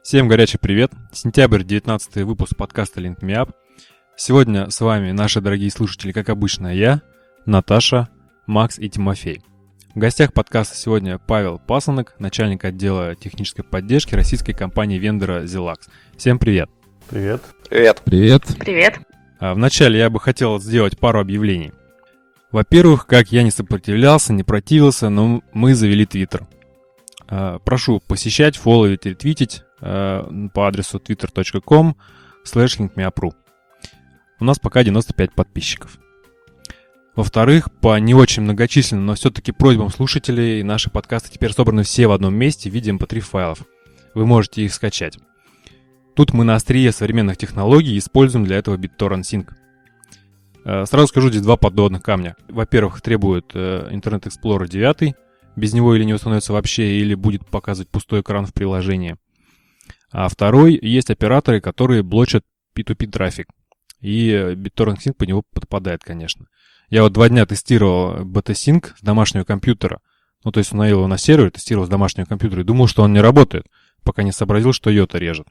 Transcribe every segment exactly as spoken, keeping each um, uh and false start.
Всем горячий привет. Сентябрь, девятнадцатый выпуск подкаста Link Me Up. Сегодня с вами наши дорогие слушатели, как обычно, я, Наташа, Макс и Тимофей. В гостях подкаста сегодня Павел Пасынок, начальник отдела технической поддержки российской компании-вендора Zelax. Всем привет. Привет. Привет. Привет. Привет. Вначале я бы хотел сделать пару объявлений. Во-первых, как я не сопротивлялся, не противился, но мы завели Твиттер. Прошу посещать, фолловить, ретвитить по адресу twitter точка com слэш linkmeup.ru. У нас пока девяносто пять подписчиков. Во-вторых, по не очень многочисленным, но все-таки просьбам слушателей, наши подкасты теперь собраны все в одном месте в виде эм пэ три файлов. Вы можете их скачать. Тут мы на острие современных технологий используем для этого BitTorrent Sync. Сразу скажу, здесь два подводных камня. Во-первых, требует Internet Explorer девять. Без него или не установится вообще, или будет показывать пустой экран в приложении. А второй, есть операторы, которые блочат пи ту пи трафик. И BitTorrent Sync по него подпадает, конечно. Я вот два дня тестировал би ти Sync с домашнего компьютера. Ну, то есть установил его на сервер, тестировал с домашнего компьютера и думал, что он не работает, пока не сообразил, что йота режет.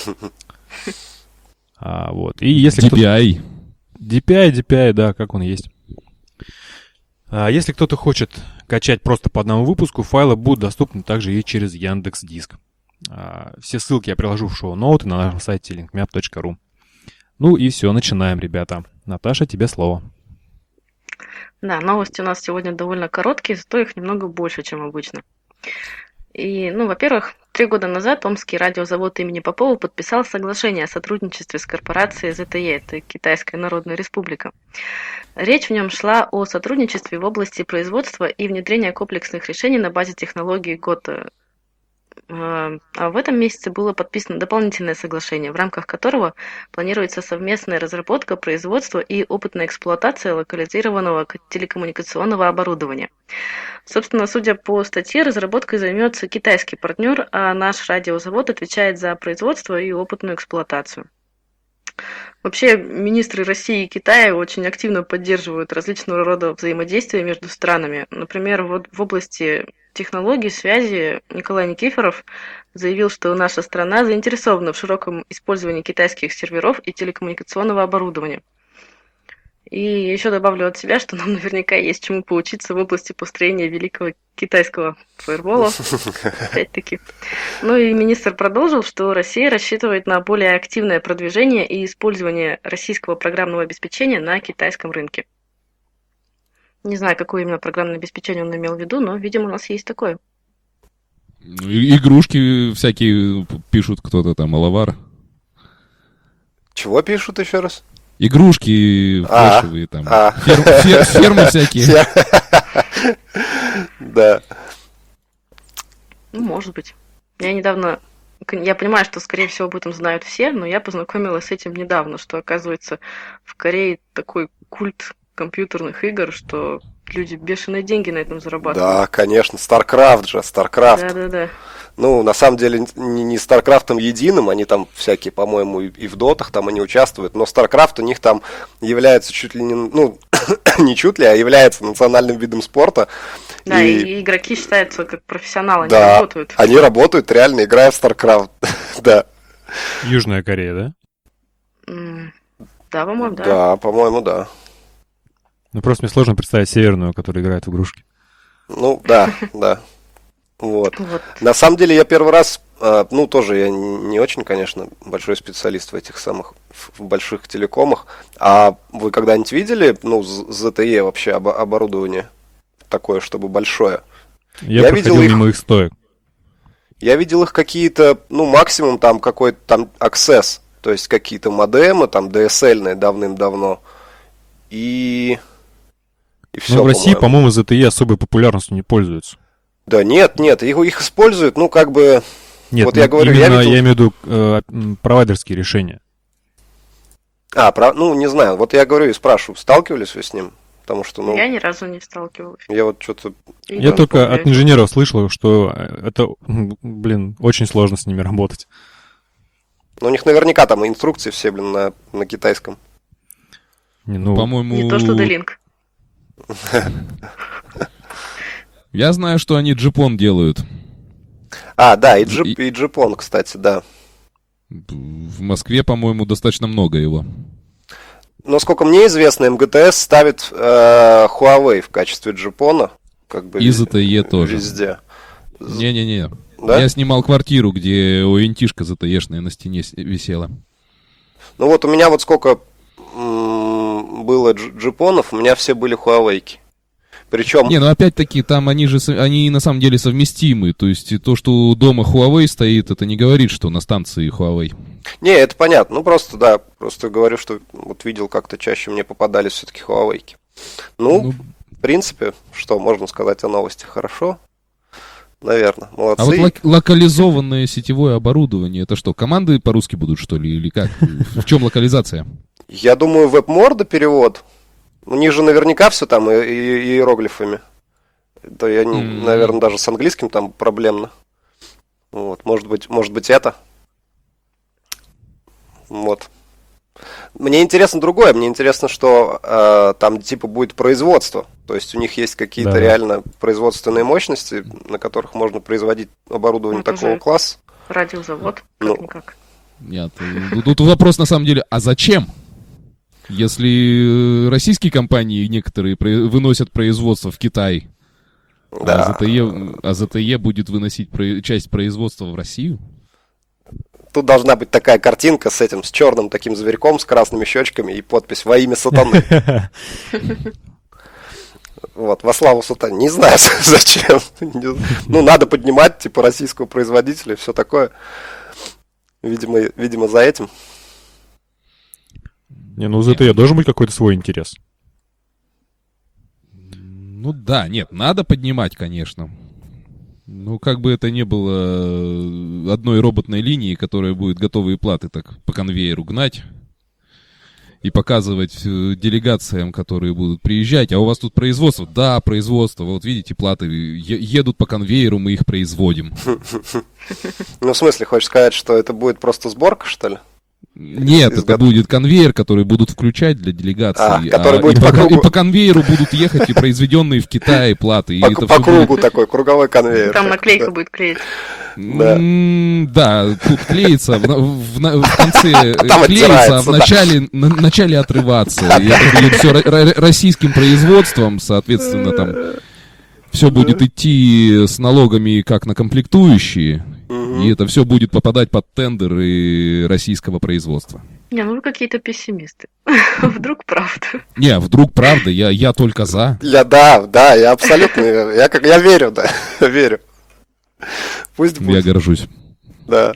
А, вот. И если ди пи ай. ди пи ай, ди пи ай, да, как он есть. А если кто-то хочет качать просто по одному выпуску, файлы будут доступны также и через Яндекс.Диск. А, все ссылки я приложу в шоу-ноуты на нашем сайте linkmeup точка ру. Ну и все, начинаем, ребята. Наташа, тебе слово. Да, новости у нас сегодня довольно короткие, зато их немного больше, чем обычно. И, ну, во-первых, три года назад Омский радиозавод имени Попова подписал соглашение о сотрудничестве с корпорацией зет тэ е, это Китайская Народная Республика. Речь в нем шла о сотрудничестве в области производства и внедрения комплексных решений на базе технологий ГОТО. А в этом месяце было подписано дополнительное соглашение, в рамках которого планируется совместная разработка, производство и опытная эксплуатация локализированного телекоммуникационного оборудования. Собственно, судя по статье, разработкой займется китайский партнер, а наш радиозавод отвечает за производство и опытную эксплуатацию. Вообще, министры России и Китая очень активно поддерживают различного рода взаимодействия между странами. Например, вот в области технологий связи Николай Никифоров заявил, что наша страна заинтересована в широком использовании китайских серверов и телекоммуникационного оборудования. И еще добавлю от себя, что нам наверняка есть чему поучиться в области построения великого китайского фаервола. Опять-таки. Ну и министр продолжил, что Россия рассчитывает на более активное продвижение и использование российского программного обеспечения на китайском рынке. Не знаю, какое именно программное обеспечение он имел в виду, но, видимо, у нас есть такое. Игрушки всякие пишут кто-то там, Алавар. Чего пишут еще раз? Игрушки флешевые а, там. А. Фер, фер, фермы всякие. Да. Ну, может быть. Я недавно... Я понимаю, что, скорее всего, об этом знают все, но я познакомилась с этим недавно, что, оказывается, в Корее такой культ компьютерных игр, что люди бешеные деньги на этом зарабатывают. Да, конечно, StarCraft же, StarCraft. Да-да-да. Ну, на самом деле, не, не StarCraft'ом единым, они там всякие, по-моему, и, и в дотах там они участвуют, но StarCraft у них там является чуть ли не, ну, не чуть ли, а является национальным видом спорта. Да, и, и игроки считаются как профессионалы, они да, работают. Они работают, реально играя в StarCraft, да. Южная Корея, да? Mm, да, по-моему, да. Да, по-моему, да. Ну, просто мне сложно представить северную, которая играет в игрушки. Ну, да, да. Вот. вот. На самом деле я первый раз, ну, тоже я не очень, конечно, большой специалист в этих самых, в больших телекомах. А вы когда-нибудь видели, ну, зет тэ е вообще оборудование такое, чтобы большое? Я, я проходил видел мимо их, их стоек. Я видел их какие-то, ну, максимум там какой-то там Access, то есть какие-то модемы, там ди эс эль-ные давным-давно. И... и все, ну, в России, по-моему, по-моему, зет тэ е особой популярностью не пользуются. Да нет, нет, их, их используют, ну, как бы... Нет, вот ну, я говорю, именно, я, видел... я имею в виду э, провайдерские решения. А, про... ну, не знаю, вот я говорю и спрашиваю, сталкивались вы с ним? Потому что, ну... Я ни разу не сталкивалась. Я вот что-то... Я да, только помню. от инженеров слышал, что это, блин, очень сложно с ними работать. Ну, у них наверняка там инструкции все, блин, на, на китайском. Не, ну... По-моему... Не то, что D-Link. Я знаю, что они джипон делают. А, да, и, джип, и... и джипон, кстати, да. В Москве, по-моему, достаточно много его. Насколько мне известно, эм гэ тэ эс ставит э, Huawei в качестве джипона. Как бы и зэ тэ е тоже. Везде. Не-не-не. Да? Я снимал квартиру, где о эн ти-шка зэ тэ е-шная на стене висела. Ну вот у меня вот сколько м- было дж- джипонов, у меня все были Huawei-ки. Причем... Не, ну опять-таки, там они же, они на самом деле совместимы. То есть то, что дома Huawei стоит, это не говорит, что на станции Huawei. Не, это понятно. Ну просто, да, просто говорю, что вот видел как-то чаще мне попадались все-таки Huawei-ки. Ну, ну, в принципе, что можно сказать о новости? Хорошо. Наверное, молодцы. А вот лок- локализованное сетевое оборудование, это что, команды по-русски будут, что ли, или как? В чем локализация? Я думаю, веб-морда перевод. У них же наверняка все там и, и, и иероглифами. То я, mm-hmm. наверное, даже с английским там проблемно. Вот, может быть, может быть это. Вот. Мне интересно другое. Мне интересно, что э, там типа будет производство. То есть у них есть какие-то да. реально производственные мощности, на которых можно производить оборудование ну, такого класса. Радиозавод, ну. как-никак. Нет, тут вопрос на самом деле, а зачем? Если российские компании некоторые выносят производство в Китай, да. а, зэ тэ е, а зэ тэ е будет выносить часть производства в Россию? Тут должна быть такая картинка с этим, с черным таким зверьком, с красными щечками и подпись «Во имя сатаны». Вот, во славу сатане. Не знаю, зачем. Ну, надо поднимать, типа, российского производителя и все такое. Видимо, видимо, за этим. Не, ну у зэ тэ е должен быть какой-то свой интерес. Ну да, нет, надо поднимать, конечно. Ну, как бы это ни было одной роботной линии, которая будет готовые платы так по конвейеру гнать и показывать делегациям, которые будут приезжать. А у вас тут производство? Да, производство. Вот видите, платы едут по конвейеру, мы их производим. Ну, в смысле, хочешь сказать, что это будет просто сборка, что ли? Нет, Изгод... это будет конвейер, который будут включать для делегации. А, который а, будет и, по по, кругу... и по конвейеру будут ехать и произведенные в Китае платы. По, и это по кругу будет... такой, круговой конвейер. Там наклейка да. будет клеить. Да. М- да, тут клеится, в, в, в, в конце клеится, а в начале, на, начале отрываться. И это будет все р- российским производством, соответственно, там все будет идти с налогами как на комплектующие. И это все будет попадать под тендеры российского производства. Не, ну вы какие-то пессимисты. Вдруг правда. Не, вдруг правда, я, я только за. Я да, да, я абсолютно, я, как, я верю, да, верю. Пусть будет. Я горжусь. Да.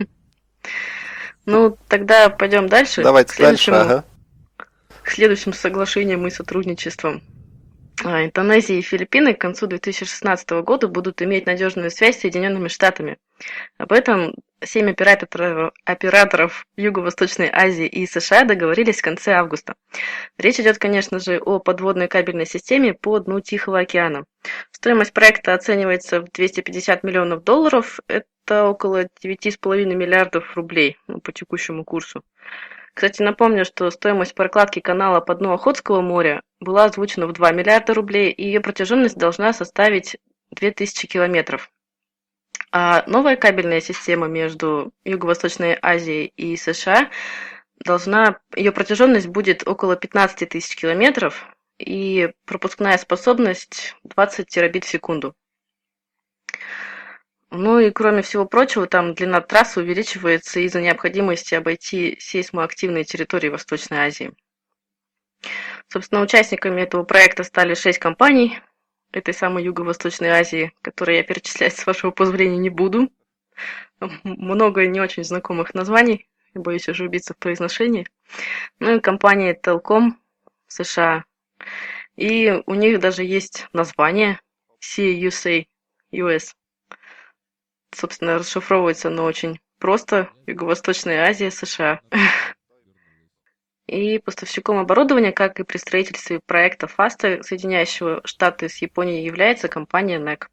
Ну, тогда пойдем дальше. Давайте дальше, ага. К следующим соглашениям и сотрудничествам. Индонезия и Филиппины к концу две тысячи шестнадцатого года будут иметь надежную связь с Соединенными Штатами. Об этом семь операторов, операторов Юго-Восточной Азии и США договорились в конце августа. Речь идет, конечно же, о подводной кабельной системе по дну Тихого океана. Стоимость проекта оценивается в двести пятьдесят миллионов долларов. Это около девять целых пять десятых миллиардов рублей ну, по текущему курсу. Кстати, напомню, что стоимость прокладки канала по дну Охотского моря была озвучена в два миллиарда рублей, и ее протяженность должна составить две тысячи километров. А новая кабельная система между Юго-Восточной Азией и США должна, ее протяженность будет около пятнадцать тысяч километров и пропускная способность двадцать терабит в секунду. Ну и кроме всего прочего, там длина трассы увеличивается из-за необходимости обойти сейсмоактивные территории Восточной Азии. Собственно, участниками этого проекта стали шесть компаний этой самой Юго-Восточной Азии, которые я перечислять, с вашего позволения, не буду. Много не очень знакомых названий, я боюсь ошибиться в произношении. Ну и компания Telcom США. И у них даже есть название си ю эс эй ю эс. Собственно, расшифровывается оно очень просто. Юго-Восточная Азия, США. И поставщиком оборудования, как и при строительстве проекта ФАСТа, соединяющего Штаты с Японией, является компания нэк.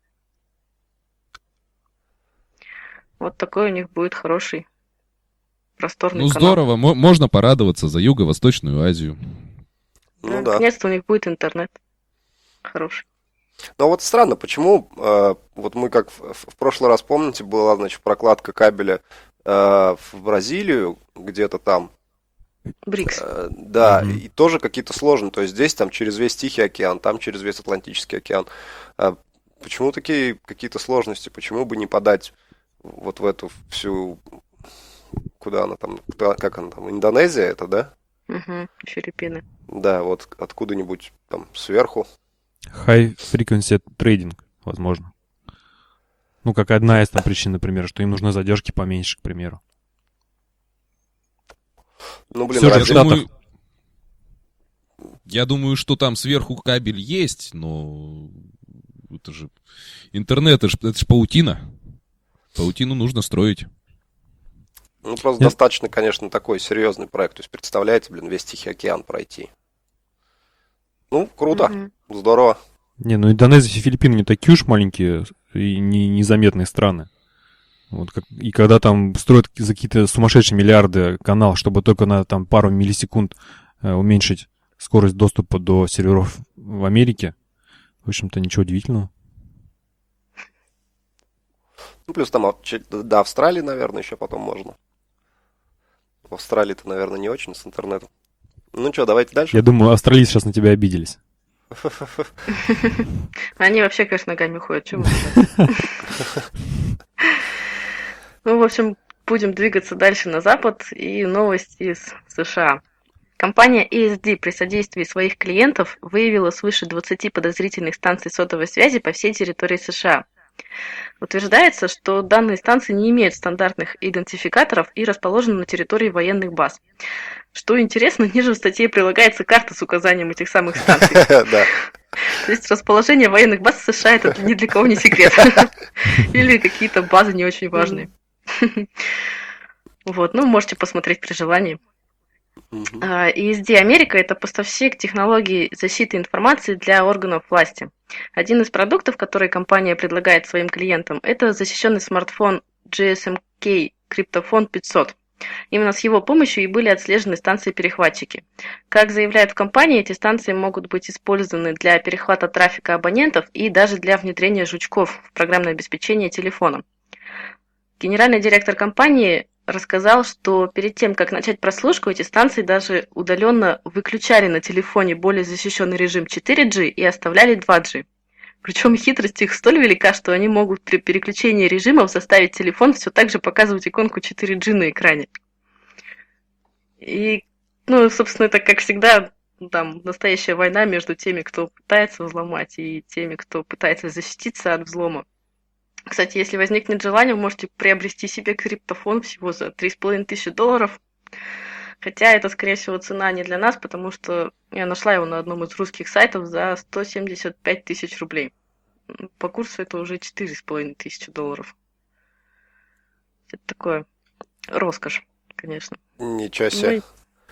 Вот такой у них будет хороший, просторный ну, канал. Ну здорово, М- можно порадоваться за Юго-Восточную Азию. Ну, да, да. Наконец-то у них будет интернет хороший. Но вот странно, почему, э, вот мы как в, в прошлый раз, помните, была, значит, прокладка кабеля э, в Бразилию, где-то там. БРИКС. Э, да, Мгм. и тоже какие-то сложные. То есть здесь там через весь Тихий океан, там через весь Атлантический океан. А почему такие какие-то сложности? Почему бы не подать вот в эту всю... Куда она там? Куда- как она там? Индонезия это, да? Угу, Филиппины. Да, вот откуда-нибудь там сверху. High frequency trading, возможно. Ну, как одна из там причин, например, что им нужны задержки поменьше, к примеру. Ну, блин, Всё же ради- в Штатах. думаю, я думаю, что там сверху кабель есть, но это же интернет, это же, это же паутина. Паутину нужно строить. Ну, просто Я- достаточно, конечно, такой серьезный проект. То есть, представляете, блин, весь Тихий океан пройти. Ну, круто, Мгм. здорово. Не, ну Индонезия и Филиппины не такие уж маленькие и не, незаметные страны. Вот как, и когда там строят за какие-то сумасшедшие миллиарды канал, чтобы только на там пару миллисекунд э, уменьшить скорость доступа до серверов в Америке, в общем-то, ничего удивительного. Ну, плюс там а, че- до Австралии, наверное, еще потом можно. В Австралии-то, наверное, не очень с интернетом. Ну что, давайте дальше. Я думаю, австралийцы сейчас на тебя обиделись. Они вообще, конечно, ногами ходят. Чего? Ну, в общем, будем двигаться дальше на запад. И новость из США. Компания и эс ди при содействии своих клиентов выявила свыше двадцати подозрительных станций сотовой связи по всей территории США. Утверждается, что данные станции не имеют стандартных идентификаторов и расположены на территории военных баз. Что интересно, ниже в статье прилагается карта с указанием этих самых станций. Да. То есть расположение военных баз в США это ни для кого не секрет. Или какие-то базы не очень важные. Вот, ну, можете посмотреть при желании. Мгм. А, и эс ди Америка – это поставщик технологий защиты информации для органов власти. Один из продуктов, который компания предлагает своим клиентам, это защищенный смартфон джи эс эм кей Cryptophone пятьсот. Именно с его помощью и были отслежены станции-перехватчики. Как заявляют в компании, эти станции могут быть использованы для перехвата трафика абонентов и даже для внедрения жучков в программное обеспечение телефона. Генеральный директор компании рассказал, что перед тем, как начать прослушку, эти станции даже удаленно выключали на телефоне более защищенный режим четыре джи и оставляли два джи. Причем хитрость их столь велика, что они могут при переключении режимов заставить телефон все так же показывать иконку четыре джи на экране. И, ну, собственно, это, как всегда, там настоящая война между теми, кто пытается взломать, и теми, кто пытается защититься от взлома. Кстати, если возникнет желание, вы можете приобрести себе криптофон всего за три с половиной тысячи долларов. Хотя это, скорее всего, цена не для нас, потому что я нашла его на одном из русских сайтов за сто семьдесят пять тысяч рублей. По курсу это уже четыре с половиной тысячи долларов. Это такое роскошь, конечно. Ничего Ну себе. и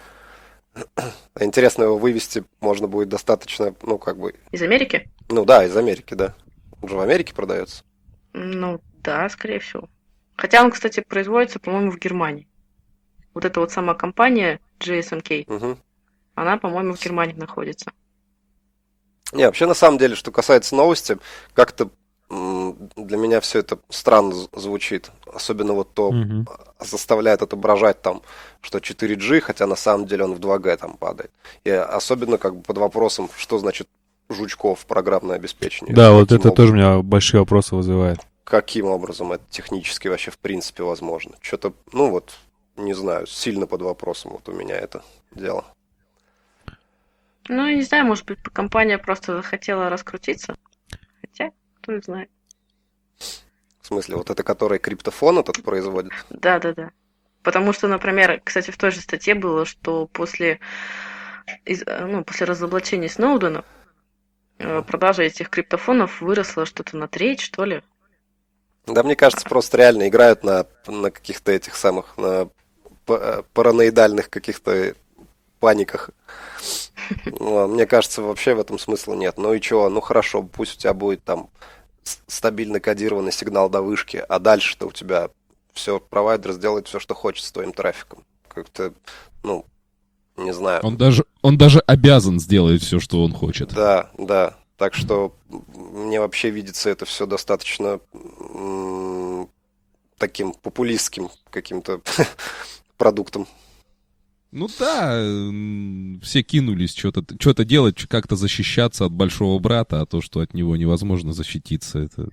А интересно, его вывести можно будет достаточно, ну, как бы... из Америки? Ну да, из Америки, да. Он же в Америке продается. Ну да, скорее всего. Хотя он, кстати, производится, по-моему, в Германии. Вот эта вот сама компания джи эс эм кей, Мгм. она, по-моему, в Германии находится. Не, вообще, на самом деле, что касается новости, как-то м, для меня все это странно з- звучит. Особенно вот то Мгм. заставляет отображать там, что четыре джи, хотя на самом деле он в два джи там падает. И особенно как бы под вопросом, что значит жучков программное обеспечение. Да, вот Каким это об- тоже у меня большие вопросы вызывает. Каким образом это технически вообще в принципе возможно? Что-то, ну вот, не знаю, сильно под вопросом вот у меня это дело. Ну, я не знаю, может быть, компания просто захотела раскрутиться. Хотя, кто их знает. В смысле, вот это, который криптофон этот производит? Да-да-да. Потому что, например, кстати, в той же статье было, что после, из- э, ну, после разоблачения Сноудена э, продажа этих криптофонов выросла что-то на треть, что ли. Да, мне кажется, просто реально играют на, на каких-то этих самых, на п- параноидальных каких-то паниках. Ну, мне кажется, вообще в этом смысла нет. Ну и чего? Ну хорошо, пусть у тебя будет там с- стабильно кодированный сигнал до вышки, а дальше-то у тебя все, провайдер сделает все, что хочет с твоим трафиком. Как-то, ну, не знаю. Он даже, он даже обязан сделать все, что он хочет. Да, да. Так что мне вообще видится это все достаточно м, таким популистским каким-то продуктом. Ну да, все кинулись что-то что-то делать, как-то защищаться от большого брата, а то, что от него невозможно защититься, это...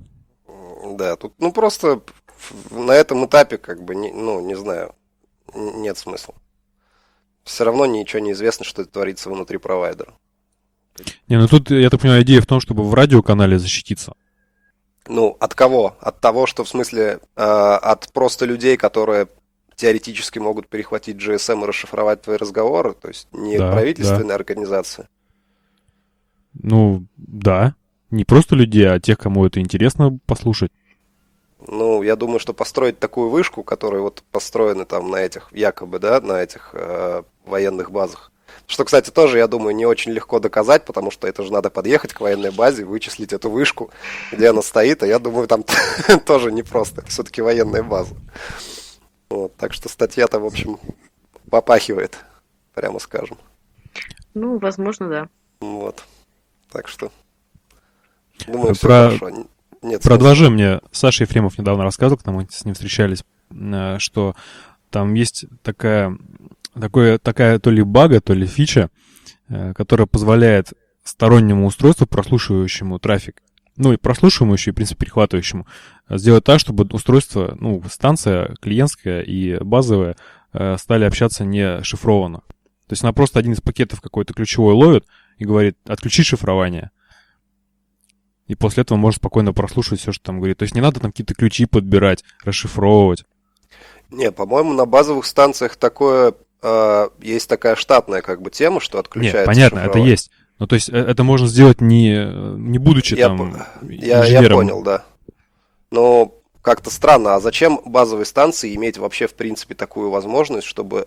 Да, тут, ну, просто на этом этапе, как бы, не, ну, не знаю, нет смысла. Все равно ничего не известно, что творится внутри провайдера. Не, ну тут, я так понимаю, идея в том, чтобы в радиоканале защититься. Ну, от кого? От того, что, в смысле, э, от просто людей, которые теоретически могут перехватить джи эс эм и расшифровать твои разговоры, то есть не Да, правительственные да. организации. Ну, да. Не просто людей, а тех, кому это интересно послушать. Ну, я думаю, что построить такую вышку, которая вот построена там на этих, якобы, да, на этих э, военных базах. Что, кстати, тоже, я думаю, не очень легко доказать, потому что это же надо подъехать к военной базе, вычислить эту вышку, где она стоит, а я думаю, там тоже непросто. Это все-таки военная база. Вот, так что статья-то, в общем, попахивает, прямо скажем. Ну, возможно, да. Вот. Так что, думаю, все Про- хорошо. Нет Про смысла. два джи мне Саша Ефремов недавно рассказывал, когда мы с ним встречались, э, что там есть такая, такое, такая то ли бага, то ли фича, э, которая позволяет стороннему устройству, прослушивающему трафик, ну и прослушиваемому еще, и, в принципе, перехватывающему, э, сделать так, чтобы устройство, ну, станция клиентская и базовая э, стали общаться не шифрованно. То есть она просто один из пакетов какой-то ключевой ловит и говорит: отключи шифрование. И после этого можно спокойно прослушивать все, что там говорит. То есть не надо там какие-то ключи подбирать, расшифровывать. Не, по-моему, на базовых станциях такое, э, есть такая штатная как бы тема, что отключается Нет, понятно, это шифрование. есть. Ну, то есть э- это можно сделать не, не будучи Я, там по- я, я инженером. понял, да. Но как-то странно, а зачем базовой станции иметь вообще, в принципе, такую возможность, чтобы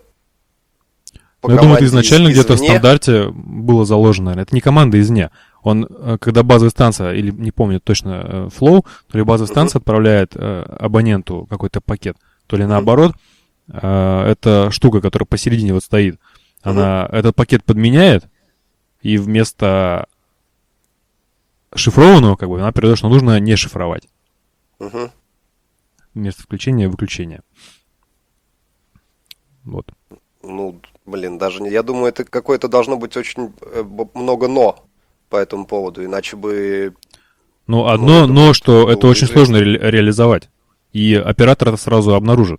по Ну, я думаю, это команде изначально из- где-то в извне- стандарте было заложено. наверное. Это не команда извне. Он, э, когда базовая станция, или не помню точно, э, Flow, то ли базовая Мгм. станция отправляет э, абоненту какой-то пакет, то ли наоборот, э, это штука, которая посередине вот стоит, она этот пакет подменяет, и вместо шифрованного, как бы, она передает, что нужно не шифровать. Мгм. Вместо включения — выключения. Вот. Ну, блин, даже не... Я думаю, это какое-то должно быть очень э, б- много «но» по этому поводу, иначе бы... Ну, одно, это но, было- что было это очень известно. сложно ре- реализовать. И оператор это сразу обнаружит.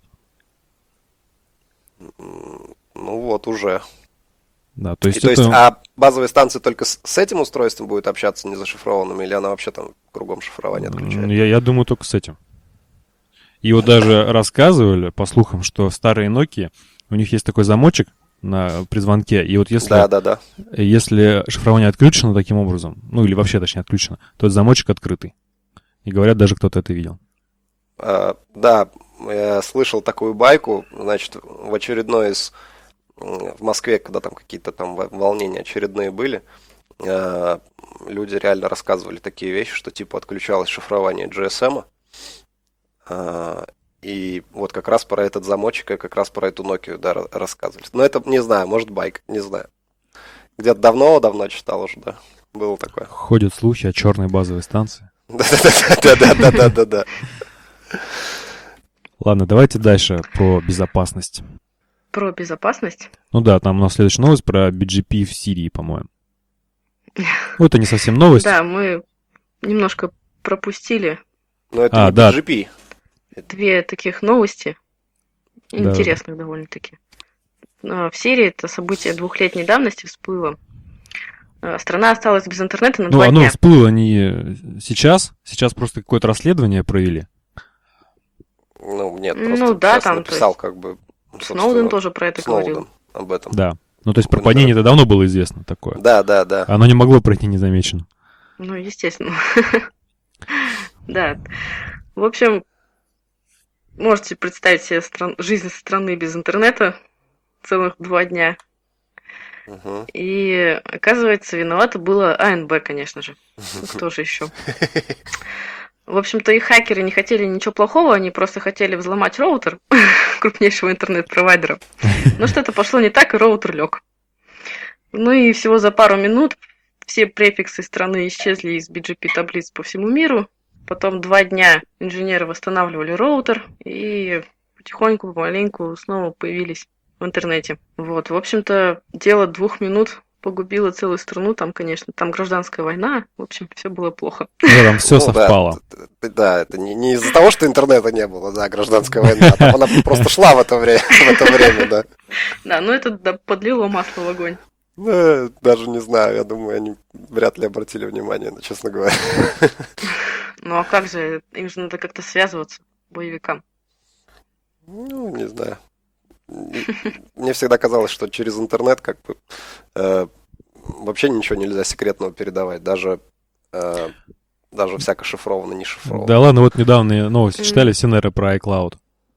Ну вот, уже. Да, то есть И то это... есть, а базовая станция только с, с этим устройством будет общаться незашифрованным, или она вообще там кругом шифрование м, отключает? я, я думаю, только с этим. И вот даже рассказывали, по слухам, что старые Nokia, у них есть такой замочек на, при звонке, и вот если, Да, да, да. если шифрование отключено таким образом, ну или вообще, точнее, отключено, то этот замочек открытый. И говорят, даже кто-то это видел. А, да, я слышал такую байку, значит, в очередной из... В Москве, когда там какие-то там во- волнения очередные были, э, люди реально рассказывали такие вещи, что типа отключалось шифрование джи эс эм, э, и вот как раз про этот замочек и как раз про эту Nokia, да, ра- рассказывали. Но это, не знаю, может байк, не знаю. Где-то давно-давно читал уже, да, было такое. Ходят слухи о черной базовой станции. Да-да-да-да-да-да-да. Ладно, давайте дальше про безопасность. Про безопасность. Ну да, там у нас следующая новость про би джи пи в Сирии, по-моему. Ну, это не совсем новость. Да, мы немножко пропустили Но это А, не да. би джи пи. две таких новости, Да. интересных довольно-таки. А, В Сирии это событие двухлетней давности всплыло. А, Страна осталась без интернета на Ну, два оно дня. всплыло не сейчас. Сейчас просто какое-то расследование провели. Ну, нет, Ну просто да, сейчас там, то написал есть, как бы... Сноуден собственно, тоже про это Сноуден говорил. об этом. Да. Ну, то есть про Да. падение это давно было известно такое. Да, да, да. Оно не могло пройти незамеченным. Ну, естественно. Да. В общем, можете представить себе стран- жизнь страны без интернета целых два дня. Мгм. И, оказывается, виновато было а эн бэ, конечно же. Кто же еще? В общем-то, и хакеры не хотели ничего плохого, они просто хотели взломать роутер крупнейшего интернет-провайдера. Но что-то пошло не так, и роутер лег. Ну и всего за пару минут все префиксы страны исчезли из би джи пи таблиц по всему миру. Потом два дня инженеры восстанавливали роутер и потихоньку, помаленьку снова появились в интернете. Вот, в общем-то, дело двух минут погубило целую страну. Там, конечно, там гражданская война. В общем, все было плохо. Ну, там все Ну, совпало. Да, т- да, это не, не из-за того, что интернета не было, да, гражданская война, а там она просто шла в это время, в это время, да. Да, но это да, подлило масло в огонь. Ну, даже не знаю, я думаю, они вряд ли обратили внимание, ну, честно говоря. Ну а как же, им же надо как-то связываться, боевикам. Ну, не знаю. И- Мне всегда казалось, что через интернет как бы э, вообще ничего нельзя секретного передавать, даже, э, даже всяко шифрованно, не шифрованно. Да ладно, вот недавно новости Мгм. читали, все, наверное, про iCloud.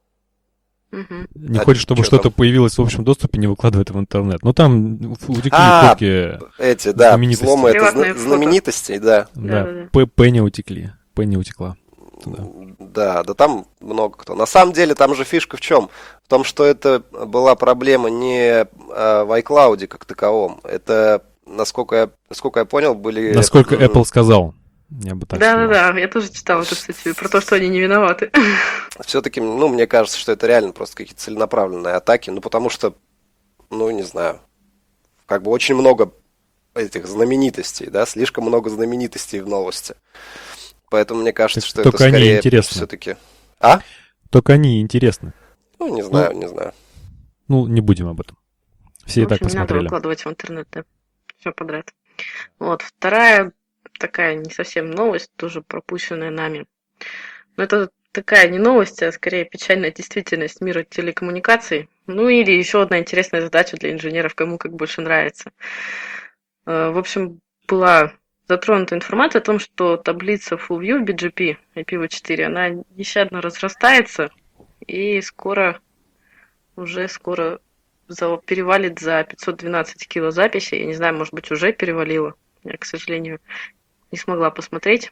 Мгм. Не А хочешь, чтобы чё что-то там? появилось в общем доступе, не выкладывай это в интернет. Ну там утекли А, фотки, Эти, да, знаменитости. взломы это Приватные зна- фото. знаменитостей, да. да, Да-да-да. П- Пенни утекли, Пенни утекла туда. Да, да там много кто. На самом деле там же фишка в чем? В том, что это была проблема не э, в iCloud как таковом. Это, насколько я, насколько я понял, были... Насколько м, Apple сказал, я бы так сказал. Да-да-да, я тоже читала эту статью про то, что они не виноваты. Все-таки, ну, мне кажется, что это реально просто какие-то целенаправленные атаки. Ну, потому что, ну, не знаю, как бы очень много этих знаменитостей, да, слишком много знаменитостей в новости. Поэтому мне кажется, Так что только это они скорее интересны. все-таки... А? Только они интересны. Ну, не знаю, не знаю. Ну, не будем об этом. Все и В так общем, не надо посмотрели. выкладывать в интернет, да. Все подряд. Вот, вторая такая не совсем новость, тоже пропущенная нами. Но это такая не новость, а скорее печальная действительность мира телекоммуникаций. Ну или еще одна интересная задача для инженеров, кому как больше нравится. Э, В общем, была затронута информация о том, что таблица FullView би джи пи ай пи ви четыре, она нещадно разрастается и скоро, уже скоро за- перевалит за пятьсот двенадцать кило записи. Я не знаю, может быть, уже перевалило. Я, к сожалению, не смогла посмотреть.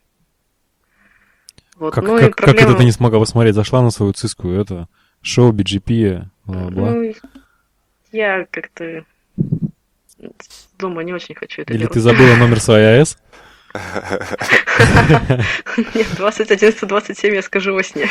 Вот. Как, ну и как, как проблема... это ты не смогла посмотреть? Зашла на свою циску, это шоу би джи пи, бла-бла. Ну, я как-то дома не очень хочу это Или делать. ты забыла номер своей АЭС? Нет, двадцать один сто двадцать семь я скажу во сне.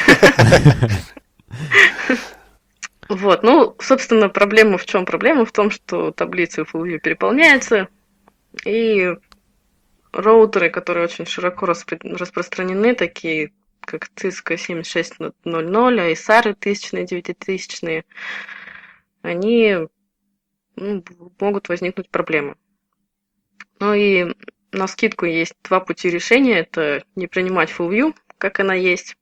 Вот, ну, собственно, проблема в чем? Проблема в том, что таблицы FullView переполняются, и роутеры, которые очень широко распро- распространены, такие как Cisco семьдесят шесть ноль ноль, Aisar тысячные, девятитысячные, они ну, могут возникнуть проблемы. Ну и навскидку есть два пути решения. Это не принимать FullView, как она есть.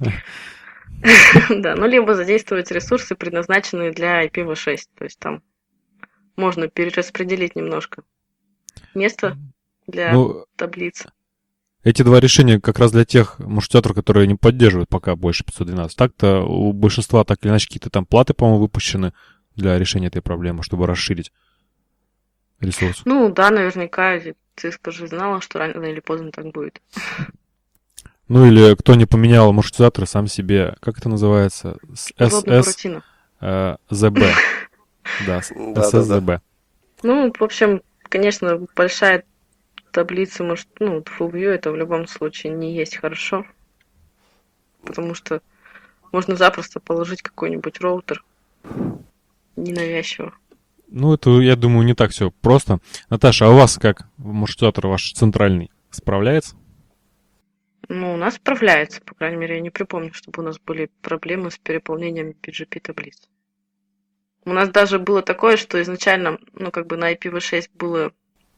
Да, ну либо задействовать ресурсы, предназначенные для ай пи ви шесть. То есть там можно перераспределить немножко место для Ну, таблиц. эти два решения как раз для тех маршрутизаторов, которые не поддерживают пока больше пятьсот двенадцать. Так-то у большинства так или иначе какие-то там платы, по-моему, выпущены для решения этой проблемы, чтобы расширить ресурс. Ну да, наверняка Cisco же знала, что рано или поздно так будет. Ну или кто не поменял маршрутизаторы, сам себе, как это называется? С- Удобная эс эс рутина. э, зэ бэ. Да, с- Да-да-да. эс эс зэ бэ. Ну, в общем, конечно, большая таблица, может, ну, FullView это в любом случае не есть хорошо. Потому что можно запросто положить какой-нибудь роутер ненавязчиво. Ну, это, я думаю, не так все просто. Наташа, а у вас как маршрутизатор ваш центральный справляется? Ну, у нас справляется, по крайней мере, я не припомню, чтобы у нас были проблемы с переполнением пи джи пи таблиц. У нас даже было такое, что изначально, ну, как бы на ай пи ви шесть было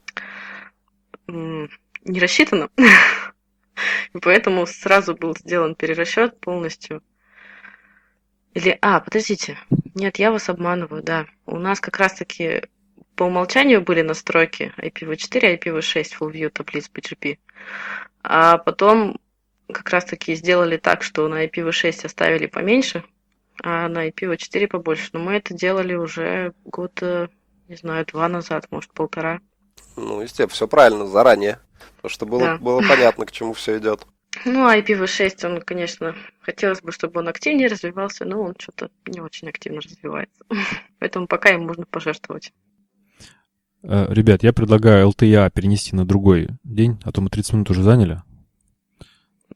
м, не рассчитано, и поэтому сразу был сделан перерасчет полностью. Или, а, подождите, нет, я вас обманываю, да. У нас как раз-таки по умолчанию были настройки ай пи ви четыре, ай пи ви шесть FullView таблиц пи джи пи. А потом как раз-таки сделали так, что на ай пи ви шесть оставили поменьше, а на ай пи ви четыре побольше. Но мы это делали уже года, не знаю, два назад, может, полтора. Ну, естественно, все правильно, заранее. Потому что было, Да. было понятно, к чему все идет. Ну, ай пи ви шесть, он, конечно, хотелось бы, чтобы он активнее развивался, но он что-то не очень активно развивается. Поэтому пока им можно пожертвовать. Э, Ребят, я предлагаю эл ти и эй перенести на другой день, а то мы тридцать минут уже заняли.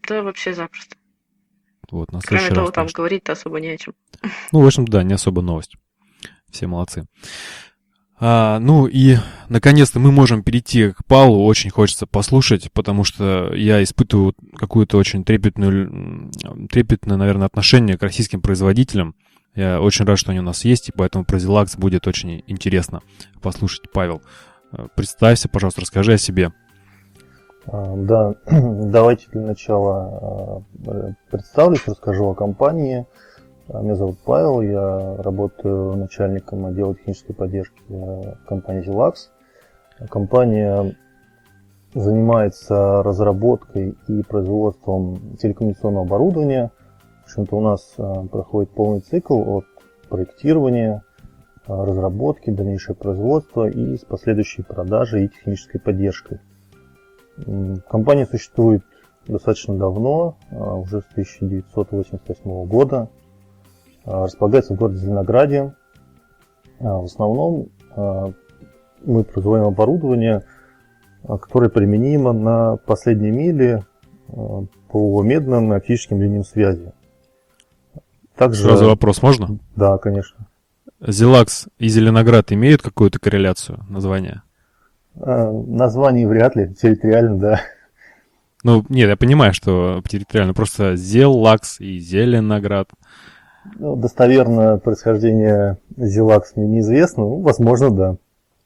Да, вообще запросто. Вот, на Кроме следующий того, раз, там конечно. говорить-то особо не о чем. Ну, в общем, да, не особо новость. Все молодцы. А, ну и, наконец-то, мы можем перейти к Павлу. Очень хочется послушать, потому что я испытываю какую-то очень трепетную, трепетное, наверное, отношение к российским производителям. Я очень рад, что они у нас есть, и поэтому про Зилакс будет очень интересно послушать. Павел, представься, пожалуйста, расскажи о себе. Да, давайте для начала представлюсь, расскажу о компании. Меня зовут Павел, я работаю начальником отдела технической поддержки в компании Зилакс. Компания занимается разработкой и производством телекоммуникационного оборудования. В общем-то, у нас проходит полный цикл от проектирования, разработки, дальнейшее производство и с последующей продажей и технической поддержкой. Компания существует достаточно давно, уже с тысяча девятьсот восемьдесят восьмого года. Располагается в городе Зеленограде. В основном мы производим оборудование, которое применимо на последней миле по медным и оптическим линиям связи. Также... Сразу вопрос можно? Да, конечно. Зилакс и Зеленоград имеют какую-то корреляцию названия? Название вряд ли, территориально, да. Ну, нет, я понимаю, что территориально просто Зелакс и Зеленоград. Ну, достоверно происхождение Зилакс мне неизвестно, ну, возможно, да.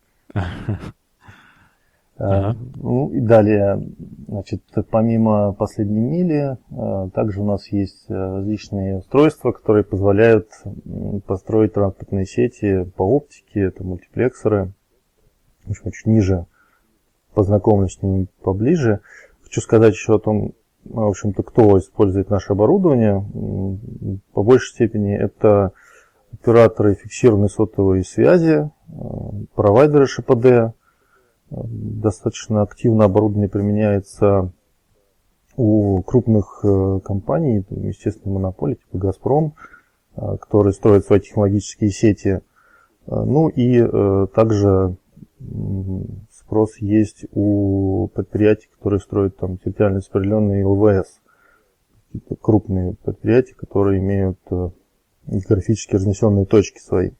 Ага. Ну и далее, значит, помимо последней мили, также у нас есть различные устройства, которые позволяют построить транспортные сети по оптике, это мультиплексоры. В общем, чуть ниже познакомлюсь с ними поближе. Хочу сказать еще о том, в общем-то, кто использует наше оборудование. По большей степени это операторы фиксированной сотовой связи, провайдеры ШПД. Достаточно активно оборудование применяется у крупных компаний, естественно, монополий, типа «Газпром», которые строят свои технологические сети. Ну и также спрос есть у предприятий, которые строят там территориально распределенные ЛВС. Крупные предприятия, которые имеют географически разнесенные точки свои.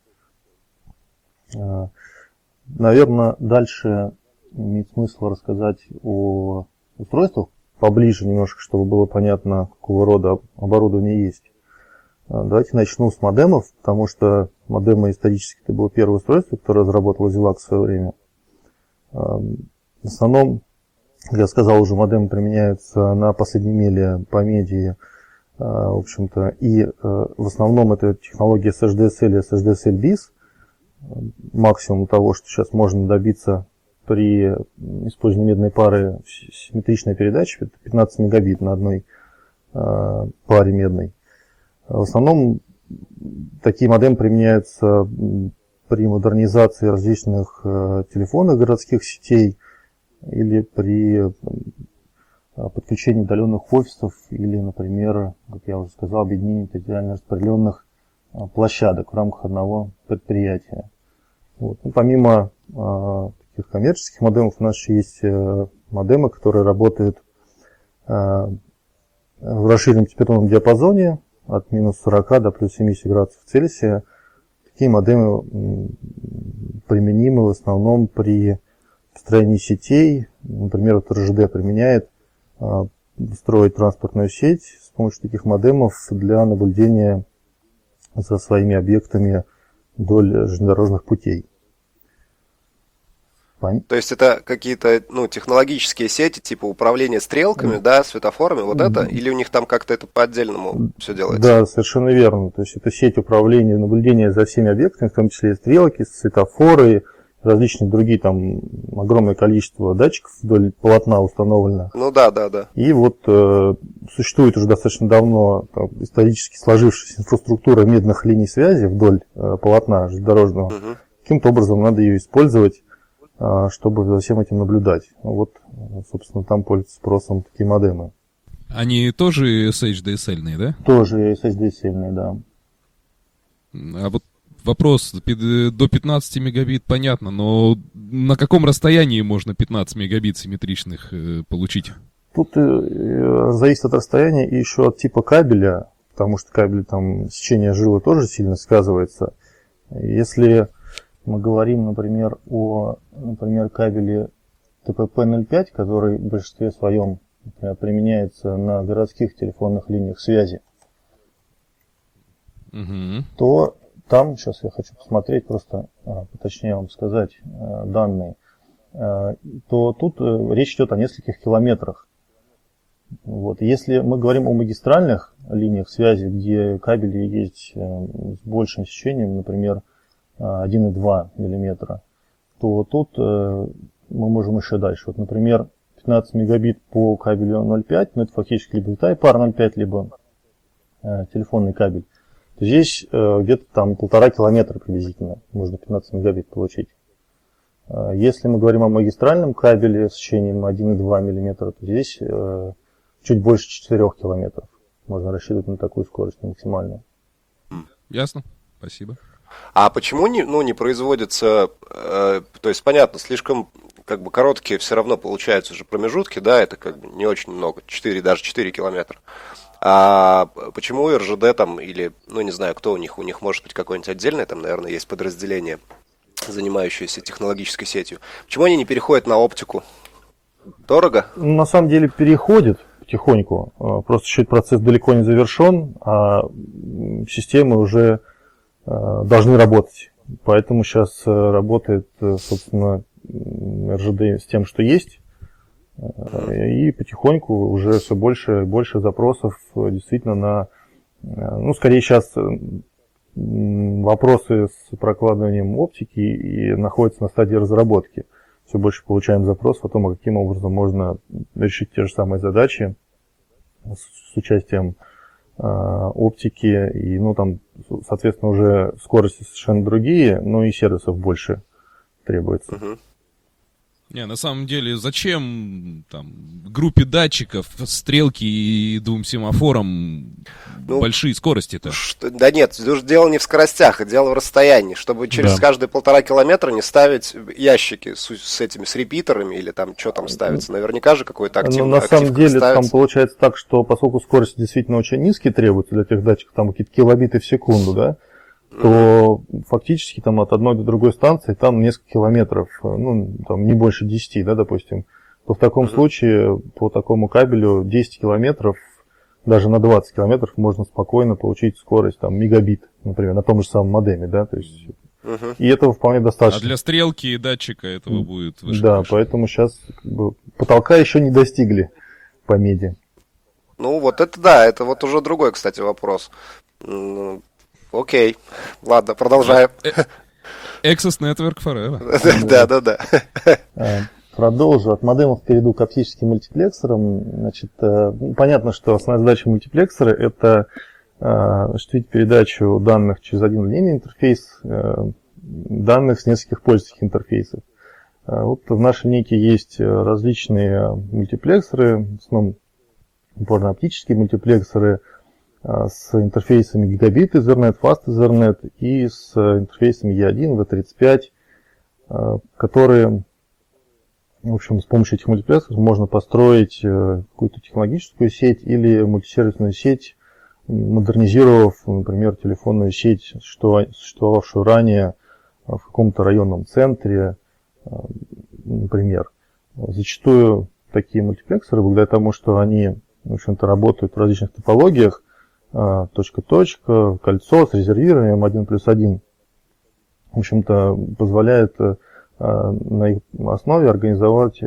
Наверное, дальше имеет смысл рассказать о устройствах поближе немножко, чтобы было понятно, какого рода оборудование есть. Давайте начну с модемов, потому что модемы исторически это было первое устройство, которое разработало Зилакс в свое время. В основном, как я сказал уже, модемы применяются на последней миле по медии, в общем-то, и в основном это технология эс эйч ди эс эл и эс эйч ди эс эл bis. Максимум того, что сейчас можно добиться при использовании медной пары симметричной передачи, это пятнадцать мегабит на одной паре медной. В основном такие модемы применяются при модернизации различных телефонных городских сетей или при подключении удаленных офисов или, например, как я уже сказал, объединении территориально распределенных площадок в рамках одного предприятия. Вот. Ну, помимо э, таких коммерческих модемов у нас еще есть э, модемы, которые работают э, в расширенном температурном диапазоне от минус сорока до плюс семидесяти градусов Цельсия. Такие модемы м, применимы в основном при строении сетей. Например, вот эр жэ дэ применяет э, строить транспортную сеть с помощью таких модемов для наблюдения за своими объектами вдоль железнодорожных путей. Пон... То есть это какие-то ну, технологические сети, типа управления стрелками, mm. да, светофорами, вот mm. это? Или у них там как-то это по-отдельному все делается? Да, совершенно верно. То есть это сеть управления, наблюдения за всеми объектами, в том числе стрелки, светофоры, различные другие, там огромное количество датчиков вдоль полотна установлено. Ну да, да, да. И вот э, существует уже достаточно давно там, исторически сложившаяся инфраструктура медных линий связи вдоль э, полотна железнодорожного. Угу. Каким-то образом надо ее использовать, э, чтобы за всем этим наблюдать. Вот, собственно, там пользуются спросом такие модемы. Они тоже эс эйч ди эс эл-ные, да? Тоже эс эйч ди эс эл-ные, да. А вот вопрос, до пятнадцати мегабит понятно, но на каком расстоянии можно пятнадцать мегабит симметричных э, получить? тут э, зависит от расстояния и еще от типа кабеля, потому что кабель там сечение жилы тоже сильно сказывается. Если мы говорим, например, о, например, кабеле тэ пэ пэ ноль пять, который в большинстве своем, например, применяется на городских телефонных линиях связи, Угу. то там, сейчас я хочу посмотреть, просто а, поточнее вам сказать а, данные, а, то тут а, речь идет о нескольких километрах. Вот. Если мы говорим о магистральных линиях связи, где кабели есть а, с большим сечением, например, а, один и два миллиметра, то тут а, мы можем еще дальше. Вот, например, пятнадцать мегабит по кабелю ноль пять, но это фактически либо Type-R ноль пять, либо а, телефонный кабель. Здесь э, где-то там полтора километра приблизительно можно пятнадцать мегабит получить. Э, если мы говорим о магистральном кабеле с сечением один и два миллиметра, то здесь э, чуть больше четырёх километров. Можно рассчитывать на такую скорость, на максимальную. Ясно. Спасибо. А почему не, ну, не производится, э, то есть, понятно, слишком как бы короткие все равно получаются же промежутки, да, это как бы не очень много, четыре, даже четыре километра. А почему эр жэ дэ там, или, ну, не знаю, кто у них, у них может быть какое-нибудь отдельное, там, наверное, есть подразделение, занимающееся технологической сетью. Почему они не переходят на оптику? Дорого? На самом деле переходит потихоньку, просто еще этот процесс далеко не завершен, а системы уже должны работать. Поэтому сейчас работает, собственно, эр жэ дэ с тем, что есть. И потихоньку уже все больше и больше запросов действительно на, ну, скорее сейчас вопросы с прокладыванием оптики и находятся на стадии разработки. Все больше получаем запрос о том, а каким образом можно решить те же самые задачи с, с участием э, оптики. И, ну, там, соответственно, уже скорости совершенно другие, но и сервисов больше требуется. Угу. Не, на самом деле, зачем там группе датчиков, стрелки и двум семафорам ну, большие скорости-то? Что, да нет, дело не в скоростях, а дело в расстоянии, чтобы через да. каждые полтора километра не ставить ящики с, с этими, с репитерами или там что там ставится. Наверняка же какой-то актив. Ну, на самом деле ставится. Там получается так, что поскольку скорости действительно очень низкие требуются для тех датчиков, там какие-то килобиты в секунду, да, то фактически там от одной до другой станции там несколько километров, ну, там не больше десяти, да, допустим, то в таком mm-hmm. случае по такому кабелю десять километров, даже на двадцать километров можно спокойно получить скорость там мегабит, например, на том же самом модеме, да, то есть, mm-hmm. и этого вполне достаточно. А для стрелки и датчика этого mm-hmm. будет выше. Да, выше. Поэтому сейчас как бы, потолка еще не достигли по меди. Ну, вот это да, это вот уже другой, кстати, вопрос. Окей, ладно, продолжаем. Access Network Forever. Да, да, да. Продолжу. От модемов перейду к оптическим мультиплексорам. Значит, понятно, что основная задача мультиплексора — это осуществить передачу данных через один линейный интерфейс, данных с нескольких пользовательских интерфейсов. Вот в нашей линейке есть различные мультиплексоры, в основном опорно-оптические мультиплексоры, с интерфейсами Gigabit Ethernet, Fast Ethernet и с интерфейсами и один, ви тридцать пять, которые, в общем, с помощью этих мультиплексоров можно построить какую-то технологическую сеть или мультисервисную сеть, модернизировав, например, телефонную сеть, существовавшую ранее в каком-то районном центре, например. Зачастую такие мультиплексоры, благодаря тому, что они, в общем-то, работают в различных топологиях, точка-точка, кольцо с резервированием один плюс один, в общем-то, позволяет на их основе организовать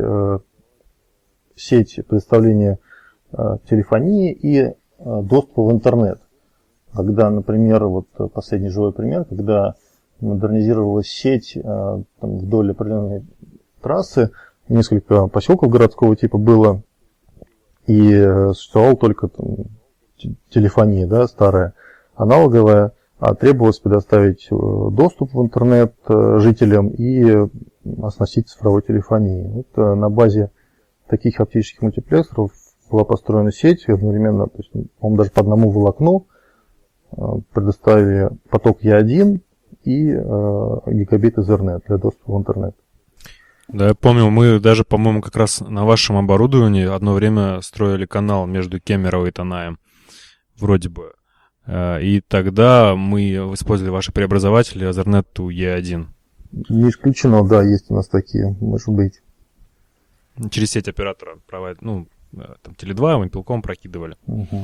сеть предоставления телефонии и доступа в интернет. Когда, например, вот последний живой пример, когда модернизировалась сеть там, вдоль определенной трассы, несколько поселков городского типа было, и существовала только там телефония, да, старая, аналоговая, а требовалось предоставить доступ в интернет жителям и оснастить цифровой телефонией. Вот на базе таких оптических мультиплексоров была построена сеть одновременно, то есть, по-моему, даже по одному волокну предоставили поток и один и гигабит Ethernet для доступа в интернет. Да, я помню, мы даже, по-моему, как раз на вашем оборудовании одно время строили канал между Кемерово и Танаем, вроде бы. Э, И тогда мы использовали ваши преобразователи Ethernet и один. Не исключено, да, есть у нас такие, может быть. Через сеть оператора провайдер, ну, э, там Теле два, мы пилком прокидывали. Мгм.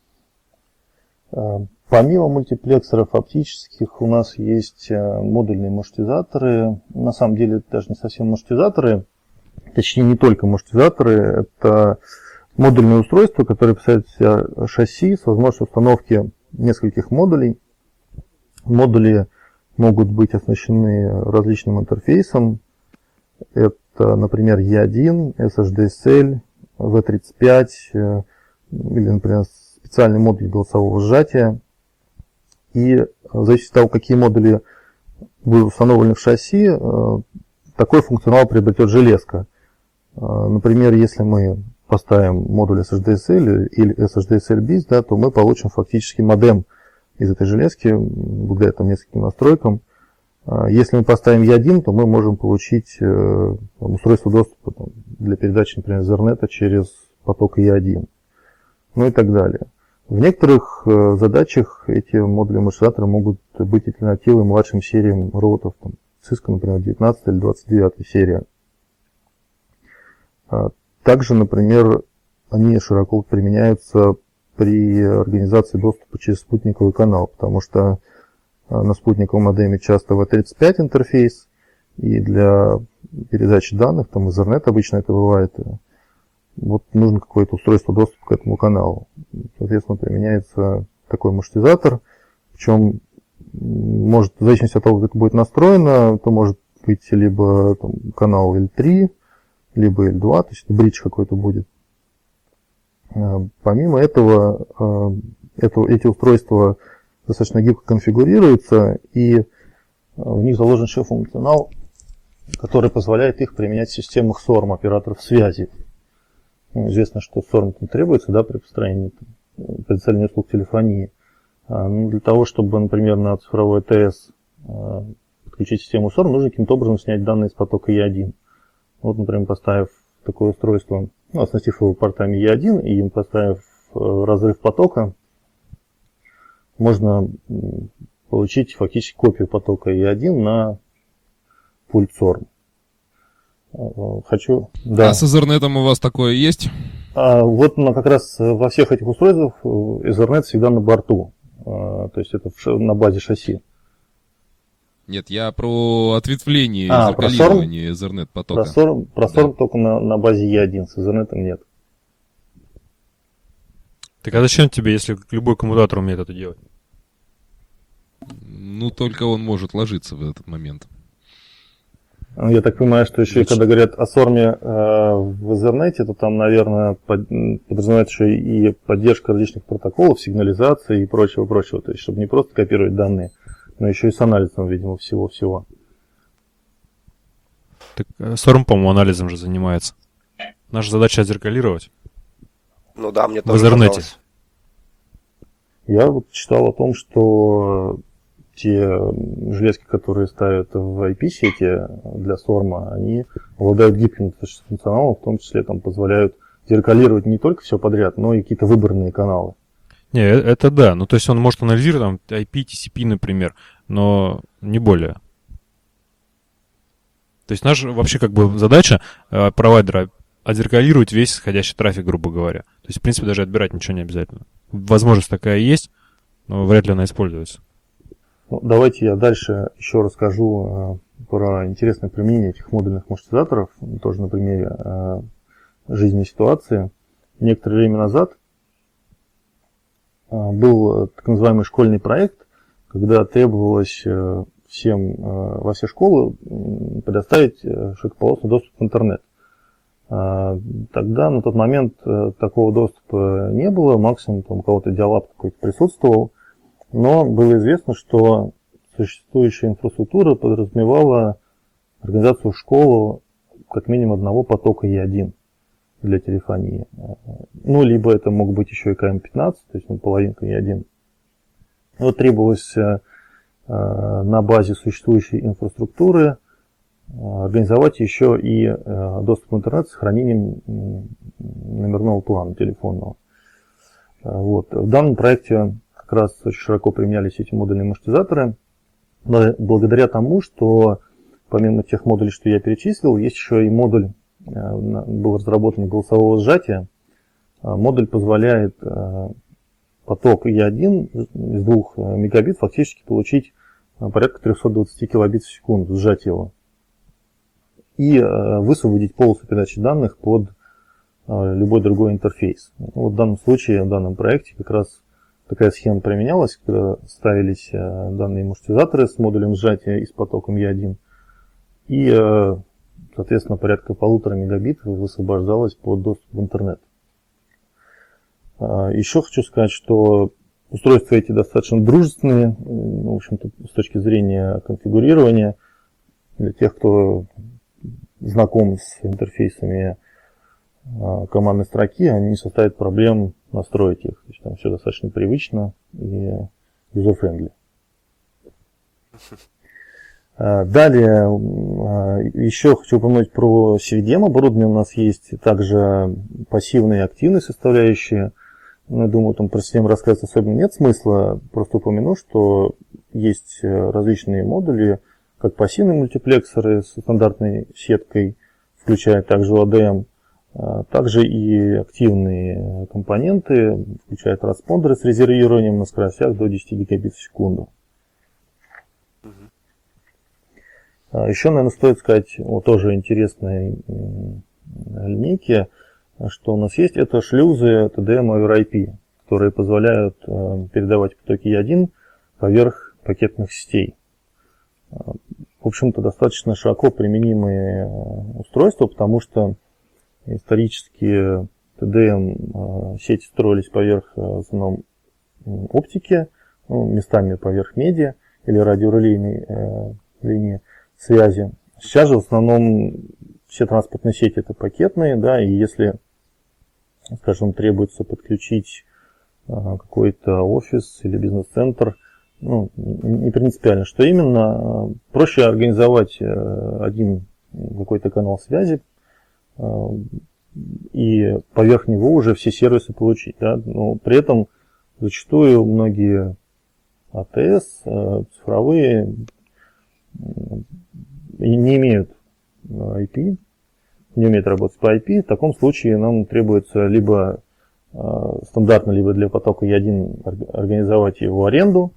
А, Помимо мультиплексоров оптических у нас есть э, модульные маршрутизаторы. На самом деле это даже не совсем маршрутизаторы, точнее не только маршрутизаторы, это модульные устройства, которые представляют из себя шасси с возможностью установки нескольких модулей. Модули могут быть оснащены различным интерфейсом. Это, например, и один, эс эйч ди эс эл, ви тридцать пять э, или, например, специальный модуль голосового сжатия. И в зависимости от того, какие модули будут установлены в шасси, э, такой функционал приобретет железка. Э, Например, если мы поставим модуль эс эйч ди эс эл или эс эйч ди эс эл bis, да, то мы получим фактически модем из этой железки, благодаря там нескольким настройкам. Э, Если мы поставим и один, то мы можем получить э, там, устройство доступа там, для передачи, например, Ethernet через поток и один. Ну и так далее. В некоторых э, задачах эти модули маршрутизатора могут быть альтернативой младшим сериям роутов, там, Cisco, например, девятнадцатая или двадцать девятая серия. А Также, например, они широко применяются при организации доступа через спутниковый канал, потому что а, на спутниковом модеме часто ви тридцать пять интерфейс, и для передачи данных, там Ethernet обычно это бывает, вот нужно какое-то устройство доступа к этому каналу. Соответственно, применяется такой маршрутизатор, причем может, в зависимости от того, как это будет настроено, то может быть либо там, канал эл три, либо эл два, то есть бридж какой-то будет. Помимо этого, это, эти устройства достаточно гибко конфигурируются, и в них заложен еще функционал, который позволяет их применять в системах сорм, операторов связи. Ну, известно, что сорм требуется, да, при построении, предоставлении услуг телефонии. А, ну, для того, чтобы, например, на цифровой ТС а, подключить систему сорм, нужно каким-то образом снять данные из потока и один. Вот, например, поставив такое устройство, ну, оснастив его портами и один и им поставив э, разрыв потока, можно получить фактически копию потока и один на пульт сорм. Хочу, да. А с Ethernet у вас такое есть? А, вот ну, как раз во всех этих устройствах Ethernet всегда на борту. А, то есть это на базе шасси. Нет, я про ответвление, а, зеркалирование Ethernet потока. Про сорм, про Да. сорм только на, на базе и один, с Ethernet нет. Так а зачем тебе, если любой коммутатор умеет это делать? Ну, только он может ложиться в этот момент. Я так понимаю, что еще, Значит... когда говорят о сорме э, в Ethernet, то там, наверное, под, подразумевается еще и поддержка различных протоколов, сигнализации и прочего-прочего. То есть, чтобы не просто копировать данные, но еще и с анализом, видимо, всего-всего. Так сорм, по-моему, анализом же занимается. Наша задача отзеркалировать. Ну да, мне В тоже Ethernet. казалось. Я вот читал о том, что те железки, которые ставят в ай пи-сети для сорма, они обладают гибким функционалом, в том числе там позволяют зеркалировать не только все подряд, но и какие-то выбранные каналы. Не, э- это да. Ну, то есть он может анализировать там ай пи, ти си пи, например, но не более. То есть наша вообще как бы задача э, провайдера отзеркалировать весь исходящий трафик, грубо говоря. То есть, в принципе, даже отбирать ничего не обязательно. Возможность такая есть, но вряд ли она используется. Ну, давайте я дальше еще расскажу э, про интересное применение этих модульных маршрутизаторов, тоже на примере э, жизни и ситуации. Некоторое время назад э, был так называемый школьный проект, когда требовалось э, всем э, во все школы э, предоставить э, широкополосный доступ в интернет. Э, тогда на тот момент э, такого доступа не было, максимум там, у кого-то диалап какой-то присутствовал. Но было известно, что существующая инфраструктура подразумевала организацию школы как минимум одного потока и один для телефонии. Ну, либо это мог быть еще и ка эм пятнадцать, то есть ну, половинка и один. Вот требовалось э, на базе существующей инфраструктуры организовать еще и доступ в интернет с хранением номерного плана телефонного. Вот. В данном проекте как раз очень широко применялись эти модульные маршрутизаторы, благодаря тому, что помимо тех модулей, что я перечислил, есть еще и модуль, был разработан голосового сжатия. Модуль позволяет поток и один из двух мегабит фактически получить порядка триста двадцать килобит в секунду, сжать его, и высвободить полосу передачи данных под любой другой интерфейс. Вот в данном случае, в данном проекте как раз такая схема применялась, когда ставились данные маршрутизаторы с модулем сжатия и с потоком и один, и, соответственно, порядка полутора мегабит высвобождалось под доступ в интернет. Еще хочу сказать, что устройства эти достаточно дружественные, в общем-то, с точки зрения конфигурирования. Для тех, кто знаком с интерфейсами командной строки, они не составят проблем настроить их. То есть там все достаточно привычно и user-friendly. Далее, еще хочу упомянуть про си ви ди эм оборудование. У нас есть также пассивные и активные составляющие. Ну, я думаю, там про систему рассказывать особенно нет смысла. Просто упомяну, что есть различные модули, как пассивные мультиплексоры с стандартной сеткой, включая также о ди эм, также и активные компоненты, включая транспондеры с резервированием на скоростях до десяти гигабит в секунду. Еще, наверное, стоит сказать о тоже интересной линейке, что у нас есть, это шлюзы ти ди эм over ай пи, которые позволяют передавать потоки и один поверх пакетных сетей. В общем-то, достаточно широко применимые устройства, потому что исторически ти ди эм сети строились поверх в основном оптики, ну, местами поверх меди или радиорелейной э, линии связи. Сейчас же в основном все транспортные сети это пакетные, да, и если, скажем, требуется подключить а, какой-то офис или бизнес-центр, ну, не принципиально, что именно, проще организовать а, один какой-то канал связи а, и поверх него уже все сервисы получить, да, но при этом зачастую многие эй ти эс, а, цифровые, не имеют ай пи, не умеют работать по ай пи, в таком случае нам требуется либо э, стандартно, либо для потока и один организовать его аренду,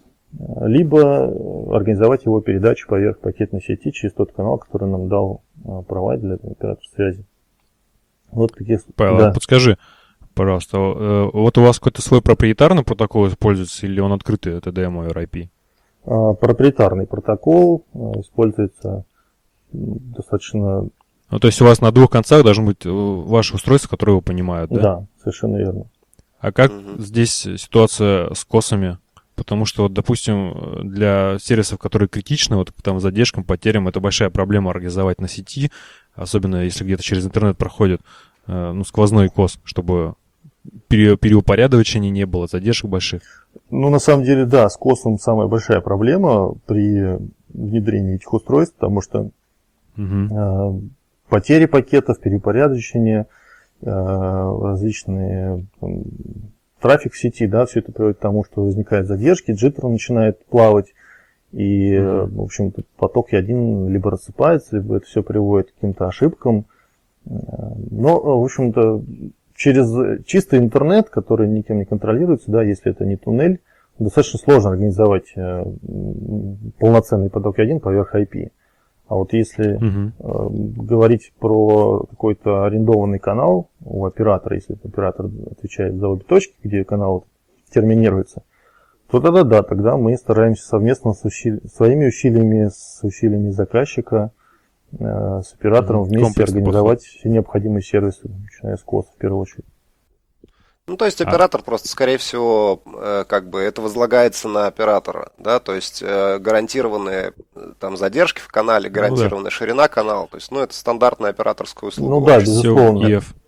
либо организовать его передачу поверх пакетной сети через тот канал, который нам дал э, провайдер для оператора связи. Вот такие. Павел, да. Подскажи, пожалуйста, э, вот у вас какой-то свой проприетарный протокол используется или он открытый, ти ди эм over ай пи? Э, проприетарный протокол э, используется достаточно. Ну, то есть у вас на двух концах должны быть ваши устройства, которые его понимают, да? Да, совершенно верно. А как Угу. здесь ситуация с косами? Потому что, вот, допустим, для сервисов, которые критичны, вот там задержкам, потерям, это большая проблема организовать на сети, особенно если где-то через интернет проходит ну, сквозной кос, чтобы пере- переупорядочения не было, задержек больших. Ну, на самом деле, да, с косом самая большая проблема при внедрении этих устройств, потому что Угу. э, потери пакетов, переупорядочения, э, различные там, трафик в сети, да, все это приводит к тому, что возникают задержки, джиттер начинает плавать, и, mm-hmm. в общем-то, поток и один либо рассыпается, либо это все приводит к каким-то ошибкам. Но, в общем-то, через чистый интернет, который никем не контролируется, да, если это не туннель, достаточно сложно организовать полноценный поток и один поверх ай пи. А вот если uh-huh. э, говорить про какой-то арендованный канал у оператора, если оператор отвечает за обе точки, где канал терминируется, то тогда да, тогда мы стараемся совместно с усили... своими усилиями, с усилиями заказчика, э, с оператором uh-huh. вместе Комплекс организовать подход. Все необходимые сервисы, начиная с коса в первую очередь. Ну, то есть оператор а. просто, скорее всего, э, как бы это возлагается на оператора, да, то есть э, гарантированные там задержки в канале, гарантированная ну, да. ширина канала, то есть, ну, это стандартная операторская услуга. Ну да, безусловно.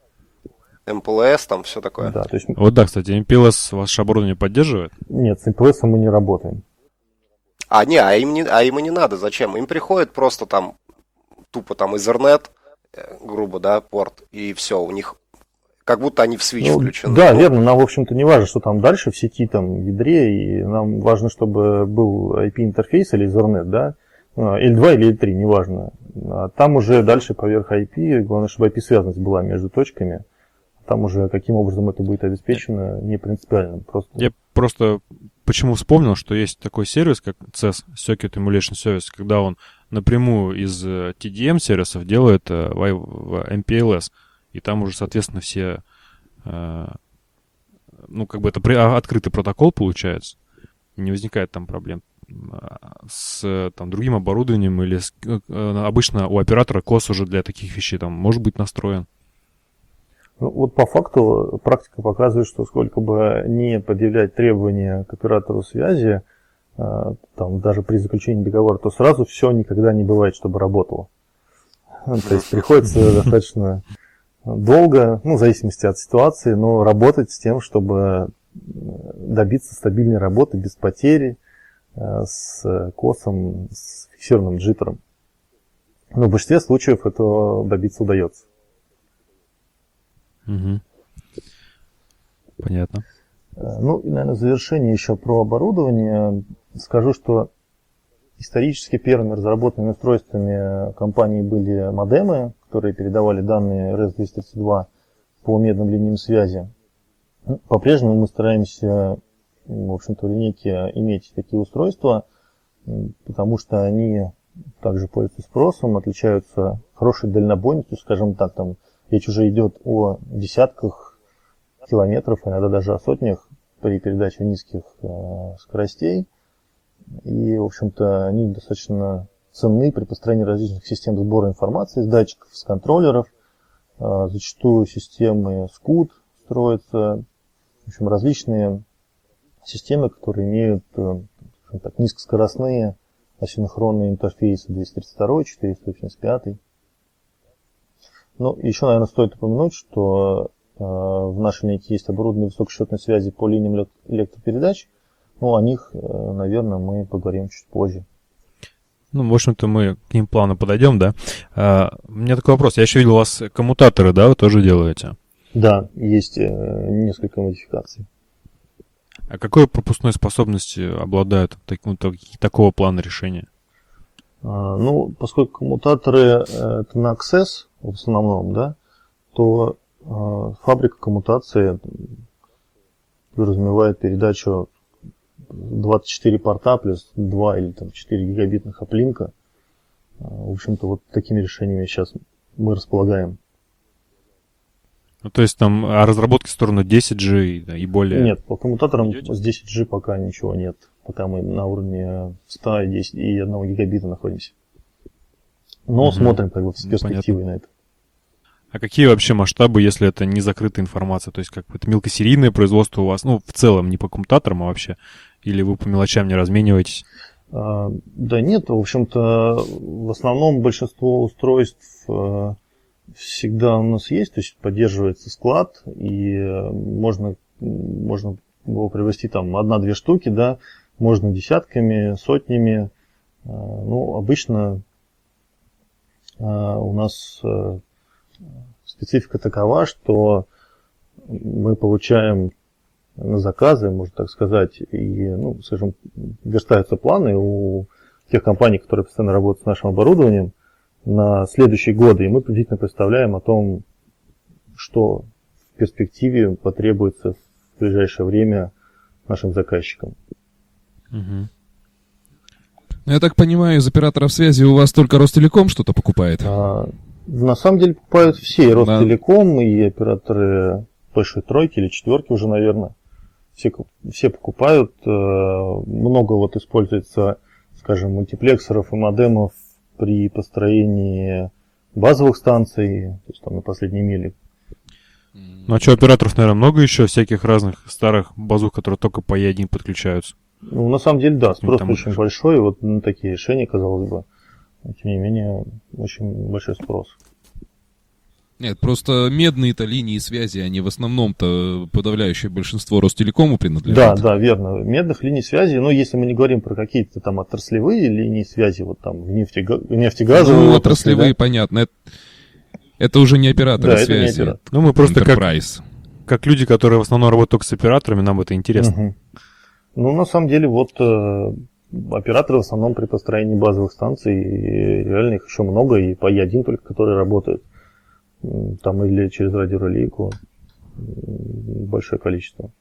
эм пи эл эс, там все такое. Да, то есть... Вот да, кстати, эм пи эл эс ваше оборудование поддерживает? Нет, с эм пи эл эс мы не работаем. А, не, а им не, а им и не надо, зачем? Им приходит просто там тупо там Ethernet, грубо, да, порт, и все, у них как будто они в свич ну, включены. Да, ну, верно, нам, в общем-то, не важно, что там дальше в сети, там, в ядре, и нам важно, чтобы был ай пи-интерфейс или Ethernet, да, эл два или эл три, неважно. А там уже дальше поверх ай пи, главное, чтобы ай пи-связанность была между точками. Там уже каким образом это будет обеспечено, не принципиально. Просто... Я просто почему вспомнил, что есть такой сервис, как си и эс, Circuit Emulation Service, когда он напрямую из ти ди эм сервисов делает в эм пи эл эс. И там уже, соответственно, все... Ну, как бы это открытый протокол получается. Не возникает там проблем с там, другим оборудованием или с, обычно у оператора кос уже для таких вещей там может быть настроен. Ну, вот по факту практика показывает, что сколько бы не предъявлять требования к оператору связи, там, даже при заключении договора, то сразу все никогда не бывает, чтобы работало. То есть приходится достаточно долго, ну, в зависимости от ситуации, но работать с тем, чтобы добиться стабильной работы без потери, с косом, с фиксированным джиттером. Но в большинстве случаев этого добиться удается. Угу. Понятно. Ну, и, наверное, в завершение еще про оборудование. Скажу, что исторически первыми разработанными устройствами компании были модемы, которые передавали данные эр эс двести тридцать два по медным линиям связи. По-прежнему мы стараемся, в общем-то, в линейке иметь такие устройства, потому что они также пользуются спросом, отличаются хорошей дальнобойностью, скажем так, там речь уже идет о десятках километров, иногда даже о сотнях при передаче низких э, скоростей. И, в общем-то, они достаточно ценны при построении различных систем сбора информации с датчиков, с контроллеров. Э, зачастую системы скут строятся, в общем, различные системы, которые имеют э, так, низкоскоростные асинхронные интерфейсы двести тридцать два, четыреста восемьдесят пять. Ну, еще, наверное, стоит упомянуть, что э, в нашей линейке есть оборудование высокочастотной связи по линиям электропередач. Ну, о них, э, наверное, мы поговорим чуть позже. Ну, в общем-то, мы к ним плавно подойдем, да. А, у меня такой вопрос. Я еще видел, у вас коммутаторы, да, вы тоже делаете? Да, есть э, несколько модификаций. А какой пропускной способностью обладают так, ну, так, такого плана решения? А, ну, поскольку коммутаторы э, это на Access в основном, да, то э, фабрика коммутации подразумевает передачу двадцать четыре порта плюс два или там, четыре гигабитных аплинка. В общем-то, вот такими решениями сейчас мы располагаем. Ну, то есть там о разработке в сторону десять джи да, и более... Нет, по коммутаторам идете? с десять джи пока ничего нет. Пока мы на уровне сто, десять и одного гигабита находимся. Но Угу. смотрим как бы с Ну, перспективой понятно. на это. А какие вообще масштабы, если это не закрытая информация? То есть как это мелкосерийное производство у вас, ну, в целом, не по коммутаторам, а вообще? Или вы по мелочам не размениваетесь? А, да нет, в общем-то, в основном большинство устройств а, всегда у нас есть, то есть поддерживается склад, и а, можно, можно его приобрести там одна-две штуки, да, можно десятками, сотнями. А, ну, обычно а, у нас а, специфика такова, что мы получаем на заказы, можно так сказать, и, ну, скажем, верстаются планы у тех компаний, которые постоянно работают с нашим оборудованием на следующие годы, и мы приблизительно представляем о том, что в перспективе потребуется в ближайшее время нашим заказчикам. Угу. Я так понимаю, из операторов связи у вас только Ростелеком что-то покупает? А, на самом деле покупают все, и Ростелеком, и операторы большой тройки или четверки уже, наверное. Все, все покупают, э, много вот используется, скажем, мультиплексоров и модемов при построении базовых станций, то есть там на последней миле. Ну а что, операторов, наверное, много еще всяких разных старых базук, которые только по и один подключаются? Ну, на самом деле, да, спрос там очень их... большой, вот на такие решения, казалось бы, но, тем не менее, очень большой спрос. Нет, просто медные-то линии связи, они в основном-то подавляющее большинство Ростелекому принадлежат. Да, да, верно. Медных линий связи, ну, если мы не говорим про какие-то там отраслевые линии связи, вот там в нефтега- нефтегазовые. Ну, отрасли, отраслевые, да? понятно. Это, это уже не операторы Да, это не связи. оператор. Ну, мы просто как, Enterprise. как люди, которые в основном работают только с операторами, нам это интересно. Мгм. Ну, на самом деле, вот э, операторы в основном при построении базовых станций, и реально их еще много, и по И один только, которые работают. М, Там или через радиорелейку м, большое количество.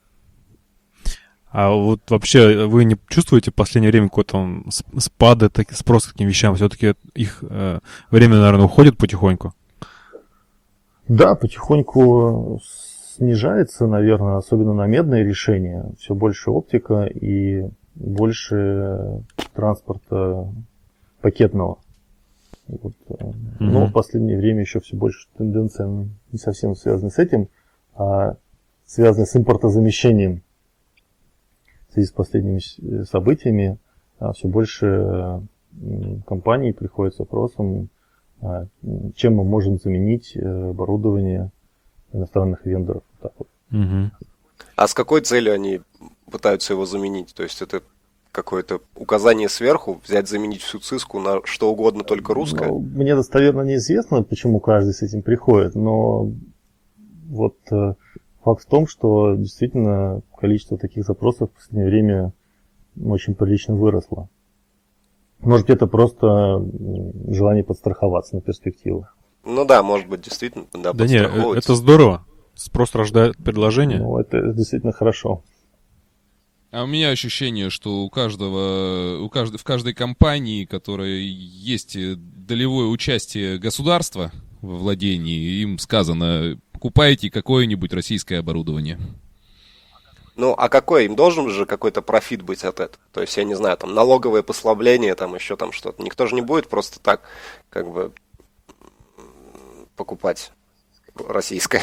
А вот вообще вы не чувствуете в последнее время какой-то м, с- спада, так, спрос к таким вещам? Все-таки их э, время, наверное, уходит потихоньку? Да, потихоньку снижается, наверное, особенно на медные решения. Все больше оптика и больше транспорта пакетного. Вот, э, Но Мгм. в последнее время еще все больше тенденция не совсем связана с этим, а связана с импортозамещением. В связи с последними с- событиями все больше э, м, компаний приходит с вопросом, а, м, чем мы можем заменить э, оборудование иностранных вендоров. Вот так вот. Мгм. А с какой целью они пытаются его заменить? То есть это какое-то указание сверху, взять, заменить всю циску на что угодно, только русское? Ну, мне достоверно неизвестно, почему каждый с этим приходит, но вот э, факт в том, что действительно количество таких запросов в последнее время очень прилично выросло. Может, это просто м, желание подстраховаться на перспективу. Ну да, может быть, действительно, да, Да не, э, подстраховывается. это здорово. Спрос рождает предложение. Ну, это действительно хорошо. А у меня ощущение, что у каждого, у каждой, в каждой компании, которая есть э, долевое участие государства во владении, им сказано, покупайте какое-нибудь российское оборудование. Ну, а какой? Им должен же какой-то профит быть от этого? То есть, я не знаю, там, налоговое послабление, там, еще там что-то. Никто же не будет просто так, как бы, покупать российское.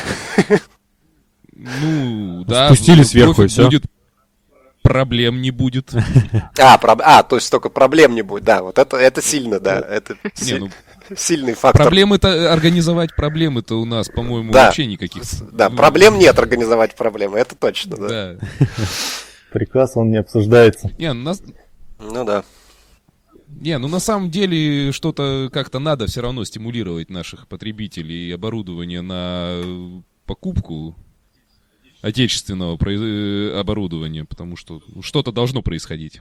Ну, да. Спустили ну, сверху, профит и всё. будет, проблем не будет. А, проб- а, то есть только проблем не будет, да, вот это, это сильно, да, это Не, си- ну, сильный фактор. проблемы-то, организовать проблемы-то у нас, по-моему, Да. вообще никаких. Да, проблем нет организовать проблемы, это точно, да. Да. Приказ, он не обсуждается. Не, ну, нас, Ну да. не, ну на самом деле что-то как-то надо все равно стимулировать наших потребителей и оборудование на э, покупку отечественного произ- э, оборудования, потому что что-то должно происходить.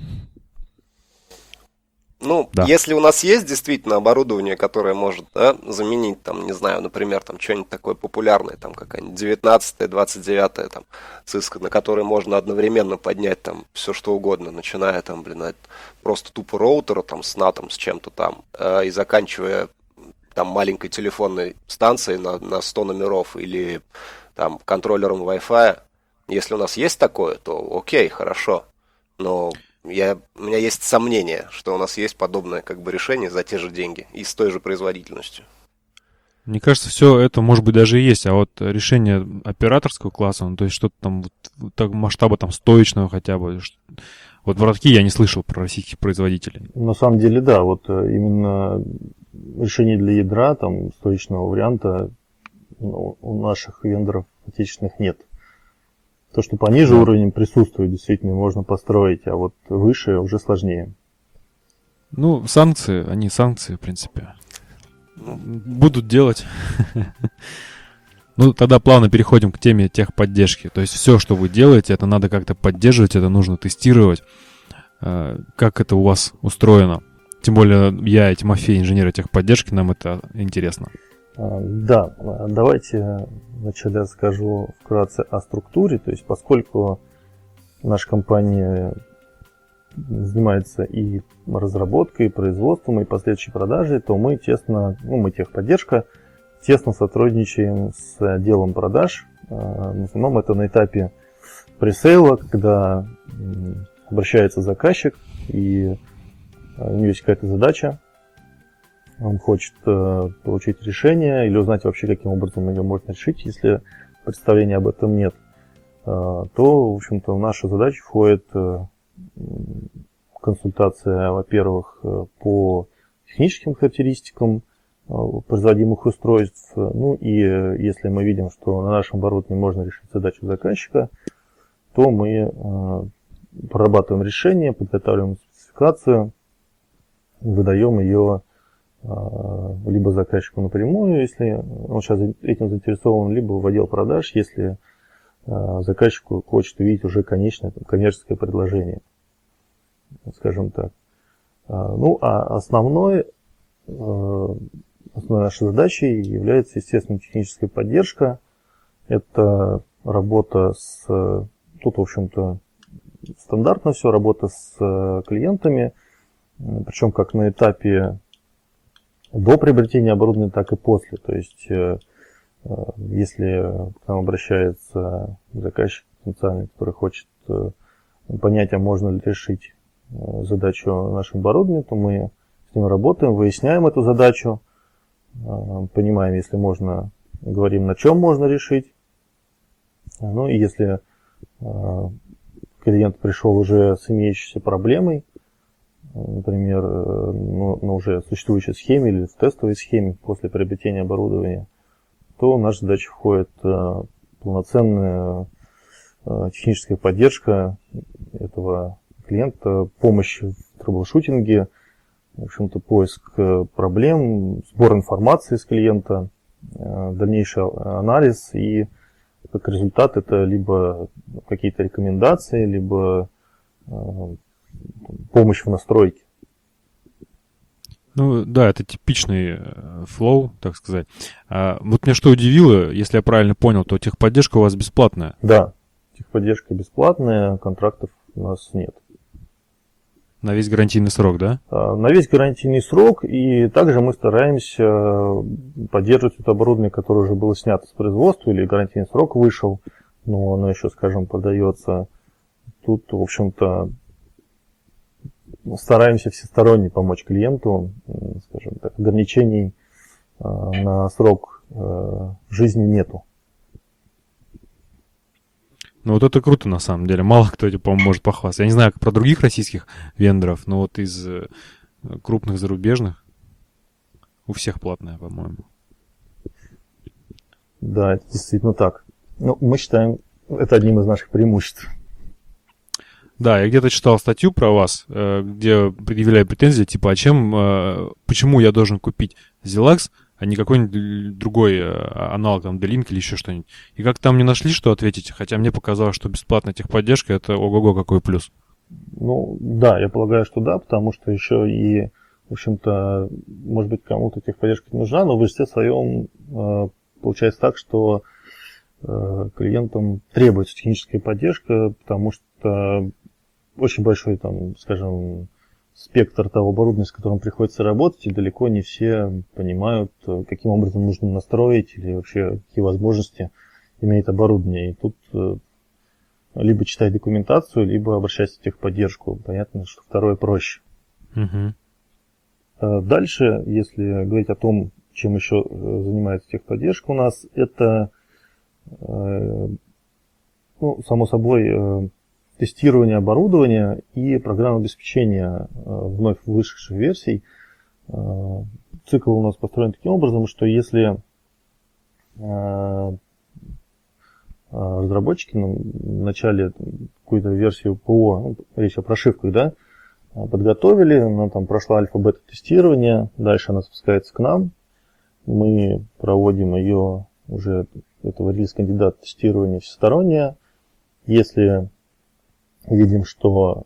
Ну, Да. если у нас есть действительно оборудование, которое может, да, заменить, там, не знаю, например, там, что-нибудь такое популярное, там, какая-нибудь девятнадцатая, двадцать девятая, там, циска, на которой можно одновременно поднять, там, все что угодно, начиная, там, блин, от просто тупо роутера, там, с натом, с чем-то там, э, и заканчивая, там, маленькой телефонной станцией на, на сто номеров или, там, контроллером Wi-Fi. Если у нас есть такое, то окей, хорошо, но... Я, у меня есть сомнение, что у нас есть подобное как бы решение за те же деньги и с той же производительностью. Мне кажется, все это, может быть, даже и есть, а вот решение операторского класса, ну, то есть что-то там вот, вот так масштаба там стоечного хотя бы. ш- Вот в Ротке я не слышал про российских производителей. На самом деле, да, вот э, именно решений для ядра, там, стоечного варианта, ну, у наших вендоров отечественных нет. То, что пониже Да. уровнем присутствует, действительно можно построить, а вот выше уже сложнее. Ну, санкции, они санкции, в принципе. Будут делать. Ну, тогда плавно переходим к теме техподдержки. То есть все, что вы делаете, это надо как-то поддерживать, это нужно тестировать. Э, Как это у вас устроено? Тем более я и Тимофей, инженеры техподдержки, нам это интересно. А, Да, а, давайте вначале расскажу вкратце о структуре. То есть, поскольку наша компания занимается и разработкой, и производством, и последующей продажей, то мы тесно, ну, мы техподдержка, тесно сотрудничаем с отделом продаж. А, В основном это на этапе пресейла, когда м, обращается заказчик, и а, у него есть какая-то задача, он хочет э, получить решение или узнать вообще, каким образом ее можно решить, если представления об этом нет, э, то, в общем-то, в нашу задачу входит э, консультация, во-первых, э, по техническим характеристикам производимых устройств. Ну и если мы видим, что на нашем оборудовании можно решить задачу заказчика, то мы прорабатываем решение, подготавливаем спецификацию, выдаем ее либо заказчику напрямую, если он сейчас этим заинтересован, либо в отдел продаж, если заказчику хочет увидеть уже конечное там, коммерческое предложение, скажем так. Ну, а основной, основной нашей задачей является, естественно, техническая поддержка. Это работа с, тут, в общем-то, стандартно все, работа с клиентами, причем как на этапе до приобретения оборудования, так и после. То есть, если к нам обращается заказчик потенциальный, который хочет понять, а можно ли решить задачу нашего оборудования, то мы с ним работаем, выясняем эту задачу, понимаем, если можно, говорим, на чем можно решить. Ну и если клиент пришел уже с имеющейся проблемой, например, ну, на уже существующей схеме или в тестовой схеме после приобретения оборудования, то в нашу задачу входит полноценная техническая поддержка этого клиента, помощь в трэблшутинге, в общем-то, поиск проблем, сбор информации с клиента, дальнейший анализ, и как результат это либо какие-то рекомендации, либо помощь в настройке. Ну да, это типичный флоу, так сказать. А вот меня что удивило, если я правильно понял, то техподдержка у вас бесплатная. Да, техподдержка бесплатная, контрактов у нас нет. На весь гарантийный срок, да? На весь гарантийный срок, и также мы стараемся поддерживать это оборудование, которое уже было снято с производства, или гарантийный срок вышел, но оно еще, скажем, продается. Тут, в общем-то, стараемся всесторонне помочь клиенту, скажем так, ограничений на срок жизни нету. Ну вот это круто на самом деле. Мало кто этим, по-моему, может похвастаться. Я не знаю, как про других российских вендоров, но вот из крупных зарубежных у всех платная, по-моему. Да, это действительно так. Ну, мы считаем это одним из наших преимуществ. Да, я где-то читал статью про вас, где предъявляли претензии, типа, а чем, почему я должен купить Zelax, а не какой-нибудь другой аналог, там, D-Link или еще что-нибудь. И как там не нашли, что ответить, хотя мне показалось, что бесплатная техподдержка — это ого-го какой плюс. Ну, да, я полагаю, что да, потому что еще и, в общем-то, может быть, кому-то техподдержка не нужна, но в большинстве своем э, получается так, что э, клиентам требуется техническая поддержка, потому что очень большой, там, скажем, спектр того оборудования, с которым приходится работать, и далеко не все понимают, каким образом нужно настроить или вообще какие возможности имеет оборудование. И тут либо читать документацию, либо обращаться в техподдержку. Понятно, что второе проще. Угу. Дальше, если говорить о том, чем еще занимается техподдержка у нас, это, ну, само собой, тестирование оборудования и программное обеспечение вновь вышедших версий. Цикл у нас построен таким образом, что если разработчики в начале какую-то версию ПО, ну, речь о прошивках, да, подготовили, она там прошла альфа-бета-тестирование, дальше она спускается к нам, мы проводим ее уже, этого релиз-кандидата тестирования всестороннее. Если видим, что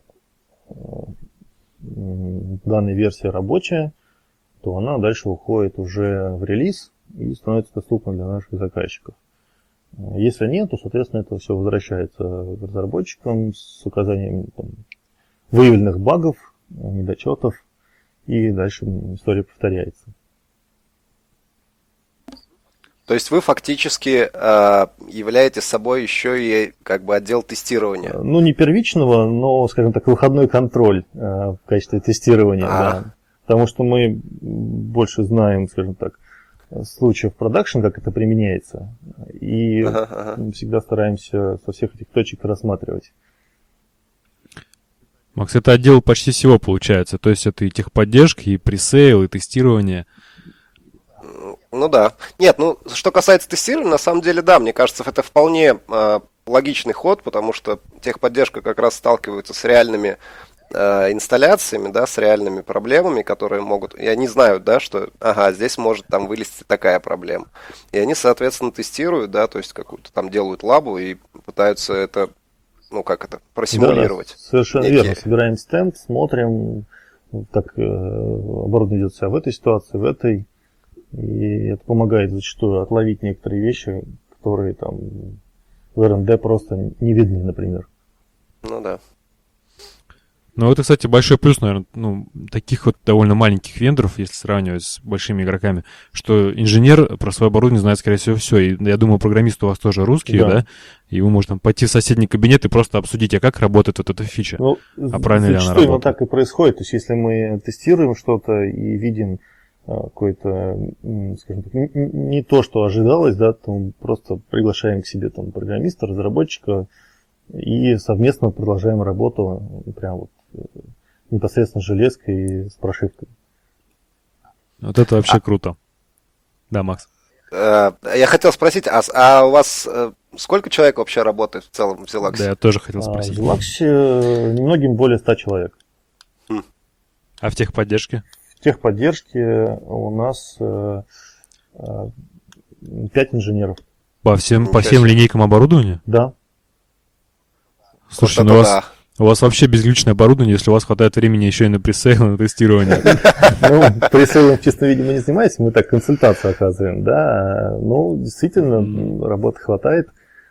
данная версия рабочая, то она дальше уходит уже в релиз и становится доступна для наших заказчиков. Если нет, то, соответственно, это все возвращается к разработчикам с указанием там выявленных багов, недочетов, и дальше история повторяется. То есть вы фактически э, являете собой еще и как бы отдел тестирования? Ну, не первичного, но, скажем так, выходной контроль э, в качестве тестирования. Да. Потому что мы больше знаем, скажем так, случаев продакшн, как это применяется, и ага, ага. всегда стараемся со всех этих точек рассматривать. Макс, это отдел почти всего получается, то есть это и техподдержка, и пресейл, и тестирование. Ну да. Нет, ну, что касается тестирования, на самом деле, да, мне кажется, это вполне э, логичный ход, потому что техподдержка как раз сталкивается с реальными э, инсталляциями, да, с реальными проблемами, которые могут... И они знают, да, что, ага, здесь может там вылезти такая проблема. И они, соответственно, тестируют, да, то есть какую-то там делают лабу и пытаются это, ну, как это, просимулировать. Да, совершенно некие... верно. Собираем стенд, смотрим, как э, оборудование ведет себя в этой ситуации, в этой. И это помогает зачастую отловить некоторые вещи, которые там в эр энд ди просто не видны, например. Ну да. Ну, это, кстати, большой плюс, наверное, ну, таких вот довольно маленьких вендоров, если сравнивать с большими игроками, что инженер про свое оборудование знает, скорее всего, все. И я думаю, программисты у вас тоже русские, да? да? И вы можете там пойти в соседний кабинет и просто обсудить, а как работает вот эта фича, ну, а правильно ли она работает. Зачастую так и происходит. То есть, если мы тестируем что-то и видим какое-то, скажем так, не то, что ожидалось, да, то мы просто приглашаем к себе там программиста, разработчика и совместно продолжаем работу прям вот непосредственно с железкой и с прошивкой. Вот это вообще а... круто. Да, Макс. Я хотел спросить, а, а у вас сколько человек вообще работает в целом в Zilux? Да, я тоже хотел спросить. В Zilux немногим более ста человек. Хм. А в техподдержке? В техподдержке у нас э, э, пять инженеров. По всем, по всем линейкам оборудования? Да. Слушайте, вот ну у вас, да. у вас вообще безглючное оборудование, если у вас хватает времени еще и на пресейл, и на тестирование. Ну, пресейлом в чистом виде мы не занимаемся, мы так консультацию оказываем, да. Ну, действительно, работы хватает,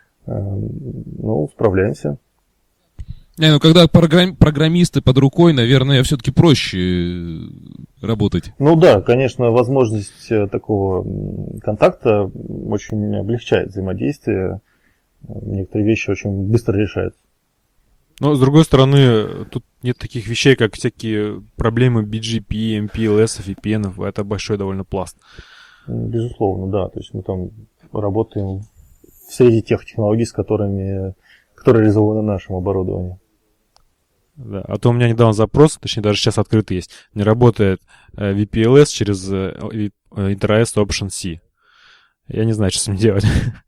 ну, справляемся. Не, ну когда программ, программисты под рукой, наверное, все-таки проще работать. Ну да, конечно, возможность такого контакта очень облегчает взаимодействие. Некоторые вещи очень быстро решаются. Но, с другой стороны, тут нет таких вещей, как всякие проблемы би джи пи, эм пи эл эс, ви пи эн. Это большой довольно пласт. Безусловно, да. То есть мы там работаем в среде тех технологий, с которыми, которые реализованы в нашем оборудовании. Да, а то у меня недавно запрос, точнее даже сейчас открытый есть, не работает э, ви пи эл эс через э, InterOS Option C. Я не знаю, что с ним делать.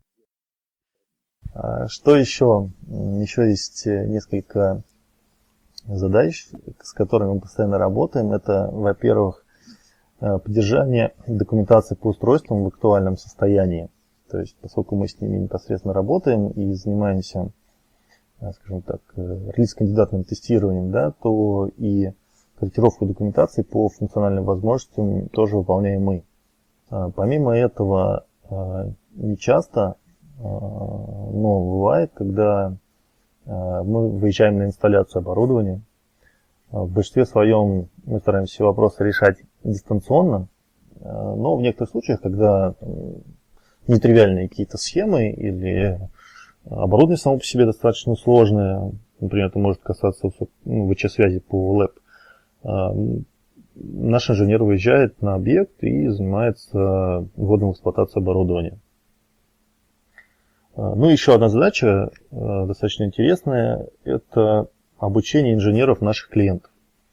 Что еще? Еще есть несколько задач, с которыми мы постоянно работаем. Это, во-первых, поддержание документации по устройствам в актуальном состоянии. То есть, поскольку мы с ними непосредственно работаем и занимаемся, скажем так, релиз-кандидатным тестированием, да, то и корректировку документации по функциональным возможностям тоже выполняем мы. Помимо этого, нечасто, но бывает, когда мы выезжаем на инсталляцию оборудования. В большинстве своем мы стараемся все вопросы решать дистанционно, но в некоторых случаях, когда нетривиальные какие-то схемы или оборудование само по себе достаточно сложное, например, это может касаться ну, ви эйч-связи по лэп, наш инженер выезжает на объект и занимается вводом в эксплуатацию оборудования. Ну, еще одна задача, достаточно интересная, это обучение инженеров наших клиентов.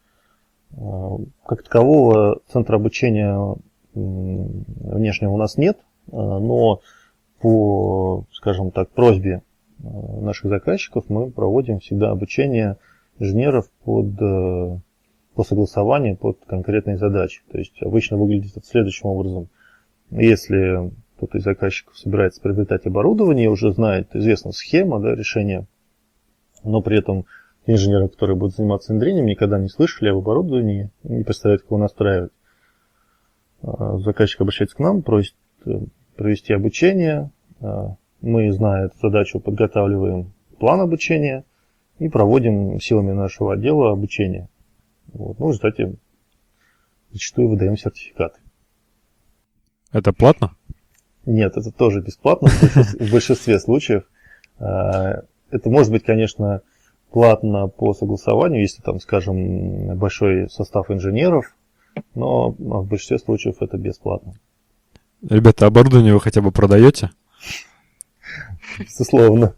Как такового центра обучения внешнего у нас нет, но по, скажем так, просьбе наших заказчиков мы проводим всегда обучение инженеров под, по согласованию под конкретные задачи. То есть обычно выглядит это следующим образом. Если кто-то из заказчиков собирается приобретать оборудование, уже знает, известна схема, да, решения, но при этом инженеры, которые будут заниматься внедрением, никогда не слышали об оборудовании, не представляют, как его настраивать. Заказчик обращается к нам, просит провести обучение. Мы, зная эту задачу, подготавливаем план обучения и проводим силами нашего отдела обучение. Вот. Ну, в результате зачастую выдаем сертификаты. Это платно? Нет, это тоже бесплатно в большинстве случаев. Это может быть, конечно, платно по согласованию, если там, скажем, большой состав инженеров, но в большинстве случаев это бесплатно. Ребята, оборудование вы хотя бы продаете? Безусловно.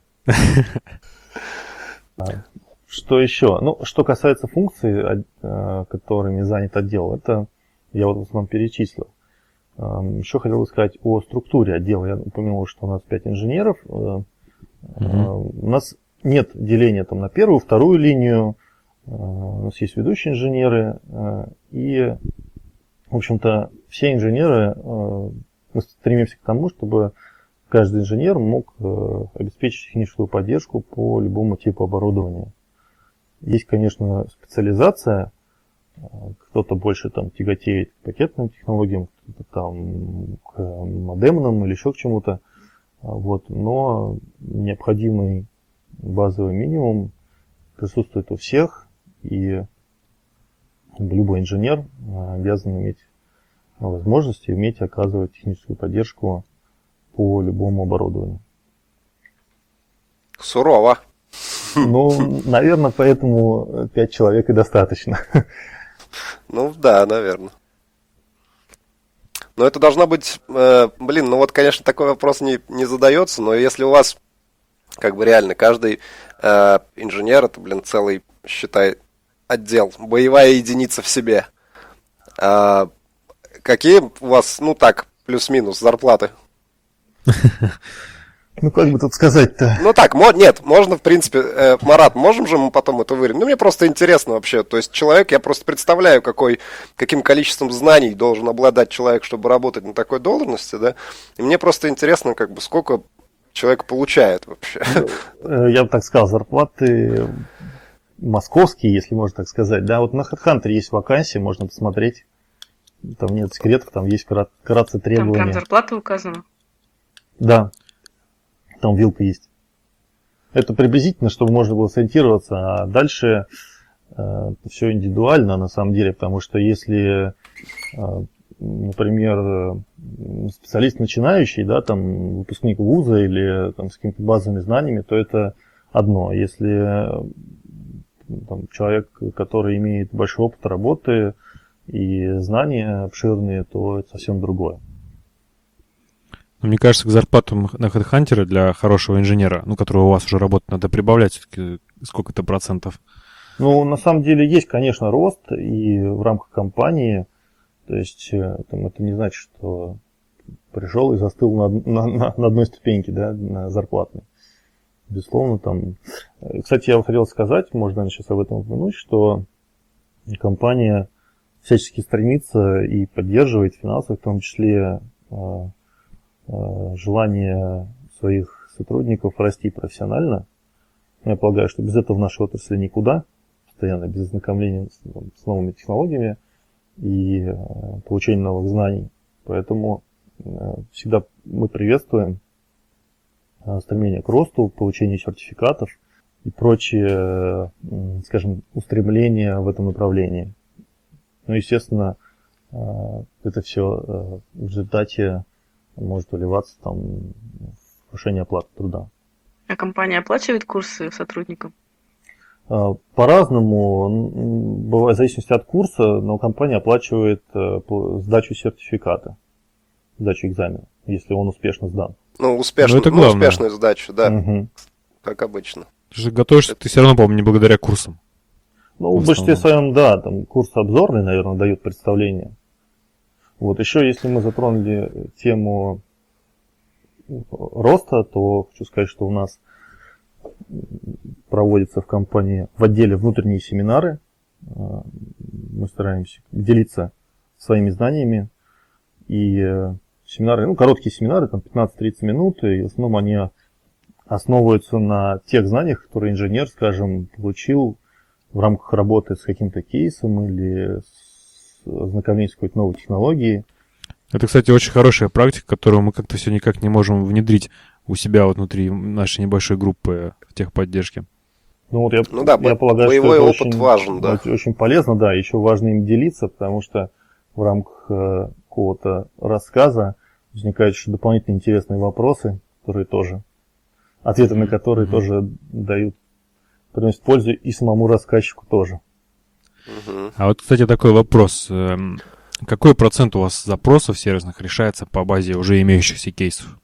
Что еще? Ну, что касается функций, которыми занят отдел, это я вот в основном перечислил. Еще хотел бы сказать о структуре отдела. Я упомянул, что у нас пять инженеров. Mm-hmm. У нас нет деления там на первую, вторую линию. У нас есть ведущие инженеры. И, в общем-то, все инженеры, мы стремимся к тому, чтобы каждый инженер мог обеспечить техническую поддержку по любому типу оборудования. Есть, конечно, специализация. Кто-то больше там тяготеет к пакетным технологиям, кто-то там к модемным или еще к чему-то. Вот. Но необходимый базовый минимум присутствует у всех, и любой инженер обязан иметь возможность и уметь оказывать техническую поддержку по любому оборудованию. Сурово. Ну, наверное, поэтому пять человек и достаточно. Ну да, наверное. Но это должна быть, э, блин, ну вот, конечно, такой вопрос не, не задается, но если у вас, как бы реально, каждый э, инженер, это, блин, целый, считай, отдел, боевая единица в себе. Э, какие у вас, ну так, плюс-минус зарплаты? Ну, как бы тут сказать-то? Ну так, мо- нет, можно, в принципе, э, Марат, можем же мы потом это вырезать? Ну, мне просто интересно вообще, то есть человек, я просто представляю, какой, каким количеством знаний должен обладать человек, чтобы работать на такой должности, да, и мне просто интересно, как бы, сколько человек получает вообще. Я бы так сказал, зарплаты московские, если можно так сказать, да, вот на HeadHunter есть вакансии, можно посмотреть, там нет секретов, там есть вкратце требования. Там прям зарплата указана? Да. Там вилка есть. Это приблизительно, чтобы можно было сориентироваться, а дальше э, все индивидуально на самом деле, потому что если, э, например, специалист начинающий, да, там выпускник вуза или там, с какими-то базовыми знаниями, то это одно. Если там, человек, который имеет большой опыт работы и знания обширные, то это совсем другое. Мне кажется, к зарплатам на HeadHunter для хорошего инженера, ну, который у вас уже работает, надо прибавлять все-таки сколько-то процентов. Ну, на самом деле есть, конечно, рост и в рамках компании. То есть там, это не значит, что пришел и застыл на, на, на, на одной ступеньке, да, на зарплатной. Безусловно, там... Кстати, я хотел сказать, можно, наверное, сейчас об этом упомянуть, что компания всячески стремится и поддерживает финансово, в том числе желание своих сотрудников расти профессионально. Я полагаю, что без этого в нашей отрасли никуда, постоянно без ознакомления с, с новыми технологиями и э, получения новых знаний. Поэтому э, всегда мы приветствуем э, стремление к росту, получение сертификатов и прочие, э, скажем, устремления в этом направлении. Ну, естественно, э, это все э, в результате может выливаться там в повышение оплаты труда. А компания оплачивает курсы сотрудникам? По-разному, бывает в зависимости от курса, но компания оплачивает сдачу сертификата, сдачу экзамена, если он успешно сдан. Ну, успешно, это ну, успешную сдачу, да, угу. Как обычно. Ты же готовишься, ты все равно, по-моему, не благодаря курсам. Ну, в большинстве своем, да, там курсы обзорные, наверное, дают представление. Вот, еще если мы затронули тему роста, то хочу сказать, что у нас проводятся в компании в отделе внутренние семинары. Мы стараемся делиться своими знаниями. И семинары, ну, короткие семинары, там пятнадцать-тридцать минут, и в основном они основываются на тех знаниях, которые инженер, скажем, получил в рамках работы с каким-то кейсом или с ознакомлением с какой-то новой технологией. Это, кстати, очень хорошая практика, которую мы как-то все никак не можем внедрить у себя вот внутри нашей небольшой группы техподдержки. Ну, вот я, ну да, я полагаю, боевой что это опыт очень, важен, да. Очень полезно, да, еще важно им делиться, потому что в рамках э, какого-то рассказа возникают еще дополнительные интересные вопросы, которые тоже, ответы на которые mm-hmm. тоже дают, приносят пользу и самому рассказчику тоже. Mm-hmm. А вот, кстати, такой вопрос. Какой процент у вас запросов сервисных решается по базе уже имеющихся кейсов?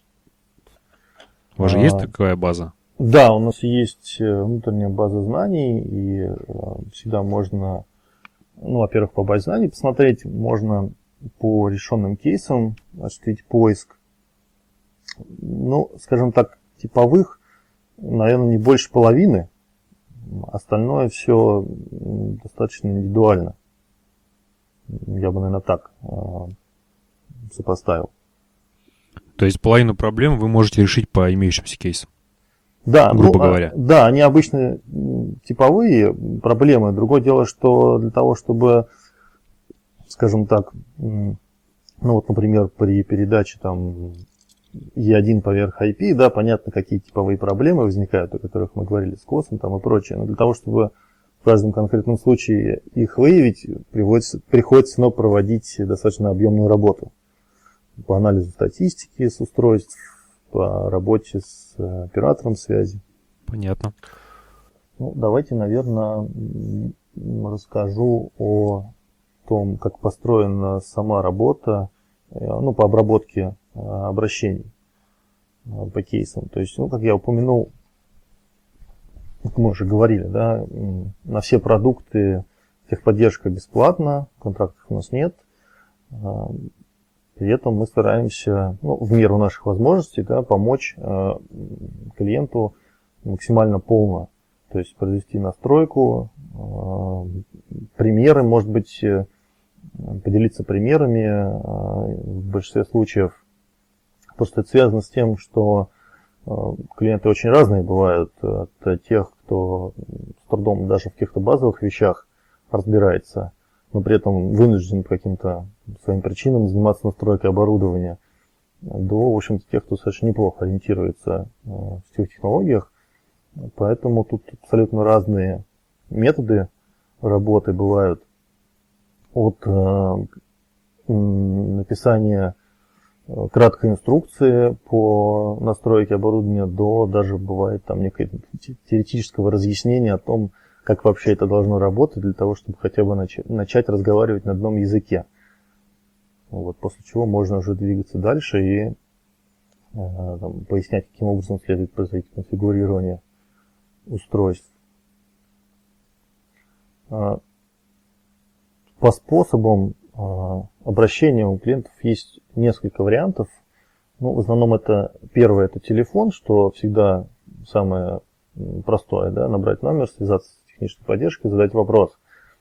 У вас же а, есть такая база? Да, у нас есть внутренняя база знаний, и всегда можно, ну, во-первых, по базе знаний посмотреть, можно по решенным кейсам осуществить поиск. Ну, скажем так, типовых, наверное, не больше половины. Остальное все достаточно индивидуально. Я бы, наверное, так э, сопоставил. То есть половину проблем вы можете решить по имеющимся кейсам? Да, грубо ну, говоря. Да, они обычно типовые проблемы. Другое дело, что для того, чтобы, скажем так, ну вот, например, при передаче там и один поверх ай пи, да, понятно, какие типовые проблемы возникают, о которых мы говорили с косом там и прочее. Но для того, чтобы в каждом конкретном случае их выявить, приходится, приходится но проводить достаточно объемную работу по анализу статистики с устройств, по работе с оператором связи. Понятно. Ну, давайте, наверное, расскажу о том, как построена сама работа, ну, по обработке обращений по кейсам. То есть, ну, как я упомянул, мы уже говорили, да, на все продукты техподдержка бесплатна, контрактов у нас нет. При этом мы стараемся, ну, в меру наших возможностей, да, помочь э, клиенту максимально полно. То есть произвести настройку, э, примеры, может быть, э, поделиться примерами э, в большинстве случаев. Просто это связано с тем, что э, клиенты очень разные бывают. От тех, кто с трудом даже в каких-то базовых вещах разбирается, но при этом вынужден по каким-то своим причинам заниматься настройкой оборудования, до, в общем-то, тех, кто достаточно неплохо ориентируется в сетевых технологиях. Поэтому тут абсолютно разные методы работы бывают. От э, написания краткой инструкции по настройке оборудования до даже бывает там некое теоретического разъяснения о том, как вообще это должно работать, для того, чтобы хотя бы начать, начать разговаривать на одном языке. Вот, после чего можно уже двигаться дальше и э, там, пояснять, каким образом следует производить конфигурирование устройств. Э, по способам э, обращения у клиентов есть несколько вариантов. Ну, в основном это первое, это телефон, что всегда самое простое, да, набрать номер, связаться с технической поддержкой, задать вопрос.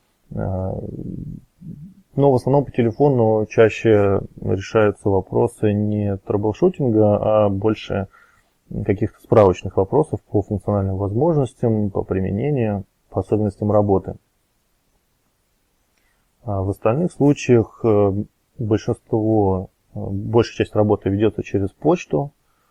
Но в основном по телефону чаще решаются вопросы не трэблшутинга, а больше каких-то справочных вопросов по функциональным возможностям, по применению, по особенностям работы. А в остальных случаях большинство, большая часть работы ведется через почту,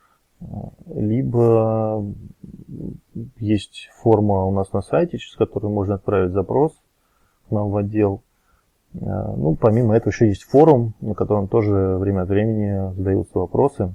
либо есть форма у нас на сайте, через которую можно отправить запрос к нам в отдел. Ну, помимо этого еще есть форум, на котором тоже время от времени задаются вопросы.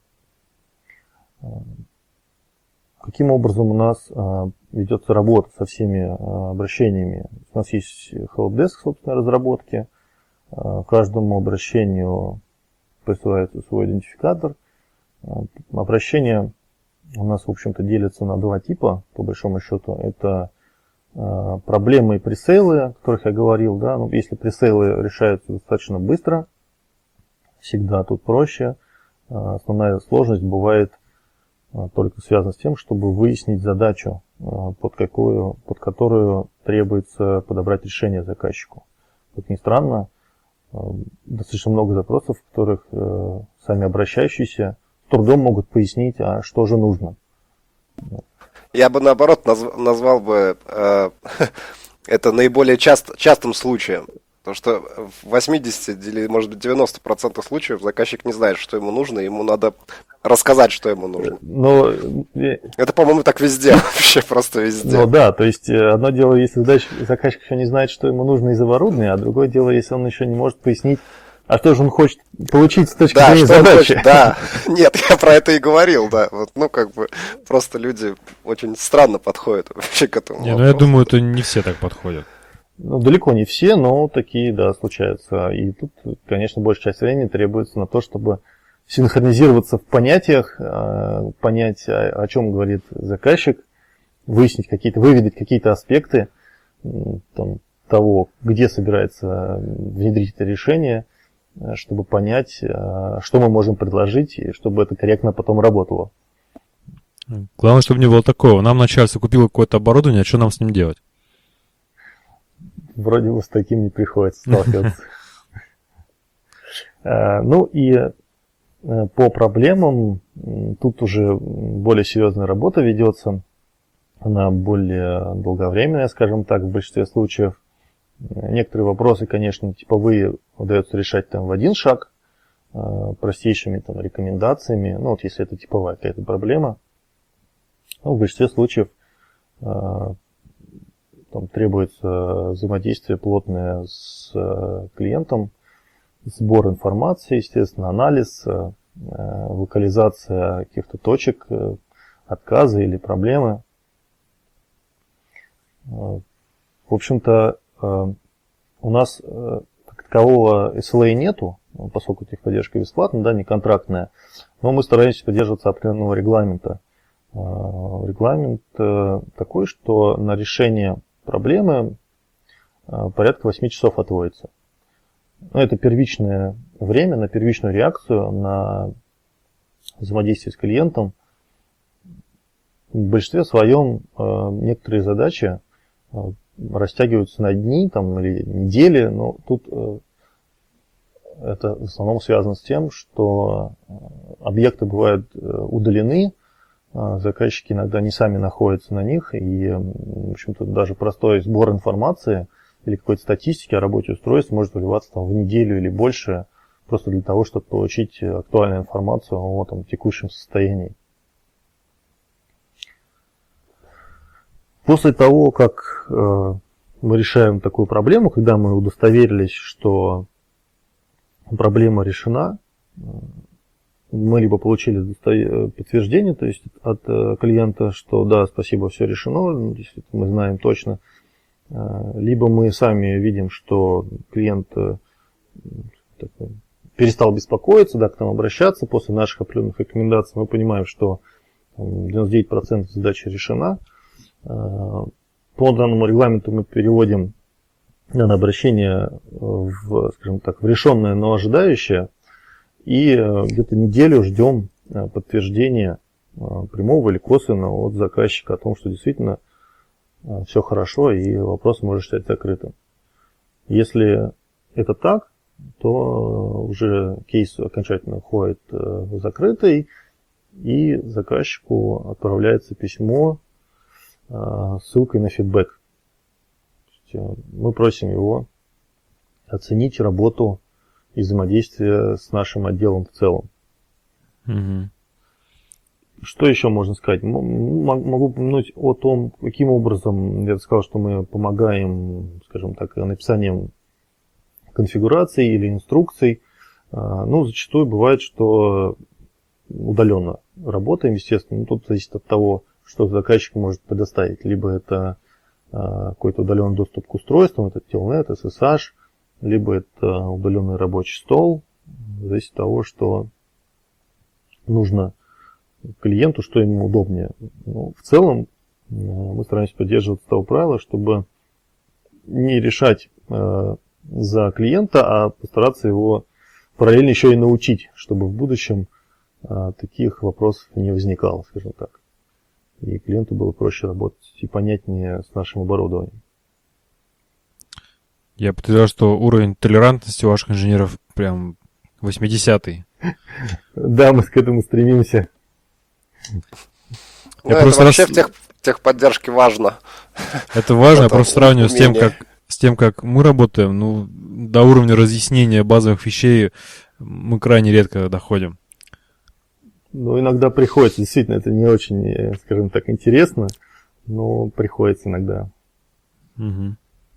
Каким образом у нас ведется работа со всеми обращениями? У нас есть helpdesk, собственно, разработки. Каждому обращению присылается свой идентификатор. Обращения у нас, в общем-то, делятся на два типа, по большому счету. Это э, проблемы и пресейлы, о которых я говорил. Да? Ну, если пресейлы решаются достаточно быстро, всегда тут проще. Э, основная сложность бывает э, только связана с тем, чтобы выяснить задачу, э, под, какую, под которую требуется подобрать решение заказчику. Как ни странно, э, достаточно много запросов, в которых э, сами обращающиеся трудом могут пояснить, а что же нужно. Я бы, наоборот, назв, назвал бы э, это наиболее част, частым случаем. Потому что в восемьдесят или, может быть, девяносто процентов случаев заказчик не знает, что ему нужно, ему надо рассказать, что ему нужно. Но... Это, по-моему, так везде, вообще просто везде. Ну да, то есть одно дело, если заказчик еще не знает, что ему нужно из оборудования, а другое дело, если он еще не может пояснить, а что же он хочет получить с точки да, зрения задачи? Хочет, да, нет, я про это и говорил, да. Вот, ну, как бы, просто люди очень странно подходят вообще к этому. Не, ну я думаю, это не все так подходят. Ну, далеко не все, но такие, да, случаются. И тут, конечно, большая часть времени требуется на то, чтобы синхронизироваться в понятиях, понять, о чем говорит заказчик, выяснить какие-то, выведать какие-то аспекты там, того, где собирается внедрить это решение, чтобы понять, что мы можем предложить, и чтобы это корректно потом работало. Главное, чтобы не было такого. Нам начальство купило какое-то оборудование, а что нам с ним делать? Вроде бы с таким не приходится сталкиваться. Ну и по проблемам тут уже более серьезная работа ведется. Она более долговременная, скажем так, в большинстве случаев. Некоторые вопросы, конечно, типовые удается решать там в один шаг, простейшими там рекомендациями. Ну вот если это типовая какая-то проблема. Но в большинстве случаев там требуется взаимодействие плотное с клиентом, сбор информации, естественно, анализ, локализация каких-то точек отказа или проблемы. В общем-то, у нас как такового эс эл эй нету, поскольку техподдержка бесплатная, да, не контрактная, но мы стараемся придерживаться определенного регламента. Регламент такой, что на решение проблемы порядка восемь часов отводится. Это первичное время на первичную реакцию, на взаимодействие с клиентом. В большинстве своем некоторые задачи растягиваются на дни там, или недели, но тут это в основном связано с тем, что объекты бывают удалены, заказчики иногда не сами находятся на них, и, в общем-то, даже простой сбор информации или какой-то статистики о работе устройств может выливаться там, в неделю или больше, просто для того, чтобы получить актуальную информацию о там, текущем состоянии. После того, как э, мы решаем такую проблему, когда мы удостоверились, что проблема решена, мы либо получили подтверждение, то есть от клиента, что да, спасибо, все решено, мы знаем точно, либо мы сами видим, что клиент перестал беспокоиться, да, к нам обращаться, после наших определенных рекомендаций мы понимаем, что девяносто девять процентов задачи решена. По данному регламенту мы переводим данное обращение в, скажем так, в решенное, но ожидающее, и где-то неделю ждем подтверждения прямого или косвенного от заказчика о том, что действительно все хорошо и вопрос может стать закрытым. Если это так, то уже кейс окончательно уходит в закрытый, и заказчику отправляется письмо с ссылкой на фидбэк. Мы просим его оценить работу и взаимодействие с нашим отделом в целом. Угу. Что еще можно сказать? Могу упомянуть о том, каким образом, я сказал, что мы помогаем, скажем так, написанием конфигураций или инструкций. Ну, зачастую бывает, что удаленно работаем, естественно. Ну, тут зависит от того, что заказчик может предоставить. Либо это какой-то удаленный доступ к устройствам, это Telnet, эс эс эйч, либо это удаленный рабочий стол. Зависит от того, что нужно клиенту, что ему удобнее. Ну, в целом мы стараемся поддерживаться того правила, чтобы не решать э, за клиента, а постараться его параллельно еще и научить, чтобы в будущем э, таких вопросов не возникало, скажем так. И клиенту было проще работать и понятнее с нашим оборудованием. Я подтверждаю, что уровень толерантности у ваших инженеров прям восьмидесятый. Да, мы к этому стремимся. Ну, это вообще раз... в тех, техподдержке важно. Это важно, я просто сравниваю с тем, как, с тем, как мы работаем. Ну, до уровня разъяснения базовых вещей мы крайне редко доходим. Ну, иногда приходится. Действительно, это не очень, скажем так, интересно, но приходится иногда. Угу.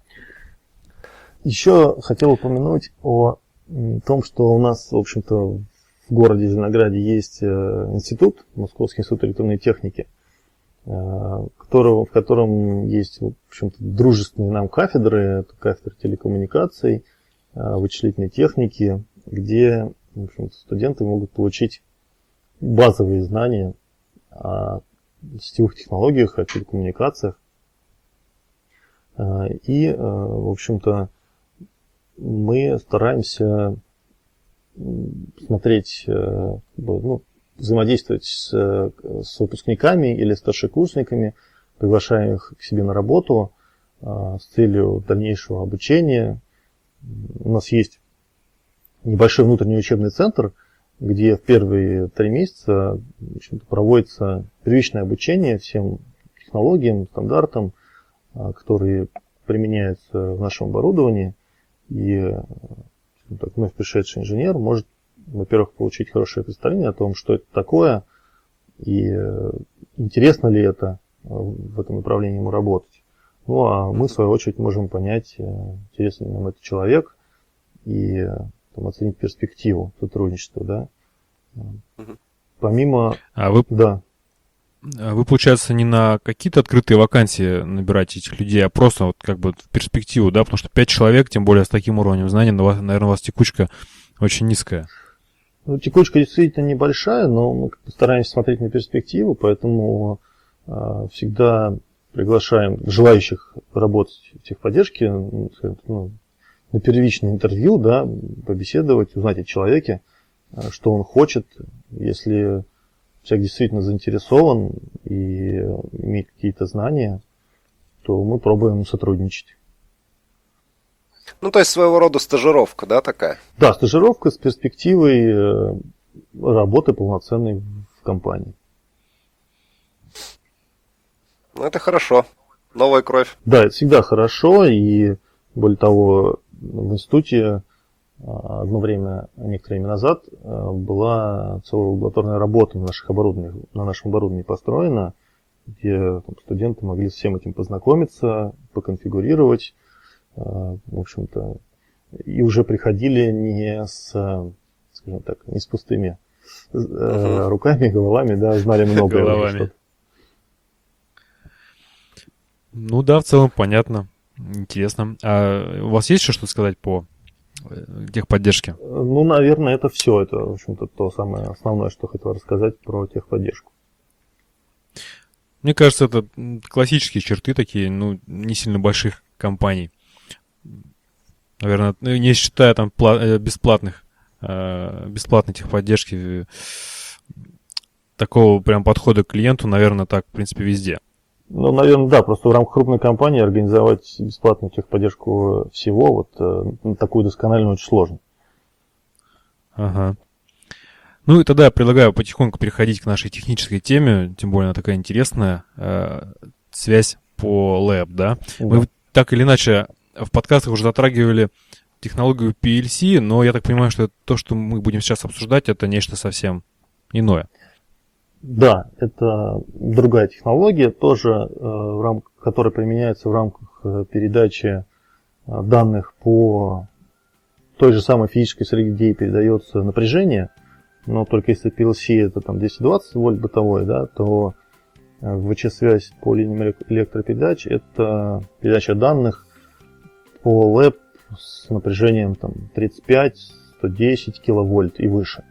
Еще хотел упомянуть о том, что у нас, в общем-то, в городе Зеленограде есть институт, Московский институт электронной техники, которого, в котором есть, в общем-то, дружественные нам кафедры, это кафедра телекоммуникаций, вычислительной техники, где, в общем-то, студенты могут получить базовые знания о сетевых технологиях, о телекоммуникациях. И, в общем-то, мы стараемся смотреть, ну, взаимодействовать с, с выпускниками или старшекурсниками, приглашаем их к себе на работу с целью дальнейшего обучения. У нас есть небольшой внутренний учебный центр, где в первые три месяца, в общем-то, проводится первичное обучение всем технологиям, стандартам, которые применяются в нашем оборудовании. И так, вновь пришедший инженер может, во-первых, получить хорошее представление о том, что это такое, и интересно ли это в этом направлении ему работать. Ну, а мы, в свою очередь, можем понять, интересен ли нам этот человек, и там, оценить перспективу сотрудничества, да. Угу. Помимо... А вы, да. вы, получается, не на какие-то открытые вакансии набираете этих людей, а просто вот как бы в перспективу, да, потому что пять человек, тем более с таким уровнем знаний, наверное, у вас текучка очень низкая. Ну, текучка действительно небольшая, но мы стараемся смотреть на перспективу, поэтому э, всегда приглашаем желающих работать в техподдержке, ну, на первичное интервью, да, побеседовать, узнать о человеке, что он хочет. Если человек действительно заинтересован и имеет какие-то знания, то мы пробуем сотрудничать. Ну, то есть своего рода стажировка, да, такая? Да, стажировка с перспективой работы полноценной в компании. Ну, это хорошо. Новая кровь. Да, это всегда хорошо, и более того, в институте одно время, некоторое время назад, была целая лабораторная работа на, наших оборудованиях, на нашем оборудовании построена, где там, студенты могли с всем этим познакомиться, поконфигурировать, в общем-то, и уже приходили не с, скажем так, не с пустыми uh-huh. руками, головами, да, знали много. Головами. Ну да, в целом понятно, интересно. А у вас есть еще что сказать по техподдержке? Ну, наверное, это все. Это, в общем-то, то самое основное, что хотел рассказать про техподдержку. Мне кажется, это классические черты такие, ну, не сильно больших компаний. Наверное, не считая там бесплатных, бесплатной техподдержки, такого прям подхода к клиенту, наверное, так, в принципе, везде. Ну, наверное, да, просто в рамках крупной компании организовать бесплатную техподдержку всего, вот э, такую доскональную очень сложно. Ага. Ну и тогда я предлагаю потихоньку переходить к нашей технической теме, тем более она такая интересная, э, связь по лэб, да? да? Мы так или иначе в подкастах уже затрагивали технологию пи эл си, но я так понимаю, что то, что мы будем сейчас обсуждать, это нечто совсем иное. Да, это другая технология, тоже, э, в рамках, которая применяется в рамках э, передачи э, данных по той же самой физической среде, передается напряжение, но только если пи эл си это там двести двадцать вольт бытовой, да, то э, ви чи-связь по линиям электропередач это передача данных по лэб с напряжением там, тридцать пять - сто десять киловольт и выше.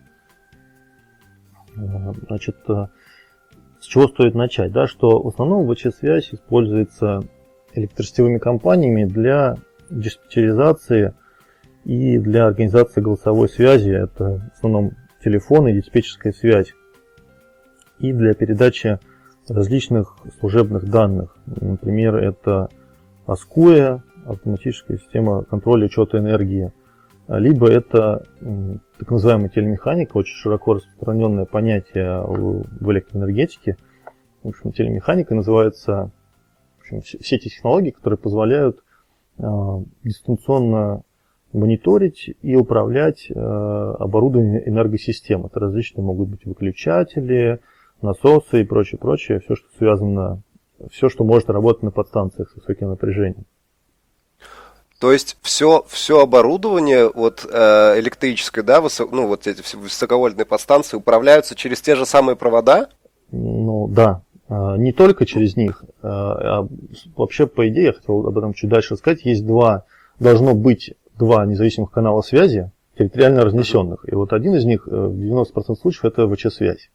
Значит, с чего стоит начать? Да, что в основном ви чи-связь используется электросетевыми компаниями для диспетчеризации и для организации голосовой связи. Это в основном телефон и диспетчерская связь. И для передачи различных служебных данных. Например, это аскуэ, автоматическая система контроля учета энергии. Либо это так называемая телемеханика, очень широко распространенное понятие в электроэнергетике. В общем, телемеханика называется, в общем, все эти технологии, которые позволяют э, дистанционно мониторить и управлять э, оборудованием энергосистем. Это различные могут быть выключатели, насосы и прочее, прочее, все, что связано, все, что может работать на подстанциях с высоким напряжением. То есть все, все оборудование вот, э, электрическое, да, высо, ну вот эти все высоковольтные подстанции управляются через те же самые провода? Ну да, не только через них. А вообще, по идее, я хотел об этом чуть дальше рассказать, есть два, должно быть два независимых канала связи, территориально разнесенных. И вот один из них в девяноста процентах случаев это ви чи-связь.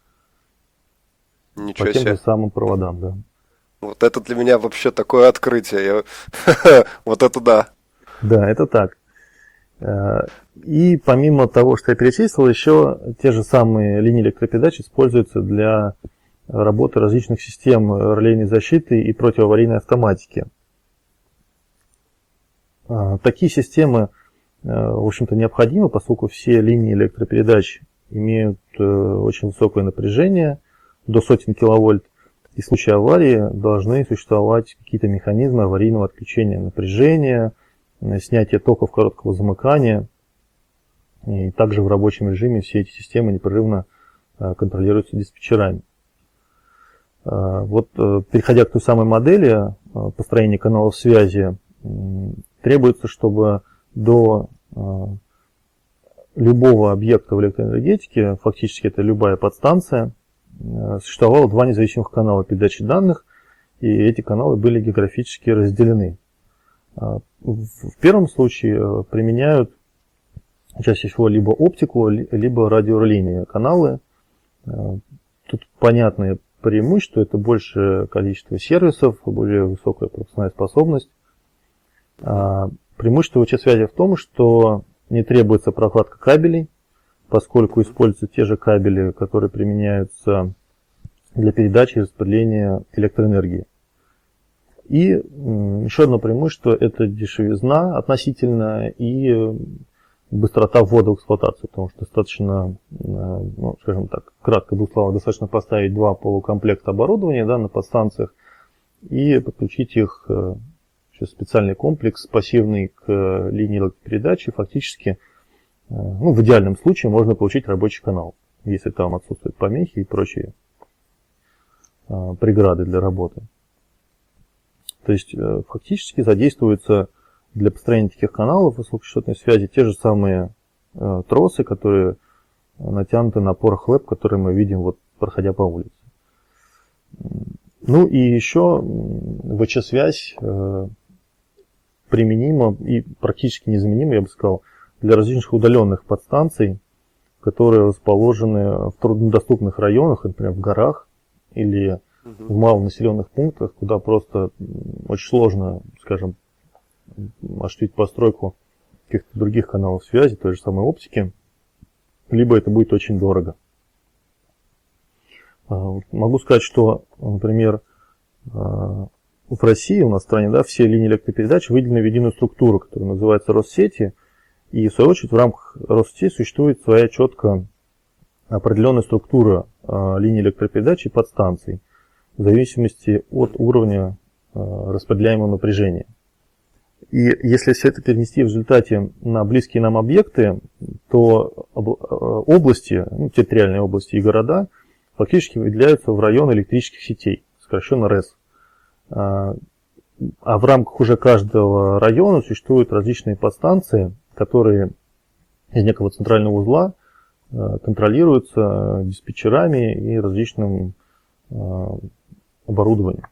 Ничего по тем себе. же самым проводам, да. Вот это для меня вообще такое открытие. Я... вот это да. Да, это так. И помимо того, что я перечислил, еще те же самые линии электропередач используются для работы различных систем релейной защиты и противоаварийной автоматики. Такие системы, в общем-то, необходимы, поскольку все линии электропередач имеют очень высокое напряжение, до сотен киловольт, и в случае аварии должны существовать какие-то механизмы аварийного отключения напряжения, снятия токов короткого замыкания. И также в рабочем режиме все эти системы непрерывно контролируются диспетчерами. Вот, переходя к той самой модели построения каналов связи, требуется, чтобы до любого объекта в электроэнергетике, фактически это любая подстанция, существовало два независимых канала передачи данных, и эти каналы были географически разделены. В первом случае применяют чаще всего либо оптику, либо радиорелейные каналы. Тут понятное преимущество, это большее количество сервисов, более высокая пропускная способность. Преимущество УЧ-связи в том, что не требуется прокладка кабелей, поскольку используются те же кабели, которые применяются для передачи и распределения электроэнергии. И еще одно преимущество – это дешевизна относительно и быстрота ввода в эксплуатацию, потому что достаточно, ну, скажем так, кратко двух словах, достаточно поставить два полукомплекта оборудования, да, на подстанциях и подключить их в специальный комплекс, пассивный к линии электропередачи. Фактически, ну, в идеальном случае можно получить рабочий канал, если там отсутствуют помехи и прочие преграды для работы. То есть фактически задействуются для построения таких каналов высокочастотной связи те же самые тросы, которые натянуты на порох ВЭП, которые мы видим, вот, проходя по улице. Ну и еще ВЧ-связь применима и практически незаменима, я бы сказал, для различных удаленных подстанций, которые расположены в труднодоступных районах, например, в горах или в малонаселенных пунктах, куда просто очень сложно, скажем, осуществить постройку каких-то других каналов связи, той же самой оптики, либо это будет очень дорого. Могу сказать, что, например, в России, у нас в стране, да, все линии электропередач выделены в единую структуру, которая называется Россети, и в свою очередь в рамках Россети существует своя четко определенная структура линий электропередач и подстанций в зависимости от уровня распределяемого напряжения. И если все это перенести в результате на близкие нам объекты, то области, ну, территориальные области и города фактически выделяются в район электрических сетей, сокращенно РЭС. А в рамках уже каждого района существуют различные подстанции, которые из некого центрального узла контролируются диспетчерами и различным оборудованием.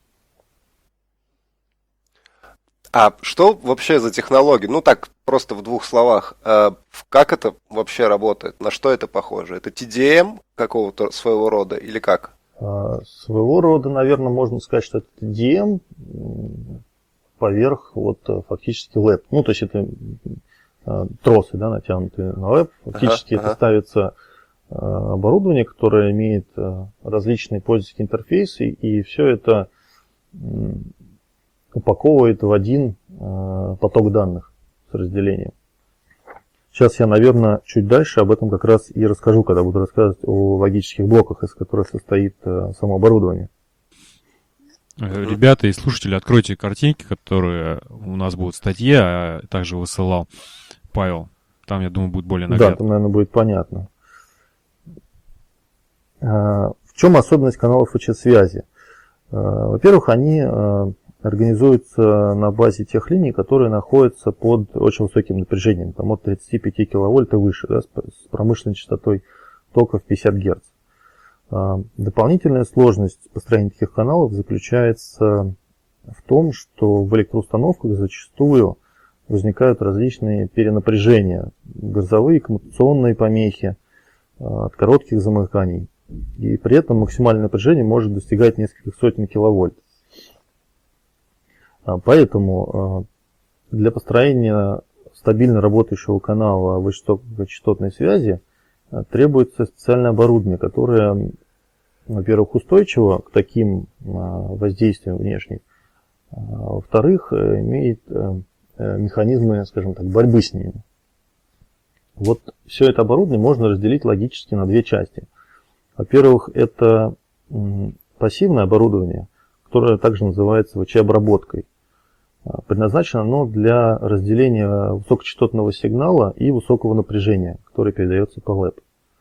А что вообще за технология? Ну так, просто в двух словах. Как это вообще работает? На что это похоже? Это ти ди эм какого-то своего рода или как? Своего рода, наверное, можно сказать, что это ти ди эм поверх вот фактически ЛЭП. Ну, то есть это тросы, да, натянутые на ЛЭП. Фактически ага, это ага. ставится оборудование, которое имеет различные пользовательские интерфейсы, и все это упаковывает в один поток данных с разделением. Сейчас я, наверное, чуть дальше об этом как раз и расскажу, когда буду рассказывать о логических блоках, из которых состоит само оборудование. Ребята и слушатели, откройте картинки, которые у нас будут в статье, а также высылал Павел. Там, я думаю, будет более наглядно. Да, там, наверное, будет понятно. В чем особенность каналов ВЧ-связи? Во-первых, они организуются на базе тех линий, которые находятся под очень высоким напряжением, там от тридцати пяти киловольт и выше, да, с промышленной частотой тока в пятьдесят герц. Дополнительная сложность построения таких каналов заключается в том, что в электроустановках зачастую возникают различные перенапряжения, грозовые, коммутационные помехи от коротких замыканий. И при этом максимальное напряжение может достигать нескольких сотен киловольт. Поэтому для построения стабильно работающего канала высокочастотной связи требуется специальное оборудование, которое, во-первых, устойчиво к таким воздействиям внешним, а во-вторых, имеет механизмы, скажем так, борьбы с ними. Вот все это оборудование можно разделить логически на две части. Во-первых, это пассивное оборудование, которое также называется вэ че-обработкой. Предназначено оно для разделения высокочастотного сигнала и высокого напряжения, который передается по лэп.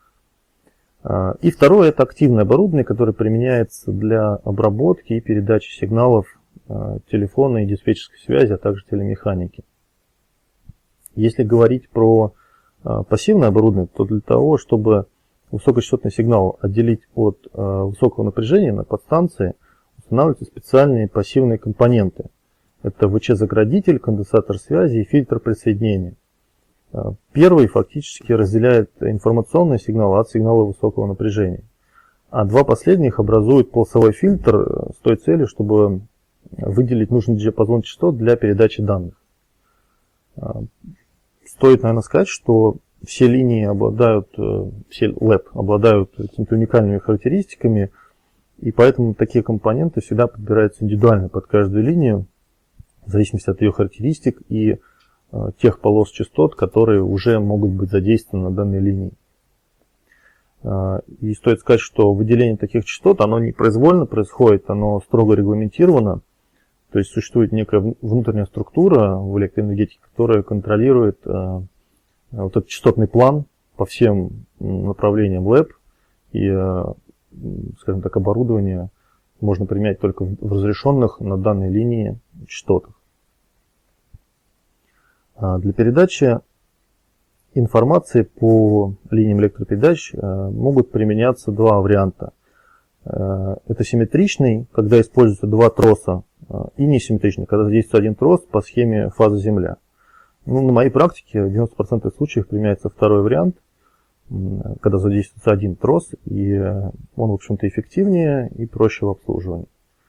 И второе, это активное оборудование, которое применяется для обработки и передачи сигналов телефонной и диспетчерской связи, а также телемеханики. Если говорить про пассивное оборудование, то для того, чтобы высокочастотный сигнал отделить от высокого напряжения на подстанции, устанавливаются специальные пассивные компоненты. Это вэ че-заградитель, конденсатор связи и фильтр присоединения. Первый фактически разделяет информационный сигнал от сигнала высокого напряжения. А два последних образуют полосовой фильтр с той целью, чтобы выделить нужный диапазон частот для передачи данных. Стоит, наверное, сказать, что все линии обладают, все лэп обладают какими-то уникальными характеристиками, и поэтому такие компоненты всегда подбираются индивидуально под каждую линию, в зависимости от ее характеристик и э, тех полос частот, которые уже могут быть задействованы на данной линии. Э, и стоит сказать, что выделение таких частот, оно не произвольно происходит, оно строго регламентировано. То есть существует некая внутренняя структура в электроэнергетике, которая контролирует э, вот этот частотный план по всем направлениям лэп, и, э, скажем так, оборудование можно применять только в разрешенных на данной линии частотах. Для передачи информации по линиям электропередач могут применяться два варианта. Это симметричный, когда используются два троса, и несимметричный, когда задействуется один трос по схеме фаза Земля. Ну, на моей практике в девяноста процентах случаев применяется второй вариант, когда задействуется один трос, и он, в общем-то, эффективнее и проще в обслуживании.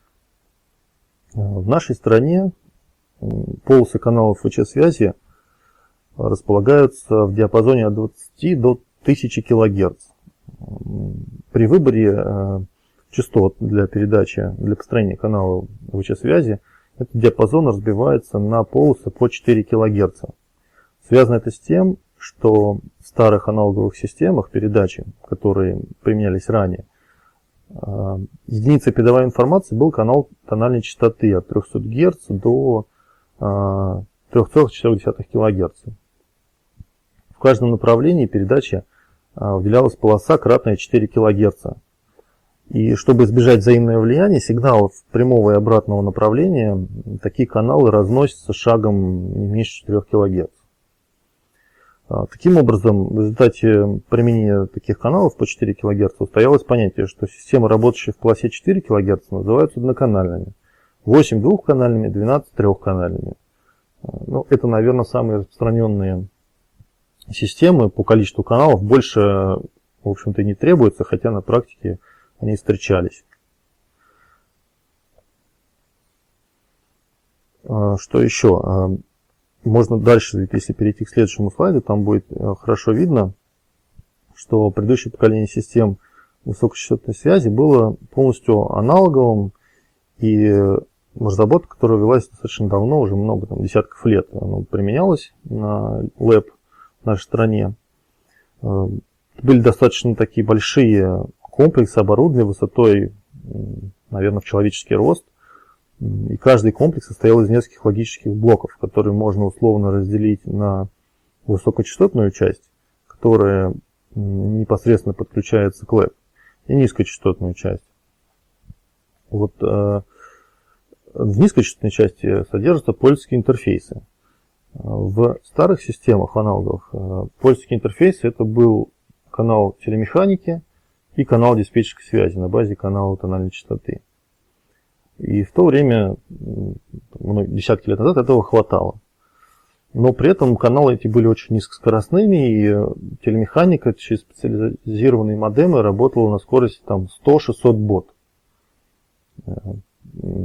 В нашей стране полосы каналов вэ че-связи располагаются в диапазоне от двадцати до тысячи килогерц. При выборе частот для передачи, для построения канала вэ че-связи, этот диапазон разбивается на полосы по четыре килогерца. Связано это с тем, что в старых аналоговых системах передачи, которые применялись ранее, единицей передаваемой информации был канал тональной частоты от трёхсот герц до трёх целых четырёх десятых килогерц. В каждом направлении передачи выделялась полоса кратная четыре килогерца. И чтобы избежать взаимного влияния сигналов прямого и обратного направления, такие каналы разносятся шагом не меньше четырёх килогерц. Таким образом, в результате применения таких каналов по четыре килогерца устоялось понятие, что системы, работающие в полосе четыре килогерца, называются одноканальными, восемь двухканальными, двенадцать трехканальными. Ну, это, наверное, самые распространенные системы по количеству каналов. Больше, в общем-то, и не требуется, хотя на практике они встречались. Что еще? Можно дальше, если перейти к следующему слайду, там будет хорошо видно, что предыдущее поколение систем высокочастотной связи было полностью аналоговым, и разработка, которая велась достаточно давно, уже много, там, десятков лет, она применялась на лэп в нашей стране. Были достаточно такие большие комплексы оборудования высотой, наверное, в человеческий рост. И каждый комплекс состоял из нескольких логических блоков, которые можно условно разделить на высокочастотную часть, которая непосредственно подключается к лэп, и низкочастотную часть. Вот, э, в низкочастотной части содержатся пользовательские интерфейсы. В старых системах аналогов э, пользовательские интерфейсы это был канал телемеханики и канал диспетчерской связи на базе канала тональной частоты. И в то время, десятки лет назад, этого хватало. Но при этом каналы эти были очень низкоскоростными, и телемеханика через специализированные модемы работала на скорости там, сто-шестьсот бот.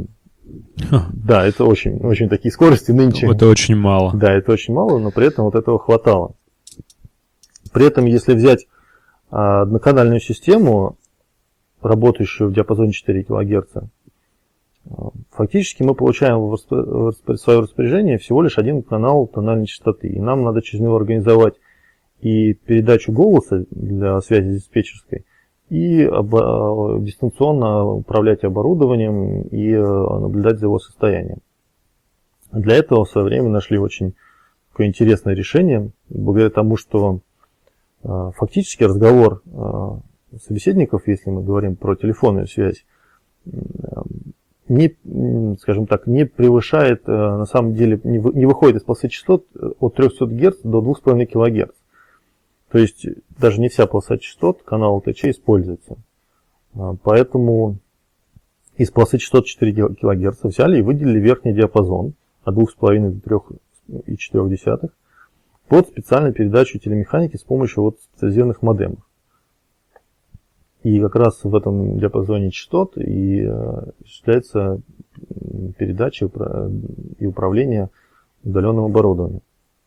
Да, это очень, очень такие скорости нынче. Это очень мало. Да, это очень мало, но при этом вот этого хватало. При этом, если взять а, одноканальную систему, работающую в диапазоне четыре килогерца, фактически мы получаем в свое распоряжение всего лишь один канал тональной частоты. И нам надо через него организовать и передачу голоса для связи диспетчерской, и об, дистанционно управлять оборудованием и наблюдать за его состоянием. Для этого в свое время нашли очень такое интересное решение, благодаря тому, что э, фактически разговор э, собеседников, если мы говорим про телефонную связь, э, не, скажем так, не превышает, э, на самом деле, не, вы, не выходит из полосы частот от трехсот герц до двух с половиной килогерц. То есть даже не вся полоса частот канала ТЧ используется. Поэтому из полосы частот четыре килогерца взяли и выделили верхний диапазон от двух с половиной до трёх и четырёх десятых под специальную передачу телемеханики с помощью вот специализированных модемов. И как раз в этом диапазоне частот и осуществляется передача и управление удаленным оборудованием.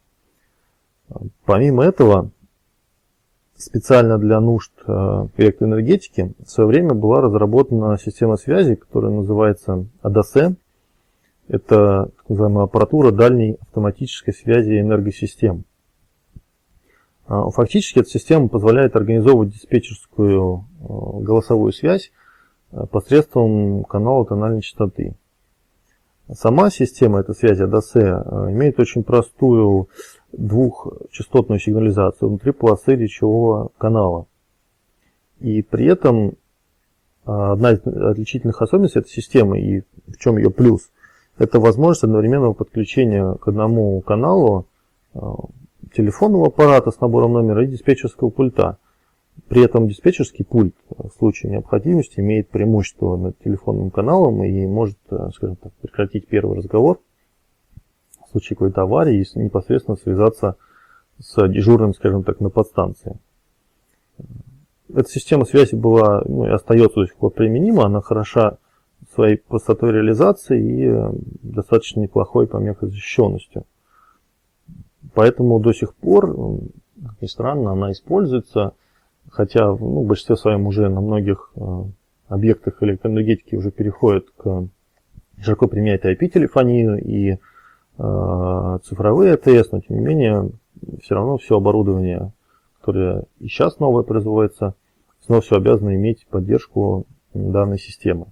Помимо этого, специально для нужд э, электроэнергетики в свое время была разработана система связи, которая называется эй ди эс и. Это так называемая аппаратура дальней автоматической связи энергосистем. А, фактически эта система позволяет организовывать диспетчерскую э, голосовую связь э, посредством канала тональной частоты. Сама система этой связи эй ди эс и э, имеет очень простую двухчастотную сигнализацию внутри полосы речевого канала. И при этом одна из отличительных особенностей этой системы, и в чем ее плюс, это возможность одновременного подключения к одному каналу телефонного аппарата с набором номера и диспетчерского пульта. При этом диспетчерский пульт в случае необходимости имеет преимущество над телефонным каналом и может, скажем так, прекратить первый разговор в случае какой-то аварии, если непосредственно связаться с дежурным, скажем так, на подстанции. Эта система связи была, ну, и остается до сих пор применима, она хороша своей простотой реализации и достаточно неплохой помехозащищенностью. Поэтому до сих пор, как ни странно, она используется, хотя ну, в большинстве своем уже на многих э, объектах электроэнергетики уже переходят к широко применяют ай пи-телефонию и э, цифровые эй ти эс, но тем не менее все равно все оборудование, которое и сейчас новое производится, снова все обязано иметь поддержку данной системы.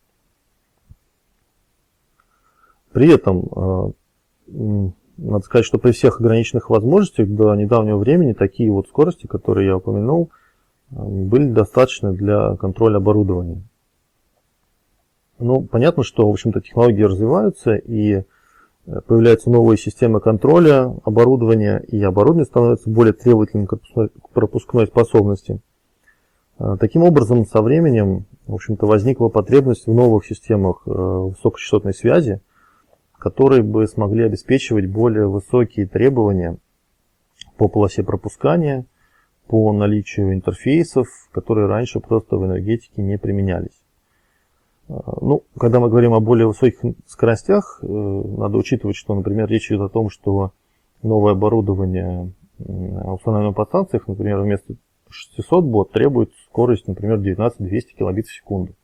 При этом э, надо сказать, что при всех ограниченных возможностях до недавнего времени такие вот скорости, которые я упомянул, были достаточны для контроля оборудования. Ну, понятно, что, в общем-то, технологии развиваются, и появляются новые системы контроля оборудования, и оборудование становится более требовательным к пропускной способности. Таким образом, со временем, в общем-то, возникла потребность в новых системах высокочастотной связи, которые бы смогли обеспечивать более высокие требования по полосе пропускания, по наличию интерфейсов, которые раньше просто в энергетике не применялись. Ну, когда мы говорим о более высоких скоростях, надо учитывать, что, например, речь идет о том, что новое оборудование, установленное на подстанциях, например, вместо шестисот бот требует скорость, например, девятнадцать тысяч двести килобит в секунду.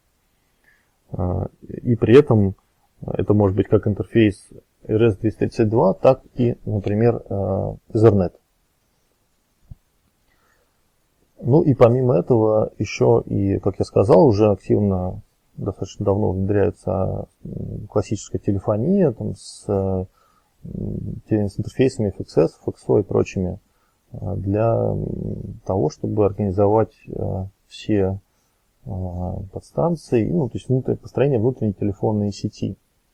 И при этом это может быть как интерфейс эр эс двести тридцать два, так и, например, Ethernet. Ну и помимо этого еще и, как я сказал, уже активно достаточно давно внедряется классическая телефония там, с, с интерфейсами эф икс эс, эф икс о и прочими для того, чтобы организовать все подстанции, ну, то есть внутрь, построение внутренней телефонной сети.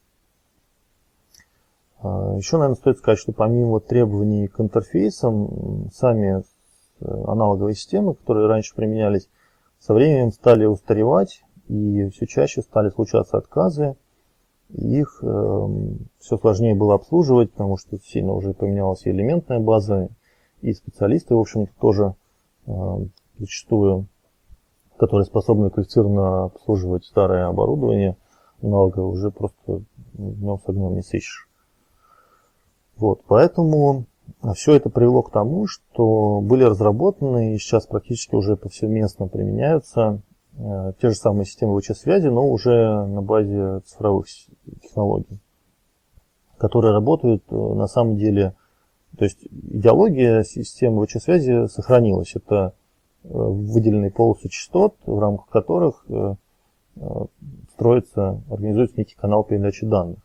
Еще, наверное, стоит сказать, что помимо требований к интерфейсам, сами аналоговые системы, которые раньше применялись, со временем стали устаревать, и все чаще стали случаться отказы. Их э, все сложнее было обслуживать, потому что сильно уже поменялась и элементная база, и специалисты, в общем-то, тоже э, зачастую, которые способны квалифицированно обслуживать старое оборудование, аналоговое уже просто днем с огнем не сыщешь. Вот, поэтому все это привело к тому, что были разработаны и сейчас практически уже повсеместно применяются э, те же самые системы ВЧ-связи, но уже на базе цифровых технологий, которые работают э, на самом деле. То есть идеология системы ВЧ-связи сохранилась. Это э, выделенные полосы частот, в рамках которых э, э, строится, организуется некий канал передачи данных.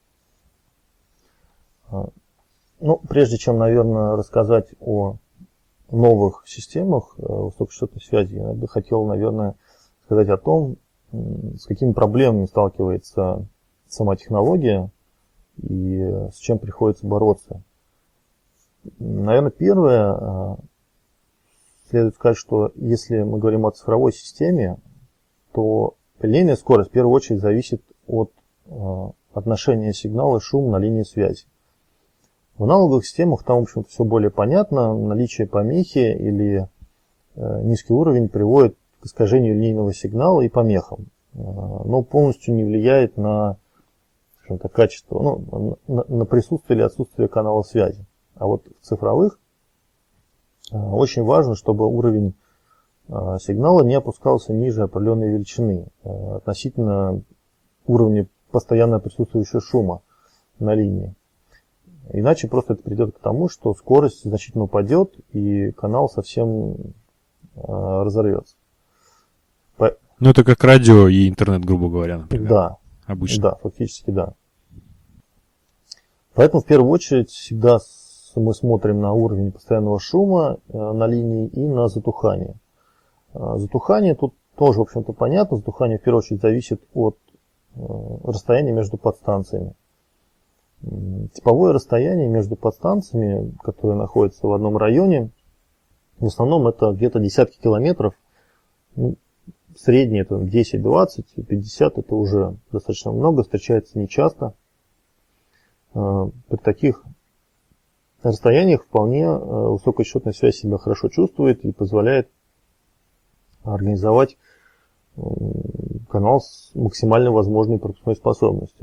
Ну, прежде чем, наверное, рассказать о новых системах высокочастотной связи, я бы хотел, наверное, сказать о том, с какими проблемами сталкивается сама технология и с чем приходится бороться. Наверное, первое, следует сказать, что если мы говорим о цифровой системе, то линейная скорость в первую очередь зависит от отношения сигнала и шума на линии связи. В аналоговых системах там, в общем-то, все более понятно. Наличие помехи или э, низкий уровень приводит к искажению линейного сигнала и помехам, э, но полностью не влияет на, скажем так, качество, ну, на, на присутствие или отсутствие канала связи. А вот в цифровых э, очень важно, чтобы уровень э, сигнала не опускался ниже определенной величины э, относительно уровня постоянно присутствующего шума на линии. Иначе просто это придет к тому, что скорость значительно упадет и канал совсем э, разорвется. По... Ну, это как радио и интернет, грубо говоря, например. Да. Обычно. Да, фактически да. Поэтому в первую очередь всегда мы смотрим на уровень постоянного шума э, на линии и на затухание. Э, затухание тут тоже, в общем-то, понятно. Затухание в первую очередь зависит от э, расстояния между подстанциями. Типовое расстояние между подстанциями, которые находятся в одном районе, в основном это где-то десятки километров. Ну, среднее это десять, двадцать, пятьдесят, это уже достаточно много, встречается нечасто. При таких расстояниях вполне высокочастотная связь себя хорошо чувствует и позволяет организовать канал с максимально возможной пропускной способностью.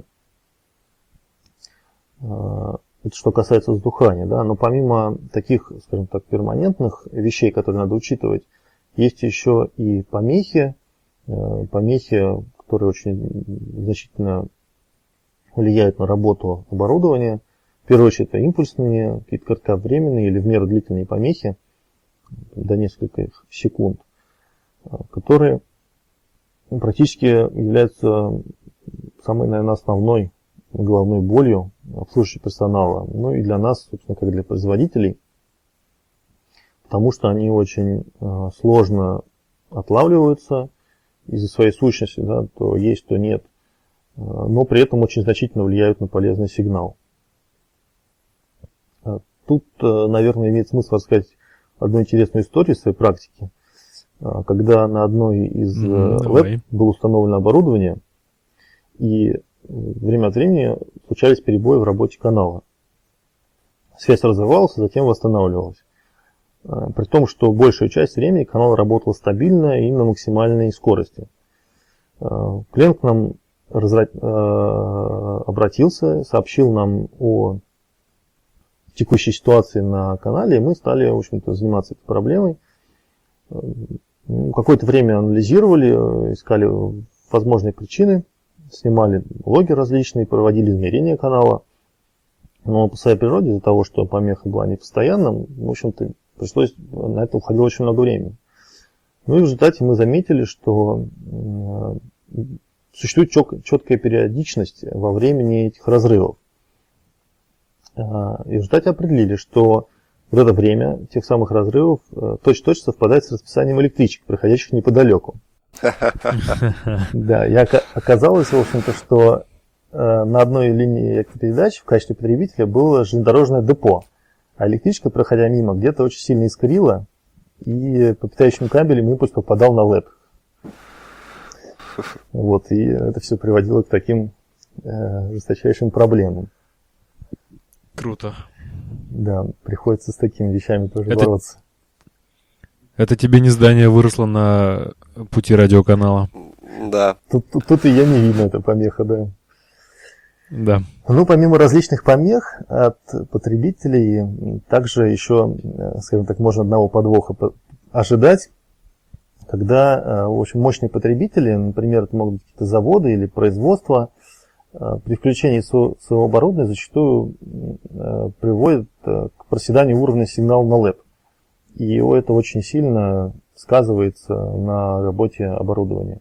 Это что касается затухания, да, но помимо таких, скажем так, перманентных вещей, которые надо учитывать, есть еще и помехи, помехи, которые очень значительно влияют на работу оборудования. В первую очередь это импульсные, какие-то кратковременные или в меру длительные помехи, до нескольких секунд, которые практически являются самой, наверное, основной головной болью обслуживающего персонала, ну и для нас, собственно, как для производителей, потому что они очень э, сложно отлавливаются из-за своей сущности, да, то есть, то нет, э, но при этом очень значительно влияют на полезный сигнал. Тут, э, наверное, имеет смысл рассказать одну интересную историю из своей практики, э, когда на одной из э, mm, лэб было установлено оборудование, и время от времени случались перебои в работе канала. Связь разрывалась, затем восстанавливалась. При том, что большую часть времени канал работал стабильно и на максимальной скорости. Клиент к нам разра... обратился, сообщил нам о текущей ситуации на канале, и мы стали, в общем-то, заниматься этой проблемой. Какое-то время анализировали, искали возможные причины, снимали логи различные, проводили измерения канала. Но по своей природе, из-за того, что помеха была непостоянна, в общем-то, пришлось, на это уходило очень много времени. Ну и в результате мы заметили, что э, существует чет- четкая периодичность во времени этих разрывов. Э, и в результате определили, что вот это время тех самых разрывов э, точно-точно совпадает с расписанием электричек, проходящих неподалеку. Да, и оказалось, в общем-то, что э, на одной линии электропередач в качестве потребителя было железнодорожное депо, а электричка, проходя мимо, где-то очень сильно искрила, и по питающим кабелям импульс попадал на лэд. Вот, и это все приводило к таким э, жесточайшим проблемам. Круто. Да, приходится с такими вещами тоже это... бороться. Это тебе не здание выросло на пути радиоканала? Да. Тут, тут, тут и я не видно, эта помеха, да. Да. Ну, помимо различных помех от потребителей, также еще, скажем так, можно одного подвоха ожидать, когда, в общем, мощные потребители, например, это могут быть какие-то заводы или производства, при включении своего оборудования зачастую приводят к проседанию уровня сигнала на лэп. И это очень сильно сказывается на работе оборудования.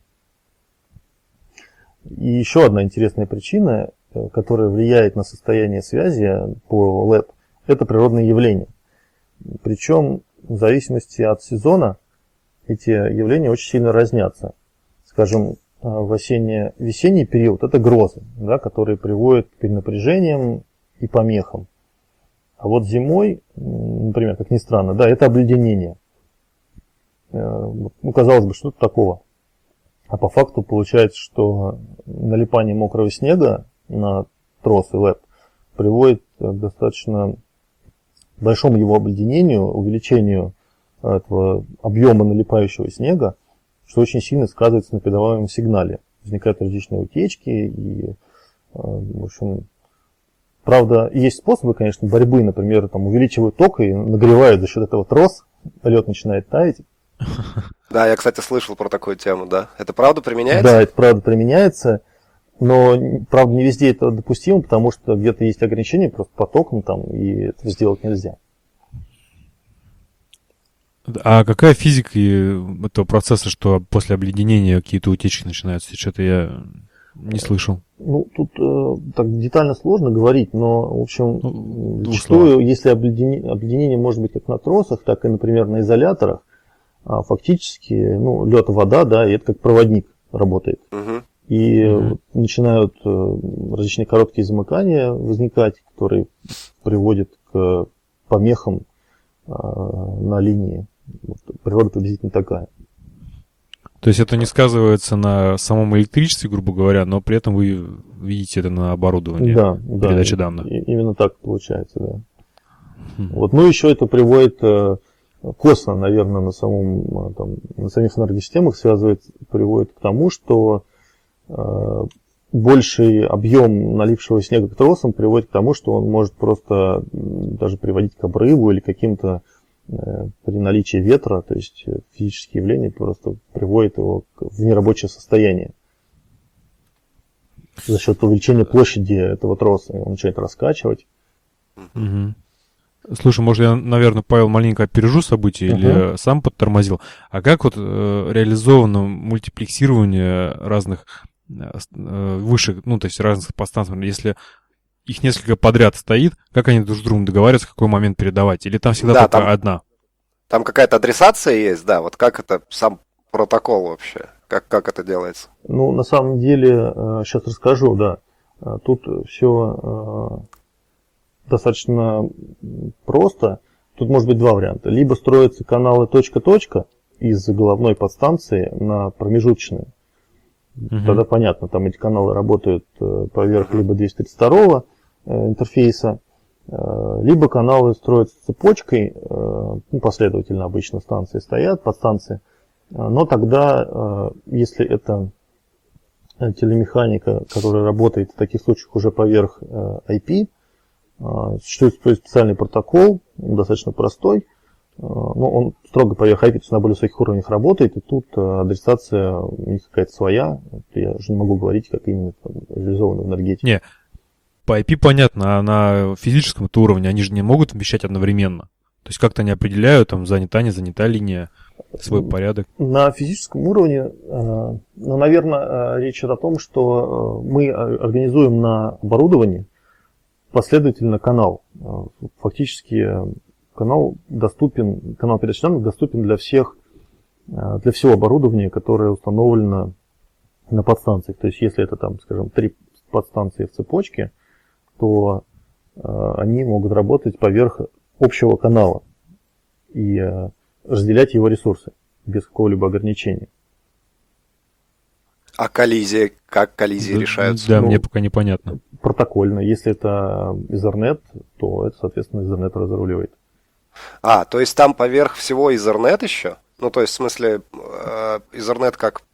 И еще одна интересная причина, которая влияет на состояние связи по лэп, это природные явления. Причем в зависимости от сезона эти явления очень сильно разнятся. Скажем, в осенне-весенний период это грозы, да, которые приводят к перенапряжениям и помехам. А вот зимой, например, как ни странно, да, это обледенение. Ну, казалось бы, что тут такого? А по факту получается, что налипание мокрого снега на тросы лэп приводит к достаточно большому его обледенению, увеличению этого объема налипающего снега, что очень сильно сказывается на передаваемом сигнале. Возникают различные утечки и, в общем, правда, есть способы, конечно, борьбы, например, там увеличивают ток и нагревают за счет этого трос, лед начинает таять. Да, я, кстати, слышал про такую тему, да. Это правда применяется? Да, это правда применяется, но, правда, не везде это допустимо, потому что где-то есть ограничения просто по токам там, и это сделать нельзя. А какая физика этого процесса, что после обледенения какие-то утечки начинаются? Что-то я не слышал. Ну, тут э, так детально сложно говорить, но, в общем, Ну, зачастую, если обледенение, обледенение может быть как на тросах, так и, например, на изоляторах, а фактически, ну, лед и вода, да, и это как проводник работает. Угу. И Мгм. начинают э, различные короткие замыкания возникать, которые приводят к помехам э, на линии. Вот, природа приблизительно такая. То есть это не сказывается на самом электричестве, грубо говоря, но при этом вы видите это на оборудовании Да, да. передачи данных. И- именно так получается, да. Хм. Вот, ну, еще это приводит э, косвенно, наверное, на, самом, э, там, на самих энергосистемах связывает, приводит к тому, что э, больший объем налившего снега к тросам приводит к тому, что он может просто м, даже приводить к обрыву или каким-то э, при наличии ветра, то есть э, физические явления просто приводят его к- в нерабочее состояние. За счет увеличения площади этого троса он начинает раскачивать. Мгм. Слушай, может, я, наверное, Павел, маленько опережу события или сам подтормозил. А как вот э, реализовано мультиплексирование разных э, с- э, вышек, ну, то есть разных подстанций, если их несколько подряд стоит, как они друг с другом договариваются, в какой момент передавать? Или там всегда Да, только там- одна? Там какая-то адресация есть, да, вот как это, сам протокол вообще, как, как это делается? Ну, на самом деле, сейчас расскажу, да. Э, Тут все достаточно просто. Тут может быть два варианта. Либо строятся каналы точка-точка из головной подстанции на промежуточные. Мгм. Тогда понятно, там эти каналы работают э, поверх либо двести тридцать второго э, интерфейса, э, либо каналы строятся цепочкой, э, ну, последовательно обычно станции стоят, подстанции. Э, Но тогда, э, если это э, телемеханика, которая работает в таких случаях уже поверх э, ай пи, э, существует свой специальный протокол, он достаточно простой, э, но он строго поверх ай пи, то есть на более высоких уровнях работает, и тут э, адресация у них какая-то своя. Я уже не могу говорить, как именно там реализовано в энергетике. Не, по ай пи понятно, а на физическом уровне они же не могут вмещать одновременно. То есть как-то они определяют, там, занята, не занята линия, свой порядок. На физическом уровне, э, ну, наверное, э, речь идет о том, что э, мы организуем на оборудовании последовательно канал. Э, Фактически э, канал доступен, канал передачи данных доступен для всех, э, для всего оборудования, которое установлено на подстанциях. То есть, если это там, скажем, три подстанции в цепочке, то э, они могут работать поверх общего канала и э, разделять его ресурсы без какого-либо ограничения. А коллизии, как коллизии Да, решаются? Да, Ну, мне пока непонятно. Протокольно. Если это Ethernet, то это, соответственно, Ethernet разруливает. А, то есть там поверх всего Ethernet еще? Ну, то есть, в смысле, э, Ethernet как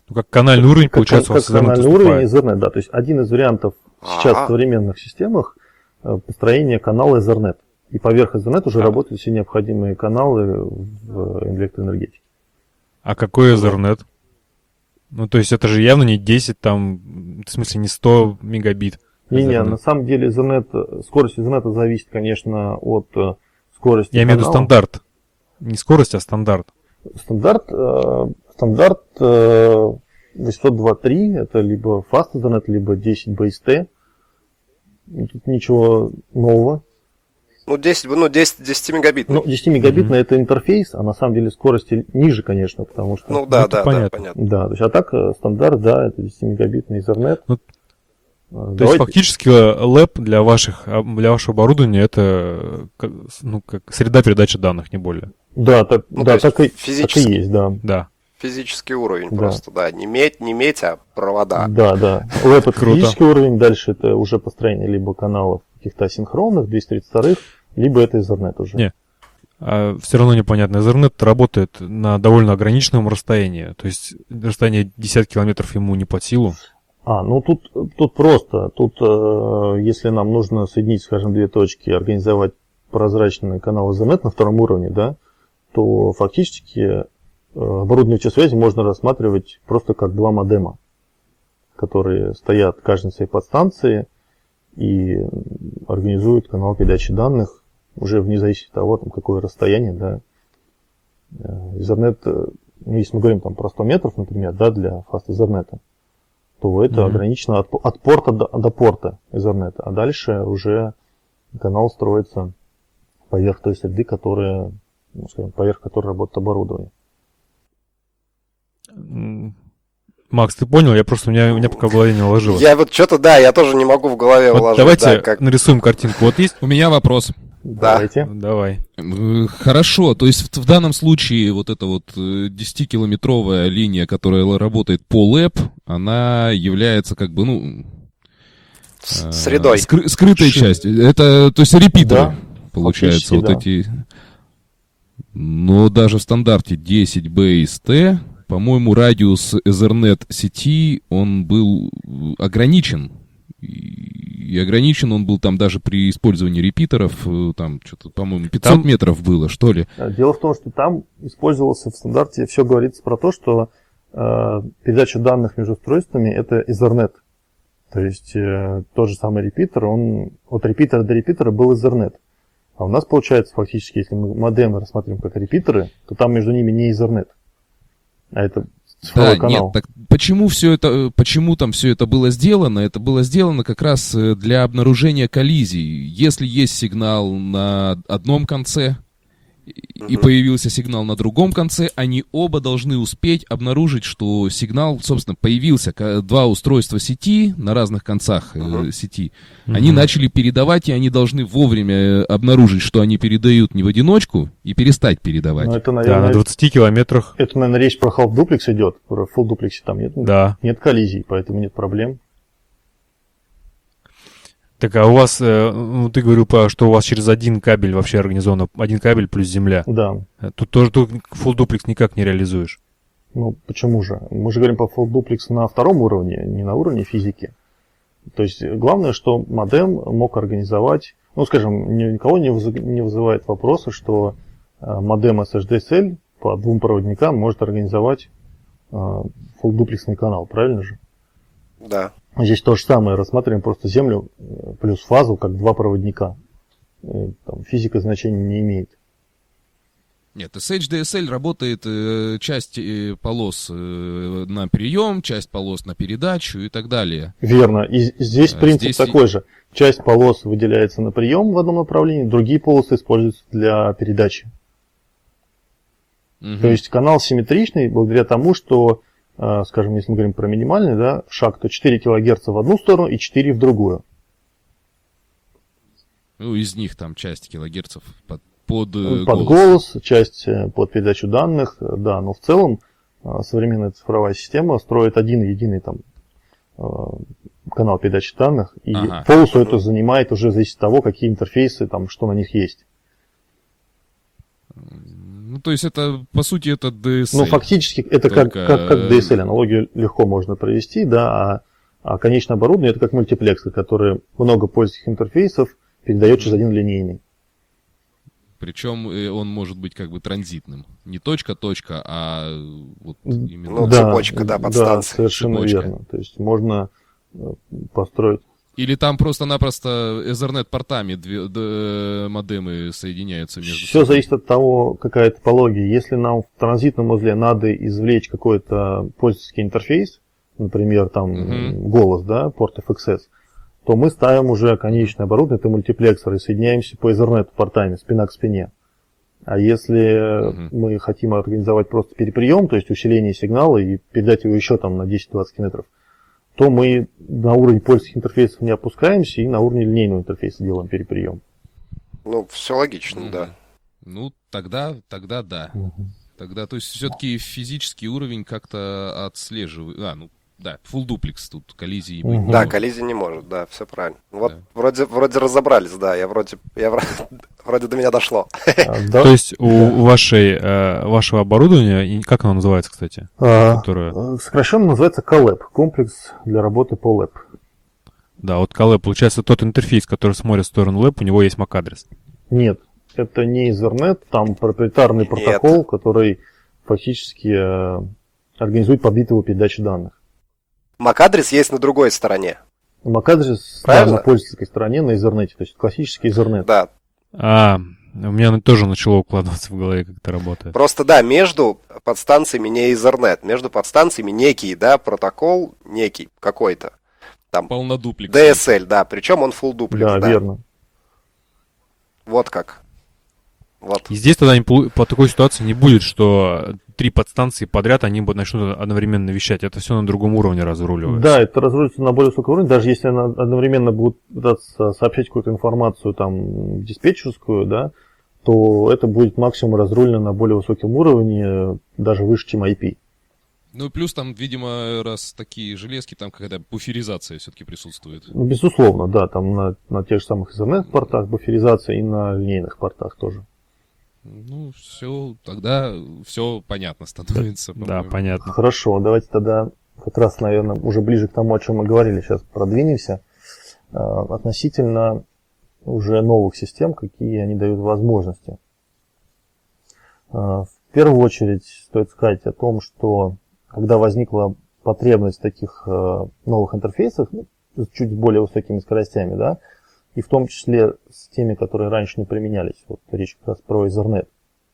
Ну, как канальный уровень, Как, получается, как у вас Ethernet канальный уровень выступает. Ethernet, да. То есть один из вариантов сейчас Ага. в современных системах э, построения канала Ethernet. И поверх Ethernet уже А. работают все необходимые каналы в электроэнергетике. А какой Ethernet? Ну, то есть это же явно не десять, там, в смысле, не сто мегабит. Не-не, Ethernet. на самом деле Ethernet, скорость Ethernet зависит, конечно, от э, скорости Я имею в виду канала. стандарт. Не скорость, а стандарт. Стандарт, э, стандарт э, восемьсот двадцать три, это либо Fast Ethernet, либо десять би эс ти. Тут ничего нового. Ну, десять, ну, десять, десять мегабит. Ну, десятимегабитный это интерфейс, а на самом деле скорости ниже, конечно, потому что... Ну, да, это да, да, понятно. понятно. Да, то есть, а так э, стандарт, да, это десятимегабитный Ethernet. Ну, Э, То есть фактически лэп для, ваших, для вашего оборудования это э, как, ну, как среда передачи данных, не более. Да, так, Ну, да, то есть так, и, физически. так и есть, да. Да. Физический уровень Да. просто, да. Не медь, не медь, а провода. Да, да. Лэп это Круто. физический уровень, дальше это уже построение либо каналов каких-то асинхронных, двести тридцать два, либо это Ethernet уже. Не. А все равно непонятно. Ethernet работает на довольно ограниченном расстоянии. То есть расстояние десять километров ему не под силу. А, ну тут, тут просто. Тут, э, если нам нужно соединить, скажем, две точки, организовать прозрачный канал Ethernet на втором уровне, да, то фактически э, оборудование связи можно рассматривать просто как два модема, которые стоят каждый на своей подстанции и организуют канал передачи данных уже вне зависимости от того, там, какое расстояние, да. Э, Ethernet, э, ну, если мы говорим там про сто метров, например, да, для Fast Ethernet, то это Мгм. ограничено от, от порта до, до порта Ethernet, а дальше уже канал строится поверх той среды, которая, ну, скажем, поверх которой работает оборудование. М, Макс, ты понял? Я просто, у меня, у меня пока в голове не уложилось. Я вот что-то, да, я тоже не могу в голове Вот уложить. давайте да, как... нарисуем картинку. Вот есть? У меня вопрос. Да. Давайте. Давай. Э, Хорошо, то есть в, в данном случае вот эта вот э, десятикилометровая линия, которая л- работает по лэп, она является как бы, ну... С- э, Средой. скры- скрытой Ши- частью. Это, то есть репитеры, Да, получается, фактически, вот да. эти... Но даже в стандарте десять би эс ти, по-моему, радиус Ethernet сети, он был э, ограничен. И ограничен он был там даже при использовании репитеров, э, там что-то, по-моему, пятьсот Там- метров было, что ли. Дело в том, что там использовался в стандарте, все говорится про то, что э, передача данных между устройствами это Ethernet. То есть э, тот же самый репитер, он от репитера до репитера был Ethernet. А у нас получается фактически, если мы модемы рассматриваем как репитеры, то там между ними не Ethernet, а это цифровой Да, канал. нет, так почему все это, э, почему там все это было сделано? Это было сделано как раз э, для обнаружения коллизий. Если есть сигнал на одном конце и и Мгм. появился сигнал на другом конце, они оба должны успеть обнаружить, что сигнал, собственно, появился. Ка- Два устройства сети на разных концах э, Мгм. сети. Они Мгм. начали передавать, и они должны вовремя э, обнаружить, что они передают не в одиночку, и перестать передавать. Но это, Да, на наверное, двадцати километрах. это, наверное, речь про half duplex идет. Про full duplex там нет, Да. нет коллизий, поэтому нет проблем. Так, а у вас, э, ну, ты говорил, по- что у вас через один кабель вообще организовано, один кабель плюс земля. Да. Э, Тут тоже тут full duplex никак не реализуешь. Ну, почему же? Мы же говорим по full duplex на втором уровне, не на уровне физики. То есть, главное, что модем мог организовать, ну, скажем, ни- никого не, выз- не вызывает вопроса, что э, модем эс эйч ди эс эл по двум проводникам может организовать э, full дуплексный канал, правильно же? Да. Здесь то же самое, рассматриваем просто землю э, плюс фазу как два проводника. Э, Там физика значения не имеет. Нет, эс эйч ди эс эл работает э, часть э, полос э, на прием, часть полос на передачу и так далее. Верно. И здесь А принцип здесь такой же. Часть полос выделяется на прием в одном направлении, другие полосы используются для передачи. Мгм. То есть канал симметричный благодаря тому, что, э, скажем, если мы говорим про минимальный, да, шаг, то четыре килогерца в одну сторону и четыре в другую. Ну, из них там часть килогерцев под, под, э, Под голос. голос, часть э, под передачу данных, э, да, но в целом э, современная цифровая система строит один единый там э, канал передачи данных, и Ага. полосу это занимает уже зависит от того, какие интерфейсы там, что на них есть. Ну, то есть это, по сути, это ди эс эл. Ну, фактически, это как, Только, как, как ди эс эл, э, аналогию легко можно провести, да, а, а конечное оборудование это как мультиплексор, который много пользовательских интерфейсов передает через один линейный. Причем э, он может быть как бы транзитным. Не точка-точка, а вот именно... Ну, да, цепочка, да, да, подстанции. совершенно Цепочка. верно. То есть можно э, построить. Или там просто-напросто Ethernet-портами две, д- модемы соединяются между Все собой? зависит от того, какая топология. Если нам в транзитном узле надо извлечь какой-то пользовательский интерфейс, например, там Мгм. голос, да, порт эф икс эс, то мы ставим уже конечное оборудование, это мультиплексор, и соединяемся по Ethernet портами, спина к спине. А если Мгм. мы хотим организовать просто переприем, то есть усиление сигнала и передать его еще там на десять-двадцать метров, то мы на уровень пользовательских интерфейсов не опускаемся и на уровне линейного интерфейса делаем переприем. Ну, все логично, Мгм. да. Ну, тогда, тогда да. Тогда, то есть, все-таки физический уровень как-то отслеживает. А, ну, да, full duplex тут коллизии быть Мгм. не Да, может. коллизии не может, да, все правильно. Вот Да. вроде, вроде разобрались, да, я вроде, я вроде, вроде до меня дошло. А, да, То есть у, у вашей, э, вашего оборудования, и как оно называется, кстати? а, Которое... э, сокращенно называется CalLab, комплекс для работы по лэп. Да, вот Caleb, получается, тот интерфейс, который смотрит в сторону лэп, у него есть эм эй си-адрес. Нет, это не Ethernet, там проприетарный Нет. протокол, который фактически э, организует подбитую передачу данных. MAC-адрес есть на другой стороне. MAC-адрес да, Правильно? на пользовательской стороне на Ethernet, то есть классический Ethernet. Да, А, у меня тоже начало укладываться в голове, как это работает. просто, да, между подстанциями не Ethernet, между подстанциями некий, да, протокол некий какой-то. Там Полнодуплекс. ди эс эл, да, причем он full duplex, Да, да. верно. Вот как. Вот. И здесь тогда не полу- по такой ситуации не будет, что три подстанции подряд, они будут начнут одновременно вещать. Это все на другом уровне разруливается. Да, это разрулится на более высокий уровень, даже если она одновременно будут пытаться сообщать какую-то информацию там диспетчерскую, да, то это будет максимум разрулено на более высоком уровне, даже выше, чем ай пи. Ну, плюс там, видимо, раз такие железки, там какая-то буферизация все-таки присутствует. Ну, безусловно, да, там на, на тех же самых Ethernet-портах буферизация и на линейных портах тоже. Ну, все, тогда все понятно становится. Да, по-моему. понятно. Хорошо, давайте тогда как раз, наверное, уже ближе к тому, о чем мы говорили, сейчас продвинемся. А, относительно уже новых систем, какие они дают возможности. А, в первую очередь стоит сказать о том, что когда возникла потребность в таких а, новых интерфейсах, ну, с чуть более высокими скоростями, да, и в том числе с теми, которые раньше не применялись. Вот речь как раз про Ethernet.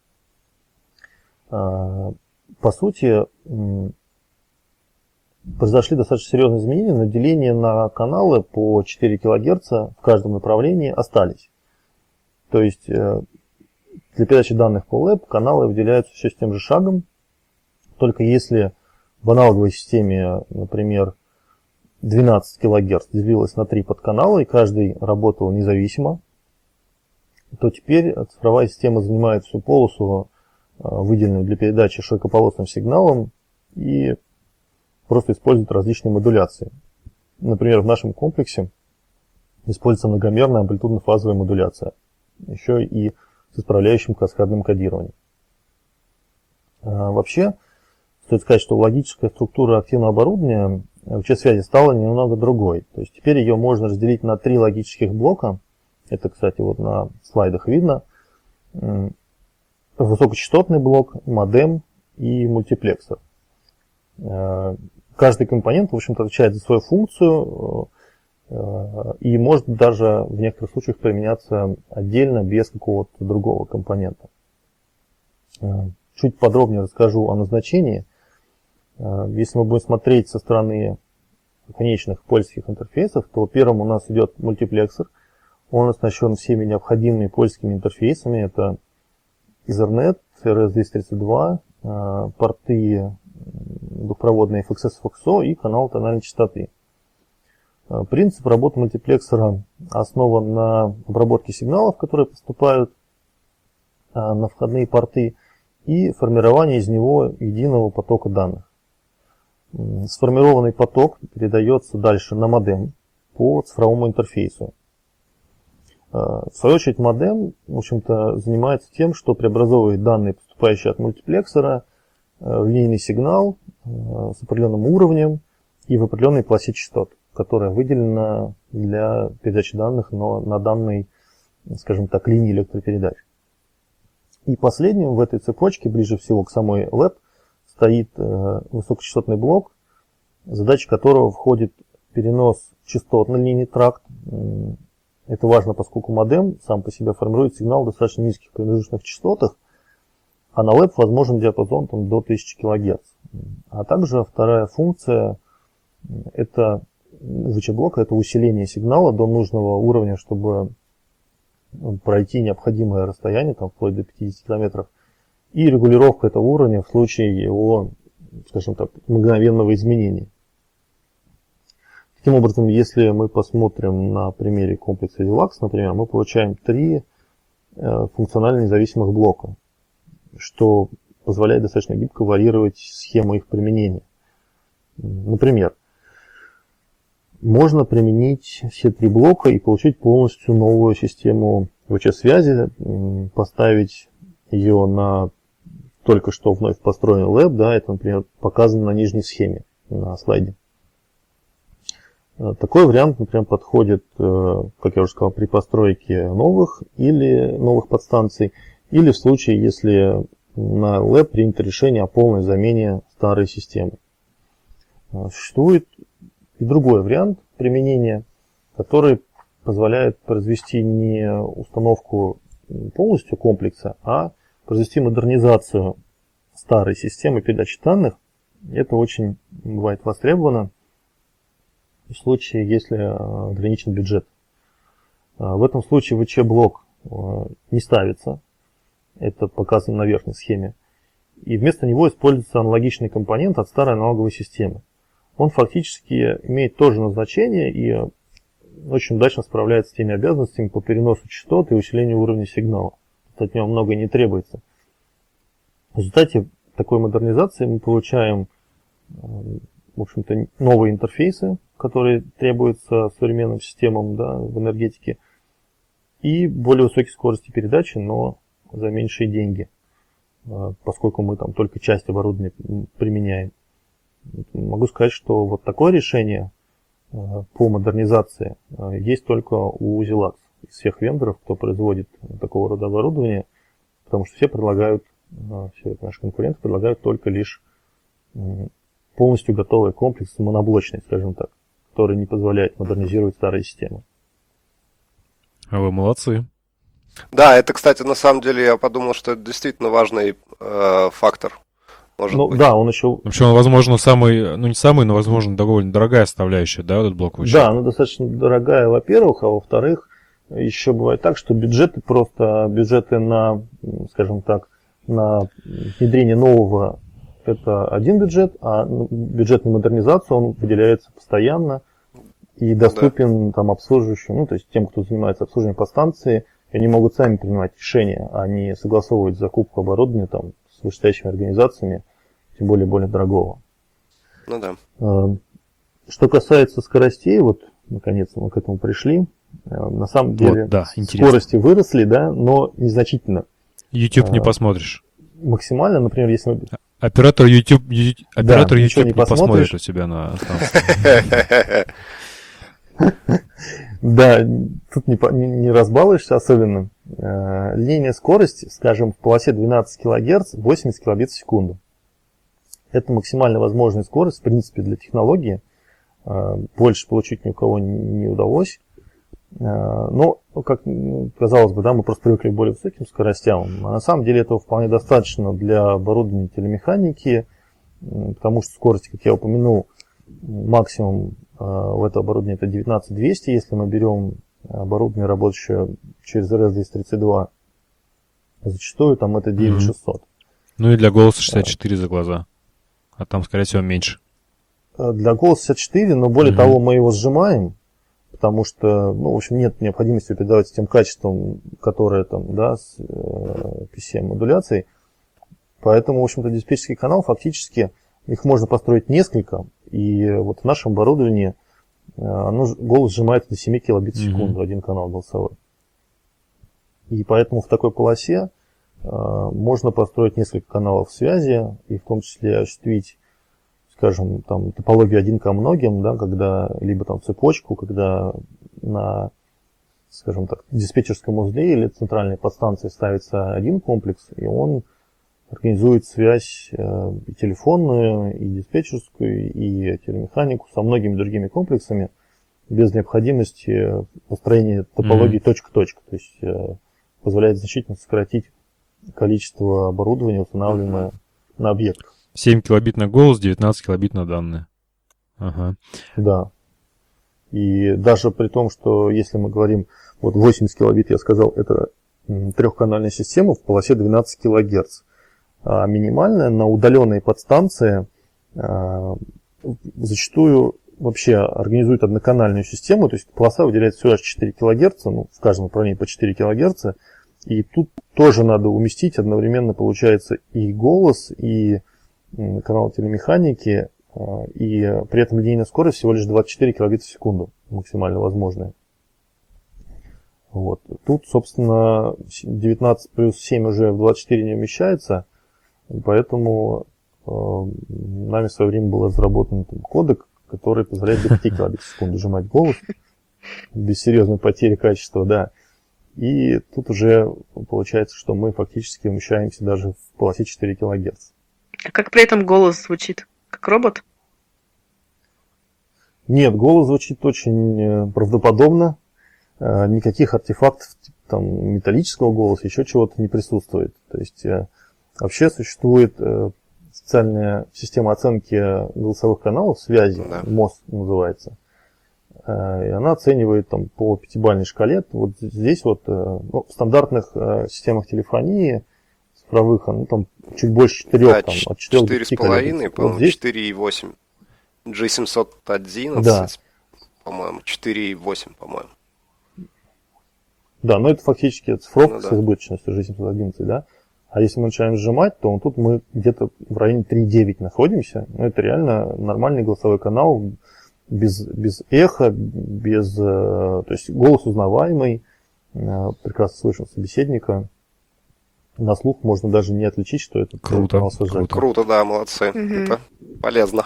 А, по сути, м, произошли достаточно серьезные изменения, но деления на каналы по четыре килогерца в каждом направлении остались. То есть э, для передачи данных по лэп каналы выделяются все с тем же шагом, только если в аналоговой системе, например, двенадцать килогерц делилось на три подканала, и каждый работал независимо, то теперь цифровая система занимает всю полосу, выделенную для передачи широкополосным сигналом, и просто использует различные модуляции. Например, в нашем комплексе используется многомерная амплитудно-фазовая модуляция, еще и с исправляющим каскадным кодированием. А вообще, стоит сказать, что логическая структура активного оборудования в связи стала немного другой. То есть теперь ее можно разделить на три логических блока. Это, кстати, вот на слайдах видно. Высокочастотный блок, модем и мультиплексор. Каждый компонент, в общем-то, отвечает за свою функцию и может даже в некоторых случаях применяться отдельно, без какого-то другого компонента. Чуть подробнее расскажу о назначении. Если мы будем смотреть со стороны конечных пользовательских интерфейсов, то первым у нас идет мультиплексор. Он оснащен всеми необходимыми пользовательскими интерфейсами. Это Ethernet, эр эс двести тридцать два, порты двухпроводные эф икс эс эф икс о и канал тональной частоты. Принцип работы мультиплексора основан на обработке сигналов, которые поступают на входные порты, и формировании из него единого потока данных. Сформированный поток передается дальше на модем по цифровому интерфейсу. В свою очередь модем, в общем-то, занимается тем, что преобразовывает данные, поступающие от мультиплексора, в линейный сигнал с определенным уровнем и в определенной полосе частот, которая выделена для передачи данных но на данной, скажем так, линии электропередач. И последним в этой цепочке, ближе всего к самой лэп, стоит высокочастотный блок, задача которого входит перенос частот на линейный тракт. Это важно, поскольку модем сам по себе формирует сигнал в достаточно низких промежуточных частотах, а на лэп возможен диапазон там, до тысячи килогерц. А также вторая функция это вэ че-блока, это усиление сигнала до нужного уровня, чтобы пройти необходимое расстояние, там, вплоть до пятидесяти километров, и регулировка этого уровня в случае его, скажем так, мгновенного изменения. Таким образом, если мы посмотрим на примере комплекса ЗИЛАКС, например, мы получаем три э, функционально независимых блока, что позволяет достаточно гибко варьировать схему их применения. Например, можно применить все три блока и получить полностью новую систему вэ че-связи, поставить ее на только что вновь построенный лэп, да, это, например, показано на нижней схеме, на слайде. Такой вариант, например, подходит, как я уже сказал, при постройке новых или новых подстанций, или в случае, если на лэп принято решение о полной замене старой системы. Существует и другой вариант применения, который позволяет произвести не установку полностью комплекса, а произвести модернизацию старой системы передачи данных. Это очень бывает востребовано в случае, если ограничен бюджет. В этом случае вэ че-блок не ставится, это показано на верхней схеме, и вместо него используется аналогичный компонент от старой аналоговой системы. Он фактически имеет то же назначение и очень удачно справляется с теми обязанностями по переносу частот и усилению уровня сигнала. От него многое не требуется. В результате такой модернизации мы получаем, в общем-то, новые интерфейсы, которые требуются современным системам, да, в энергетике, и более высокие скорости передачи, но за меньшие деньги, поскольку мы там только часть оборудования применяем. Могу сказать, что вот такое решение по модернизации есть только у ЗИЛАКС из всех вендоров, кто производит такого рода оборудование, потому что все предлагают, все наши конкуренты предлагают только лишь полностью готовый комплекс моноблочный, скажем так, который не позволяет модернизировать старые системы. А вы молодцы. Да, это, кстати, на самом деле я подумал, что это действительно важный э, фактор. Может ну, быть. Да, он еще... Вообще, он, возможно, самый, ну не самый, но, возможно, довольно дорогая составляющая, да, этот блок вычета? Да, она достаточно дорогая, во-первых, а во-вторых, еще бывает так, что бюджеты просто, бюджеты на, скажем так, на внедрение нового, это один бюджет, а бюджет на модернизацию, он выделяется постоянно и доступен да. там обслуживающим, ну, то есть тем, кто занимается обслуживанием по станции, они могут сами принимать решения, а не согласовывать закупку оборудования там с вышестоящими организациями, тем более более дорогого. Ну да. Что касается скоростей, вот наконец мы к этому пришли. На самом деле вот, да, скорости выросли, да, но незначительно. YouTube а, не посмотришь. Максимально, например, если мы... Оператор YouTube, YouTube, оператор да, YouTube не, не посмотрит у себя на станции. Да, тут не, не, не разбалуешься особенно. Э, линия скорости, скажем, в полосе двенадцать килогерц, восемьдесят килобит в секунду. Это максимально возможная скорость, в принципе, для технологии. Э, больше получить ни у кого не, не удалось. Э, но, как казалось бы, да, мы просто привыкли к более высоким скоростям. А на самом деле этого вполне достаточно для оборудования телемеханики, потому что скорость, как я упомянул, максимум в это оборудование это девятнадцать двести, если мы берем оборудование, работающее через эр эс двести тридцать два, зачастую там это девять шестьсот. Ну и для голоса шестьдесят четыре за глаза, а там, скорее всего, меньше. Для голоса шестьдесят четыре, но более mm-hmm. того, мы его сжимаем, потому что, ну, в общем, нет необходимости передавать с тем качеством, которое там, да, с э, пи си эм-модуляцией. Поэтому, в общем-то, диспетчерский канал фактически, их можно построить несколько, и вот в нашем оборудовании оно, голос сжимается до семь килобит в секунду, mm-hmm. один канал голосовой. И поэтому в такой полосе можно построить несколько каналов связи, и в том числе осуществить, скажем, там, топологию один ко многим, да, когда, либо там цепочку, когда на, скажем так, диспетчерском узле или центральной подстанции ставится один комплекс, и он организует связь э, и телефонную, и диспетчерскую, и телемеханику со многими другими комплексами без необходимости построения топологии mm-hmm. точка-точка. То есть э, позволяет значительно сократить количество оборудования, устанавливаемое mm-hmm. на объектах. семь килобит на голос, девятнадцать килобит на данные. Ага. Да. И даже при том, что если мы говорим, вот восемьдесят килобит, я сказал, это трехканальная система в полосе двенадцать килогерц. А минимальная на удаленной подстанции а, зачастую вообще организует одноканальную систему, то есть полоса выделяет всего лишь четыре килогерца, ну, в каждом направлении по четыре килогерца, и тут тоже надо уместить одновременно, получается, и голос, и канал телемеханики, и при этом линейная скорость всего лишь двадцать четыре килобита в секунду, максимально возможная. Вот. Тут, собственно, девятнадцать плюс семь уже в двадцать четыре не умещается, и поэтому э, нами в свое время был разработан там, кодек, который позволяет до пяти килобитов в секунду сжимать голос без серьезной потери качества, да. И тут уже получается, что мы фактически умещаемся даже в полосе четыре килогерца. А как при этом голос звучит? Как робот? Нет, голос звучит очень правдоподобно. Никаких артефактов там, металлического голоса, еще чего-то не присутствует. То есть вообще существует специальная система оценки голосовых каналов связи, да. МОС называется. И она оценивает там, по пятибалльной шкале. Вот здесь вот ну, в стандартных системах телефонии цифровых, ну там чуть больше четырех, да, там, от четырех четыре с половиной, по-моему, вот четыре и восемь. джи семьсот одиннадцать, да. по-моему, четыре и восемь, по-моему. Да, но это фактически цифровка ну, да. с избыточностью джи семьсот одиннадцать, да. А если мы начинаем сжимать, то тут мы где-то в районе три и девять находимся. Ну, это реально нормальный голосовой канал, без, без эха, без, то есть голос узнаваемый, прекрасно слышен собеседника. На слух можно даже не отличить, что это круто. Канал круто. Круто, да, молодцы. Mm-hmm. Это полезно.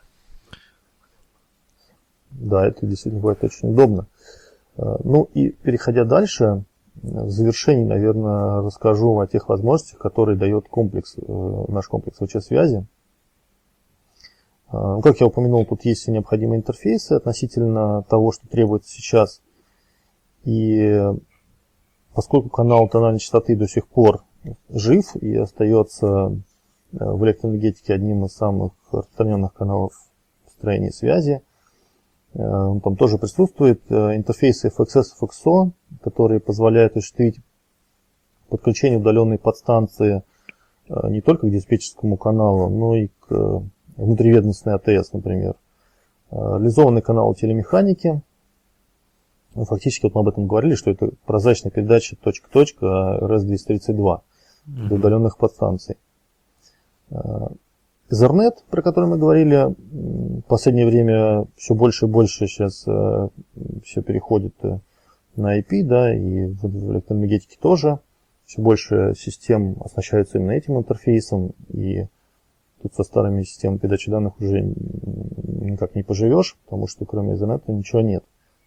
Да, это действительно бывает очень удобно. Ну и переходя дальше, в завершении, наверное, расскажу о тех возможностях, которые дает комплекс, наш комплекс ВЧ-связи. Как я упомянул, тут есть все необходимые интерфейсы относительно того, что требуется сейчас. И поскольку канал тональной частоты до сих пор жив и остается в электроэнергетике одним из самых распространенных каналов построения связи, там тоже присутствуют интерфейсы эф икс эс, эф икс о, которые позволяют осуществить подключение удаленной подстанции не только к диспетчерскому каналу, но и к внутриведомственной а тэ эс, например. Реализованный канал телемеханики. Фактически вот мы об этом говорили, что это прозрачная передача точка-точка эр эс двести тридцать два mm-hmm. до удаленных подстанций. Ethernet, про который мы говорили, в последнее время все больше и больше сейчас э, все переходит на ай пи, да, и в, в электроэнергетике тоже. Все больше систем оснащаются именно этим интерфейсом, и тут со старыми системами передачи данных уже никак не поживешь, потому что кроме Ethernet ничего нет.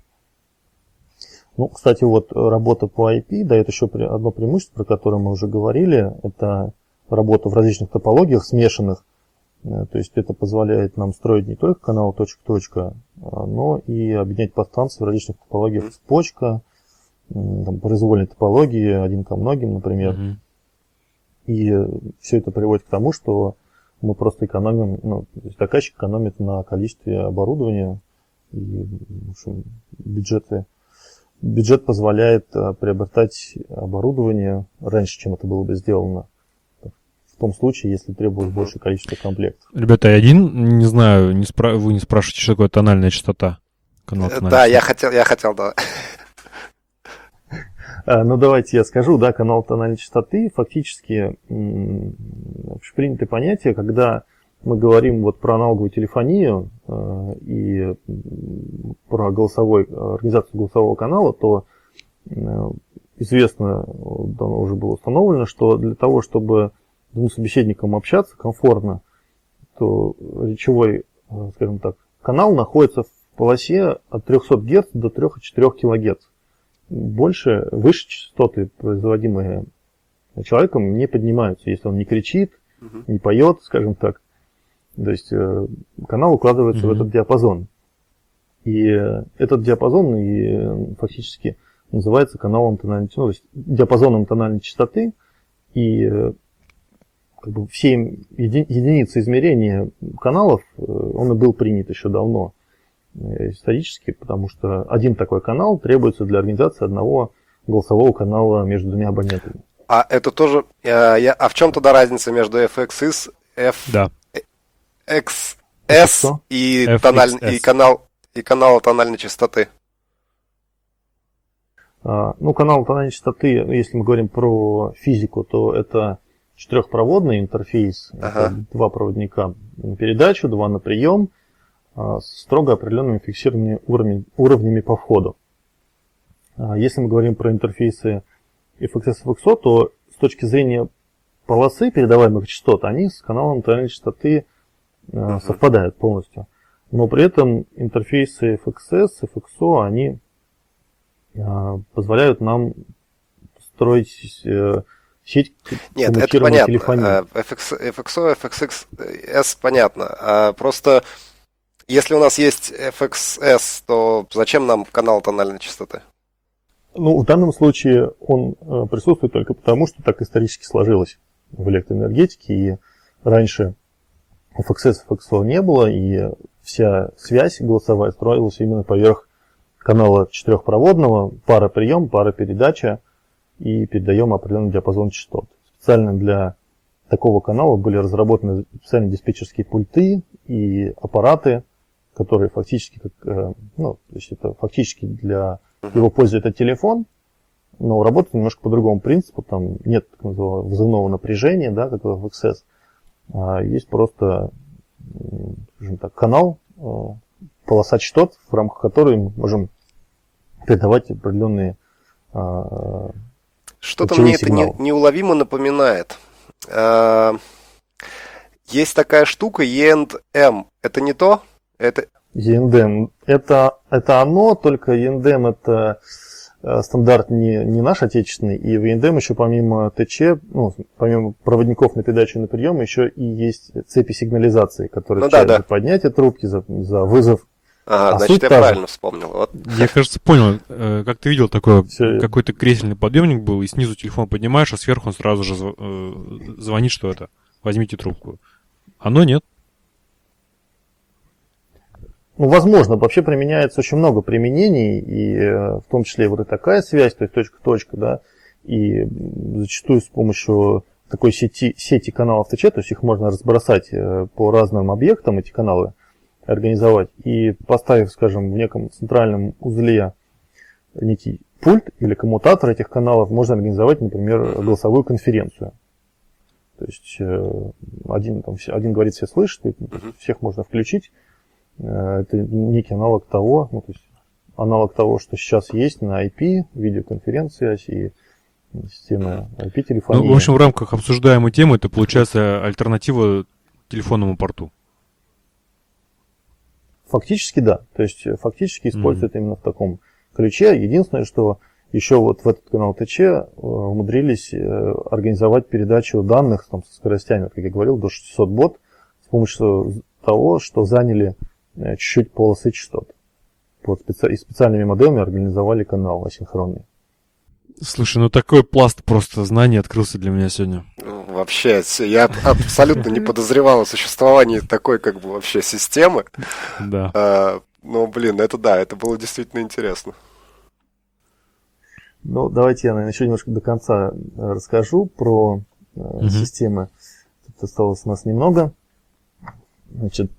Ну, кстати, вот работа по ай пи дает еще одно преимущество, про которое мы уже говорили. Это работа в различных топологиях смешанных. То есть это позволяет нам строить не только канал точка-точка, но и объединять подстанции в различных топологиях. Цепочка, там, произвольной топологии, один ко многим, например. Mm-hmm. И все это приводит к тому, что мы просто экономим, ну, то есть заказчик экономит на количестве оборудования. И, в общем, бюджеты, бюджет позволяет приобретать оборудование раньше, чем это было бы сделано. В том случае, если требуется большее количество комплектов. Ребята, я один, не знаю, не спра... вы не спрашиваете, что такое тональная частота? Канал тональной да, частоты. я хотел, я хотел, да. Ну, давайте я скажу, да, канал тональной частоты фактически общепринятое понятие, когда мы говорим вот про аналоговую телефонию и про голосовой, организацию голосового канала, то известно, давно уже было установлено, что для того, чтобы двум собеседникам общаться комфортно, то речевой, скажем так, канал находится в полосе от трехсот герц до трёх и четырёх килогерц. Больше, выше частоты, производимые человеком, не поднимаются, если он не кричит, uh-huh. не поет, скажем так. То есть канал укладывается uh-huh. в этот диапазон. И этот диапазон и фактически называется каналом тональной частоты, ну, то есть диапазоном тональной частоты, и как бы все еди, единицы измерения каналов, он и был принят еще давно исторически, потому что один такой канал требуется для организации одного голосового канала между двумя абонентами. А это тоже... А, я, а в чем тогда разница между эф икс эс, F, да. X S и, тональ, и, канал, и канал тональной частоты? А, ну, канал тональной частоты, если мы говорим про физику, то это четырехпроводный интерфейс. Ага. Это два проводника на передачу, два на прием, с строго определенными фиксированными уровнями, уровнями по входу. Если мы говорим про интерфейсы эф икс эс и эф икс о, то с точки зрения полосы передаваемых частот, они с каналом тональной частоты uh-huh. совпадают полностью. Но при этом интерфейсы эф икс эс, эф икс о, они позволяют нам строить сеть Нет, это понятно. эф икс, эф икс о, эф икс эс понятно. А просто если у нас есть эф икс эс, то зачем нам канал тональной частоты? Ну, в данном случае он присутствует только потому, что так исторически сложилось в электроэнергетике, и раньше эф икс эс, эф икс о не было, и вся связь голосовая строилась именно поверх канала четырехпроводного, пара прием, пара передача, и передаем определенный диапазон частот. Специально для такого канала были разработаны специальные диспетчерские пульты и аппараты, которые фактически, как, ну, то есть это фактически для его пользы это телефон, но работает немножко по другому принципу. Там нет так называемого взрывного напряжения, да, как в эф икс эс, а есть просто, скажем так, канал, полоса частот, в рамках которой мы можем передавать определенные Что-то мне сигналы. Это не, неуловимо напоминает. Есть такая штука и энд эм. Это не то? Это... и энд эм. Это, это оно, только и энд эм это стандарт не, не наш отечественный. И в и энд эм еще помимо ТЧ, ну, помимо проводников на передачу и на прием, еще и есть цепи сигнализации, которые ну, отвечают да, да. за поднятие трубки, за, за вызов. Ага, а значит, я та правильно же. Вспомнил. Вот. Я, кажется, понял. Как ты видел, такой какой-то кресельный подъемник был, и снизу телефон поднимаешь, а сверху он сразу же звонит, что это. Возьмите трубку. Оно нет. Ну, возможно, вообще применяется очень много применений, и в том числе вот и такая связь, то есть точка-точка, да, и зачастую с помощью такой сети, сети каналов ТЧ, то есть их можно разбросать по разным объектам, эти каналы, организовать, и поставив, скажем, в неком центральном узле некий пульт или коммутатор этих каналов, можно организовать, например, голосовую конференцию. То есть один, там, один говорит, все слышат, и всех можно включить. Это некий аналог того, ну, то есть аналог того, что сейчас есть на ай пи, видеоконференц-связь и система ай пи-телефонии. Ну, в общем, в рамках обсуждаемой темы это получается альтернатива телефонному порту. Фактически да. То есть фактически используют mm-hmm. именно в таком ключе. Единственное, что еще вот в этот канал ТЧ умудрились организовать передачу данных там, со скоростями, как я говорил, до шестисот бот с помощью того, что заняли чуть-чуть полосы частот. Вот специ... И специальными моделями организовали канал асинхронный. Слушай, ну такой пласт просто знаний открылся для меня сегодня. Вообще, я абсолютно не подозревал о существовании такой, как бы, вообще системы. Да. А, ну, блин, это да, это было действительно интересно. Ну, давайте я, наверное, еще немножко до конца расскажу про угу. системы. Тут осталось у нас немного. Значит,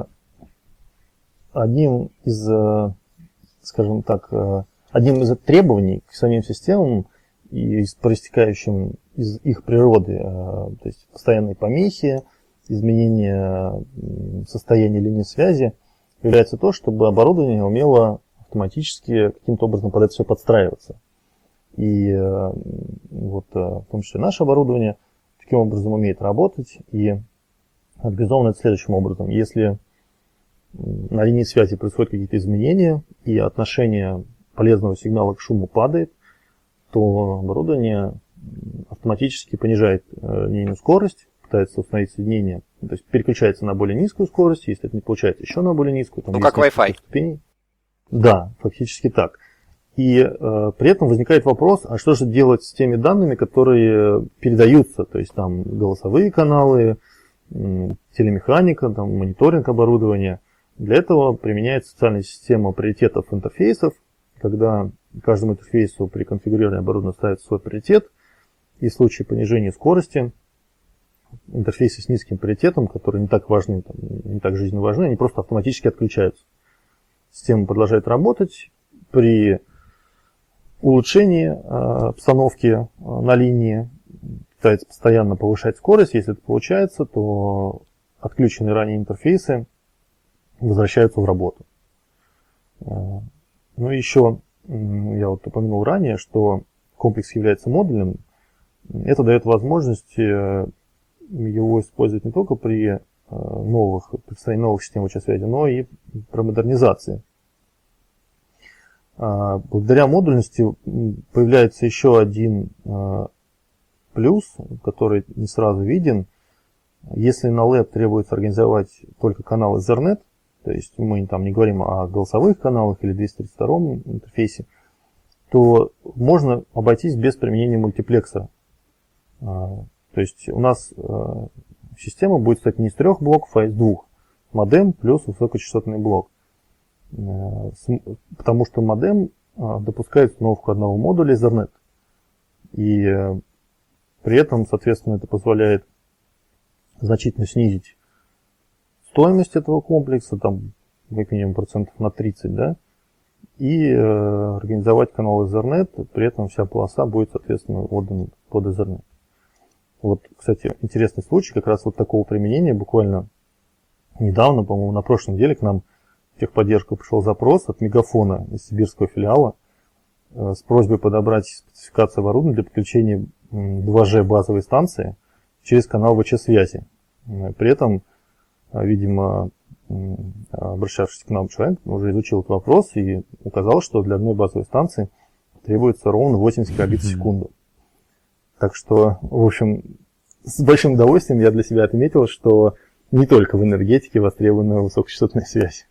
одним из, скажем так, одним из требований к самим системам и из проистекающим из их природы, то есть постоянные помехи, изменение состояния линии связи, является то, чтобы оборудование умело автоматически каким-то образом под это все подстраиваться. И вот в том числе наше оборудование таким образом умеет работать. И организовано это следующим образом. Если на линии связи происходят какие-то изменения, и отношение полезного сигнала к шуму падает, то оборудование автоматически понижает линейную скорость, пытается установить соединение, то есть переключается на более низкую скорость, если это не получается, еще на более низкую. Там ну, как Wi-Fi. Ступеней. Да, фактически так. И э, при этом возникает вопрос, а что же делать с теми данными, которые передаются, то есть там голосовые каналы, э, телемеханика, там, мониторинг оборудования. Для этого применяется специальная система приоритетов интерфейсов, когда каждому интерфейсу при конфигурировании оборудования ставится свой приоритет, и в случае понижения скорости интерфейсы с низким приоритетом, которые не так важны, там, не так жизненно важны, они просто автоматически отключаются. Система продолжает работать. При улучшении э, обстановки э, на линии пытается постоянно повышать скорость. Если это получается, то отключенные ранее интерфейсы возвращаются в работу. Э, ну и еще, э, я вот упомянул ранее, что комплекс является модульным. Это дает возможность э, его использовать не только при новых, представлении новых систем связи, но и про модернизации. Благодаря модульности появляется еще один плюс, который не сразу виден. Если на лэп требуется организовать только канал Ethernet, то есть мы там не говорим о голосовых каналах или двести тридцать втором интерфейсе, то можно обойтись без применения мультиплексора. То есть у нас э, система будет стать не из трех блоков, а из двух. Модем плюс высокочастотный блок. Э, с, потому что модем э, допускает установку одного модуля Ethernet. И э, при этом, соответственно, это позволяет значительно снизить стоимость этого комплекса, там, как минимум процентов на тридцать, да, и э, организовать канал Ethernet, при этом вся полоса будет, соответственно, отдана под Ethernet. Вот, кстати, интересный случай, как раз вот такого применения, буквально недавно, по-моему, на прошлой неделе к нам в техподдержку пришел запрос от Мегафона из сибирского филиала э, с просьбой подобрать спецификацию оборудования для подключения два джи базовой станции через канал ВЧ-связи. При этом, видимо, обращавшийся к нам человек уже изучил этот вопрос и указал, что для одной базовой станции требуется ровно восемьдесят килобит в секунду. Так что, в общем, с большим удовольствием я для себя отметил, что не только в энергетике востребована высокочастотная связь.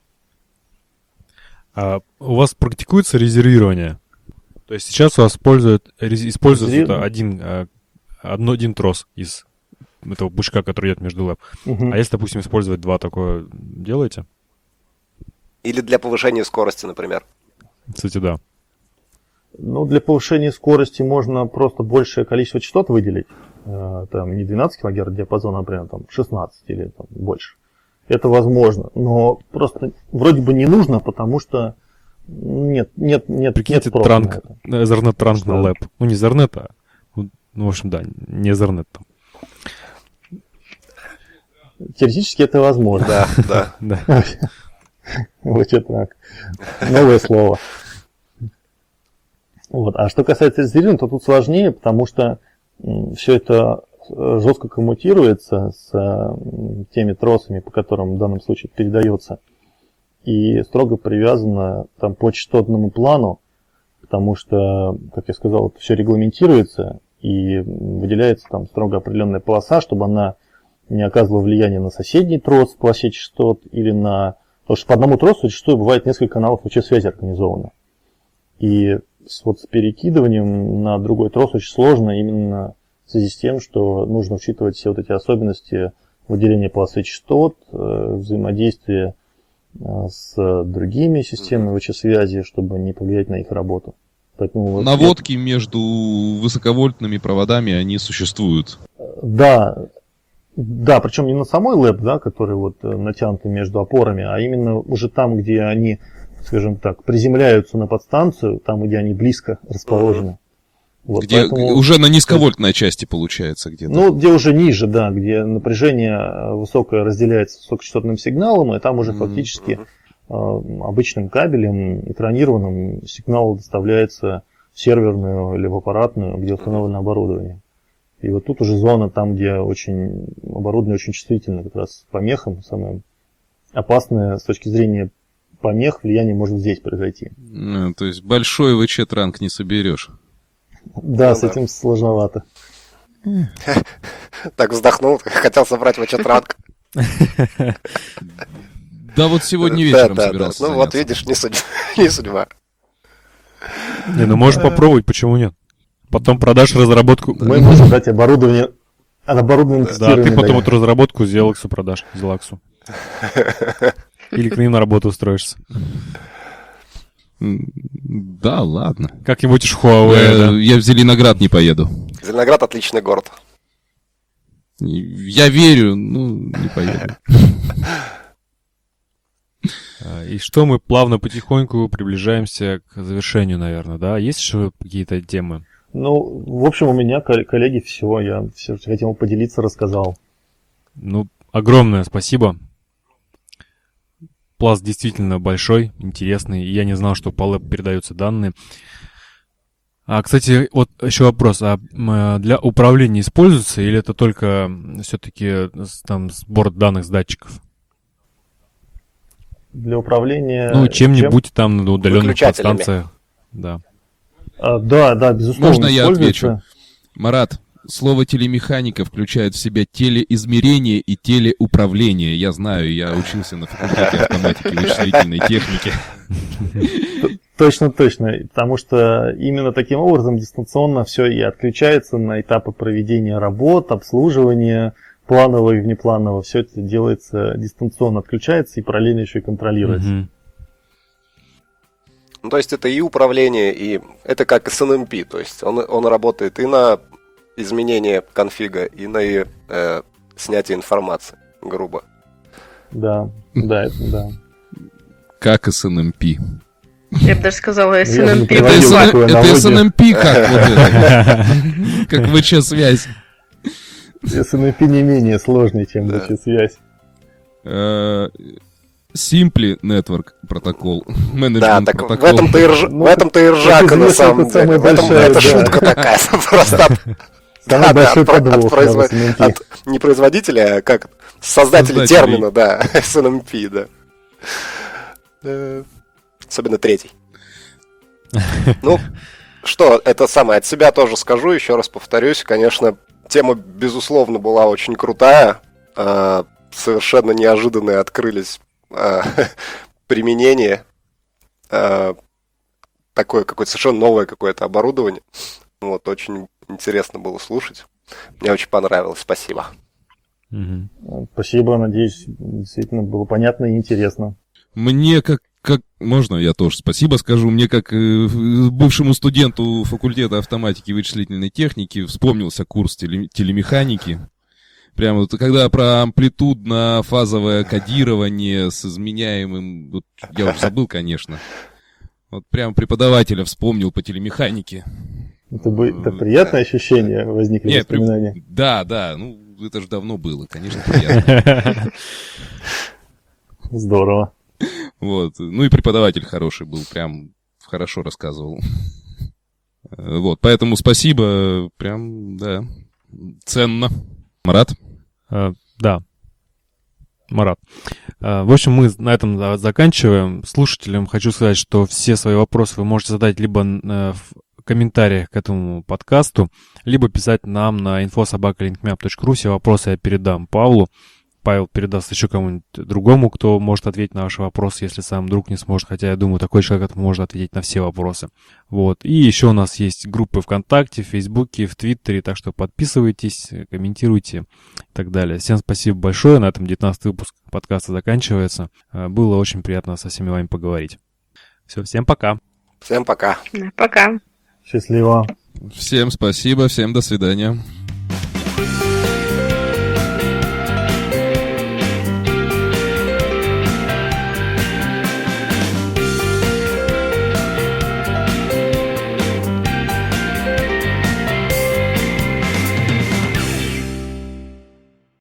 А у вас практикуется резервирование? То есть сейчас у вас используют, используется один, одно, один трос из этого пучка, который идет между лэп. Угу. А если, допустим, использовать два, такое делаете? Или для повышения скорости, например. Кстати, да. Ну, для повышения скорости можно просто большее количество частот выделить. Там не двенадцать килогерц диапазона, например, там шестнадцать или там, больше. Это возможно, но просто вроде бы не нужно, потому что нет, нет, нет. Прикиньте, нет транк, Ethernet транк на лэп. Ну, не Ethernet, а, ну, в общем, да, не Ethernet там. Теоретически это возможно. Да, да. Вот что так. Новое слово. Вот. А что касается резервирования, то тут сложнее, потому что все это жестко коммутируется с теми тросами, по которым в данном случае передается, и строго привязано там, по частотному плану, потому что, как я сказал, это все регламентируется и выделяется там строго определенная полоса, чтобы она не оказывала влияния на соседний трос в полосе частот или на... Потому что по одному тросу зачастую бывает несколько каналов ВЧ-связи организовано. И с, вот, с перекидыванием на другой трос очень сложно именно в связи с тем, что нужно учитывать все вот эти особенности выделения полосы частот, э, взаимодействия э, с другими системами ВЧ-связи, чтобы не повлиять на их работу. Поэтому, вот, наводки я... между высоковольтными проводами, они существуют. Да, да, причем не на самой лэп, да, который вот натянуты между опорами, а именно уже там, где они, скажем так, приземляются на подстанцию, там, где они близко расположены. Вот, где поэтому... уже на низковольтной части получается где-то. Ну, где уже ниже, да, где напряжение высокое разделяется с высокочастотным сигналом, и там уже mm-hmm. фактически э, обычным кабелем экранированным сигнал доставляется серверную или в аппаратную, где установлено оборудование. И вот тут уже зона, там, где очень оборудование очень чувствительно как раз к помехам, самое опасное с точки зрения помех, влияние может здесь произойти. Ну, то есть большой ВЧ-транк не соберешь. Да, Ну с да. этим сложновато. Так вздохнул, хотел собрать вачатранк. Да вот сегодня Да, вечером да, да. собирался Ну вот заняться. видишь, не судьба. Не судьба. Не, ну можешь попробовать, почему нет? Потом продашь разработку. Мы можем дать оборудование, оборудование на Да, тестирование. ты потом даем. эту разработку Зелаксу продашь, Зелаксу. Или к ним на работу устроишься. М, Да, ладно. Как-нибудь уж Huawei, Э, да. Я в Зеленоград не поеду. Зеленоград отличный город. Я верю, ну, не поеду. А, И что, мы плавно потихоньку приближаемся к завершению, наверное, да? Есть еще какие-то темы? Ну, в общем, у меня, кол- коллеги, все. Я все, что хотел поделиться, рассказал. Ну, огромное спасибо. Пласт действительно большой, интересный. И я не знал, что по лэп передаются данные. А, кстати, вот еще вопрос. А м, для управления используется или это только все-таки там сбор данных с датчиков? Для управления... Ну, чем-нибудь там на удаленных Выключателями. подстанциях. Да. чем? А, да, да, безусловно. Можно я используется. отвечу? Марат, слово телемеханика включает в себя телеизмерение и телеуправление. Я знаю, я учился на факультете автоматики и вычислительной техники. Точно, точно. Потому что именно таким образом дистанционно все и отключается на этапы проведения работ, обслуживания, планового и внепланового. Все это делается дистанционно, отключается и параллельно еще и контролируется. Мгм. Ну, то есть это и управление, и это как эс эн эм пи, то есть он, он работает и на изменение конфига, и на э, снятие информации, грубо. Да, да, это да. Как эс эн эм пи. Я бы даже сказала Я эс эн эм пи. бы Это Приводил эс эн эм такую это аналогию. эс эн эм пи как вот это. Как ВЧ-связь. эс эн эм пи не менее сложный, чем Да. связь. Э, Simply Network протокол. Да, Менеджмент так в протокол. этом-то и, рж... Ну, в этом-то и ржака на известно, самом это деле. самая В этом большая, это да. шутка такая. Просто от, Самый да, большой да, от- от подвох производ- да, в эс эн эм пи. от не производителя, а как создателя Создателей. термина, да, эс эн эм пи, да. Э, Особенно третий. Ну, что, это самое, от себя тоже скажу, еще раз повторюсь, конечно, тема, безусловно, была очень крутая, а, совершенно неожиданные открылись а, применения, а, такое какое-то совершенно новое какое-то оборудование, вот, очень интересно было слушать, мне очень понравилось, спасибо. Мгм. Спасибо, надеюсь, действительно было понятно и интересно. Мне как, как... Можно я тоже спасибо скажу? Мне как э, бывшему студенту факультета автоматики и вычислительной техники вспомнился курс теле- телемеханики. Прямо вот когда про амплитудно-фазовое кодирование с изменяемым... Вот, я уже забыл, конечно. Вот прям преподавателя вспомнил по телемеханике. Это, бы, это приятное ощущение, возникли Нет, при- воспоминания. Да, да, ну это же давно было, конечно, приятно. Здорово. Вот. Ну и преподаватель хороший был, прям хорошо рассказывал. Э, Вот, поэтому спасибо, прям, да, ценно. Марат? А, Да. Марат. А, В общем, мы на этом за- заканчиваем. Слушателям хочу сказать, что все свои вопросы вы можете задать либо э, в комментариях к этому подкасту, либо писать нам на инфо собака линкмяп точка ру. Все вопросы я передам Павлу. Павел передаст еще кому-нибудь другому, кто может ответить на ваши вопросы, если сам друг не сможет. Хотя я думаю, такой человек может ответить на все вопросы. Вот. И еще у нас есть группы ВКонтакте, в Фейсбуке, в Твиттере. Так что подписывайтесь, комментируйте и так далее. Всем спасибо большое. На этом девятнадцатый выпуск подкаста заканчивается. Э, Было очень приятно со всеми вами поговорить. Все, всем пока. Всем пока. Да, пока. Счастливо. Всем спасибо, всем до свидания.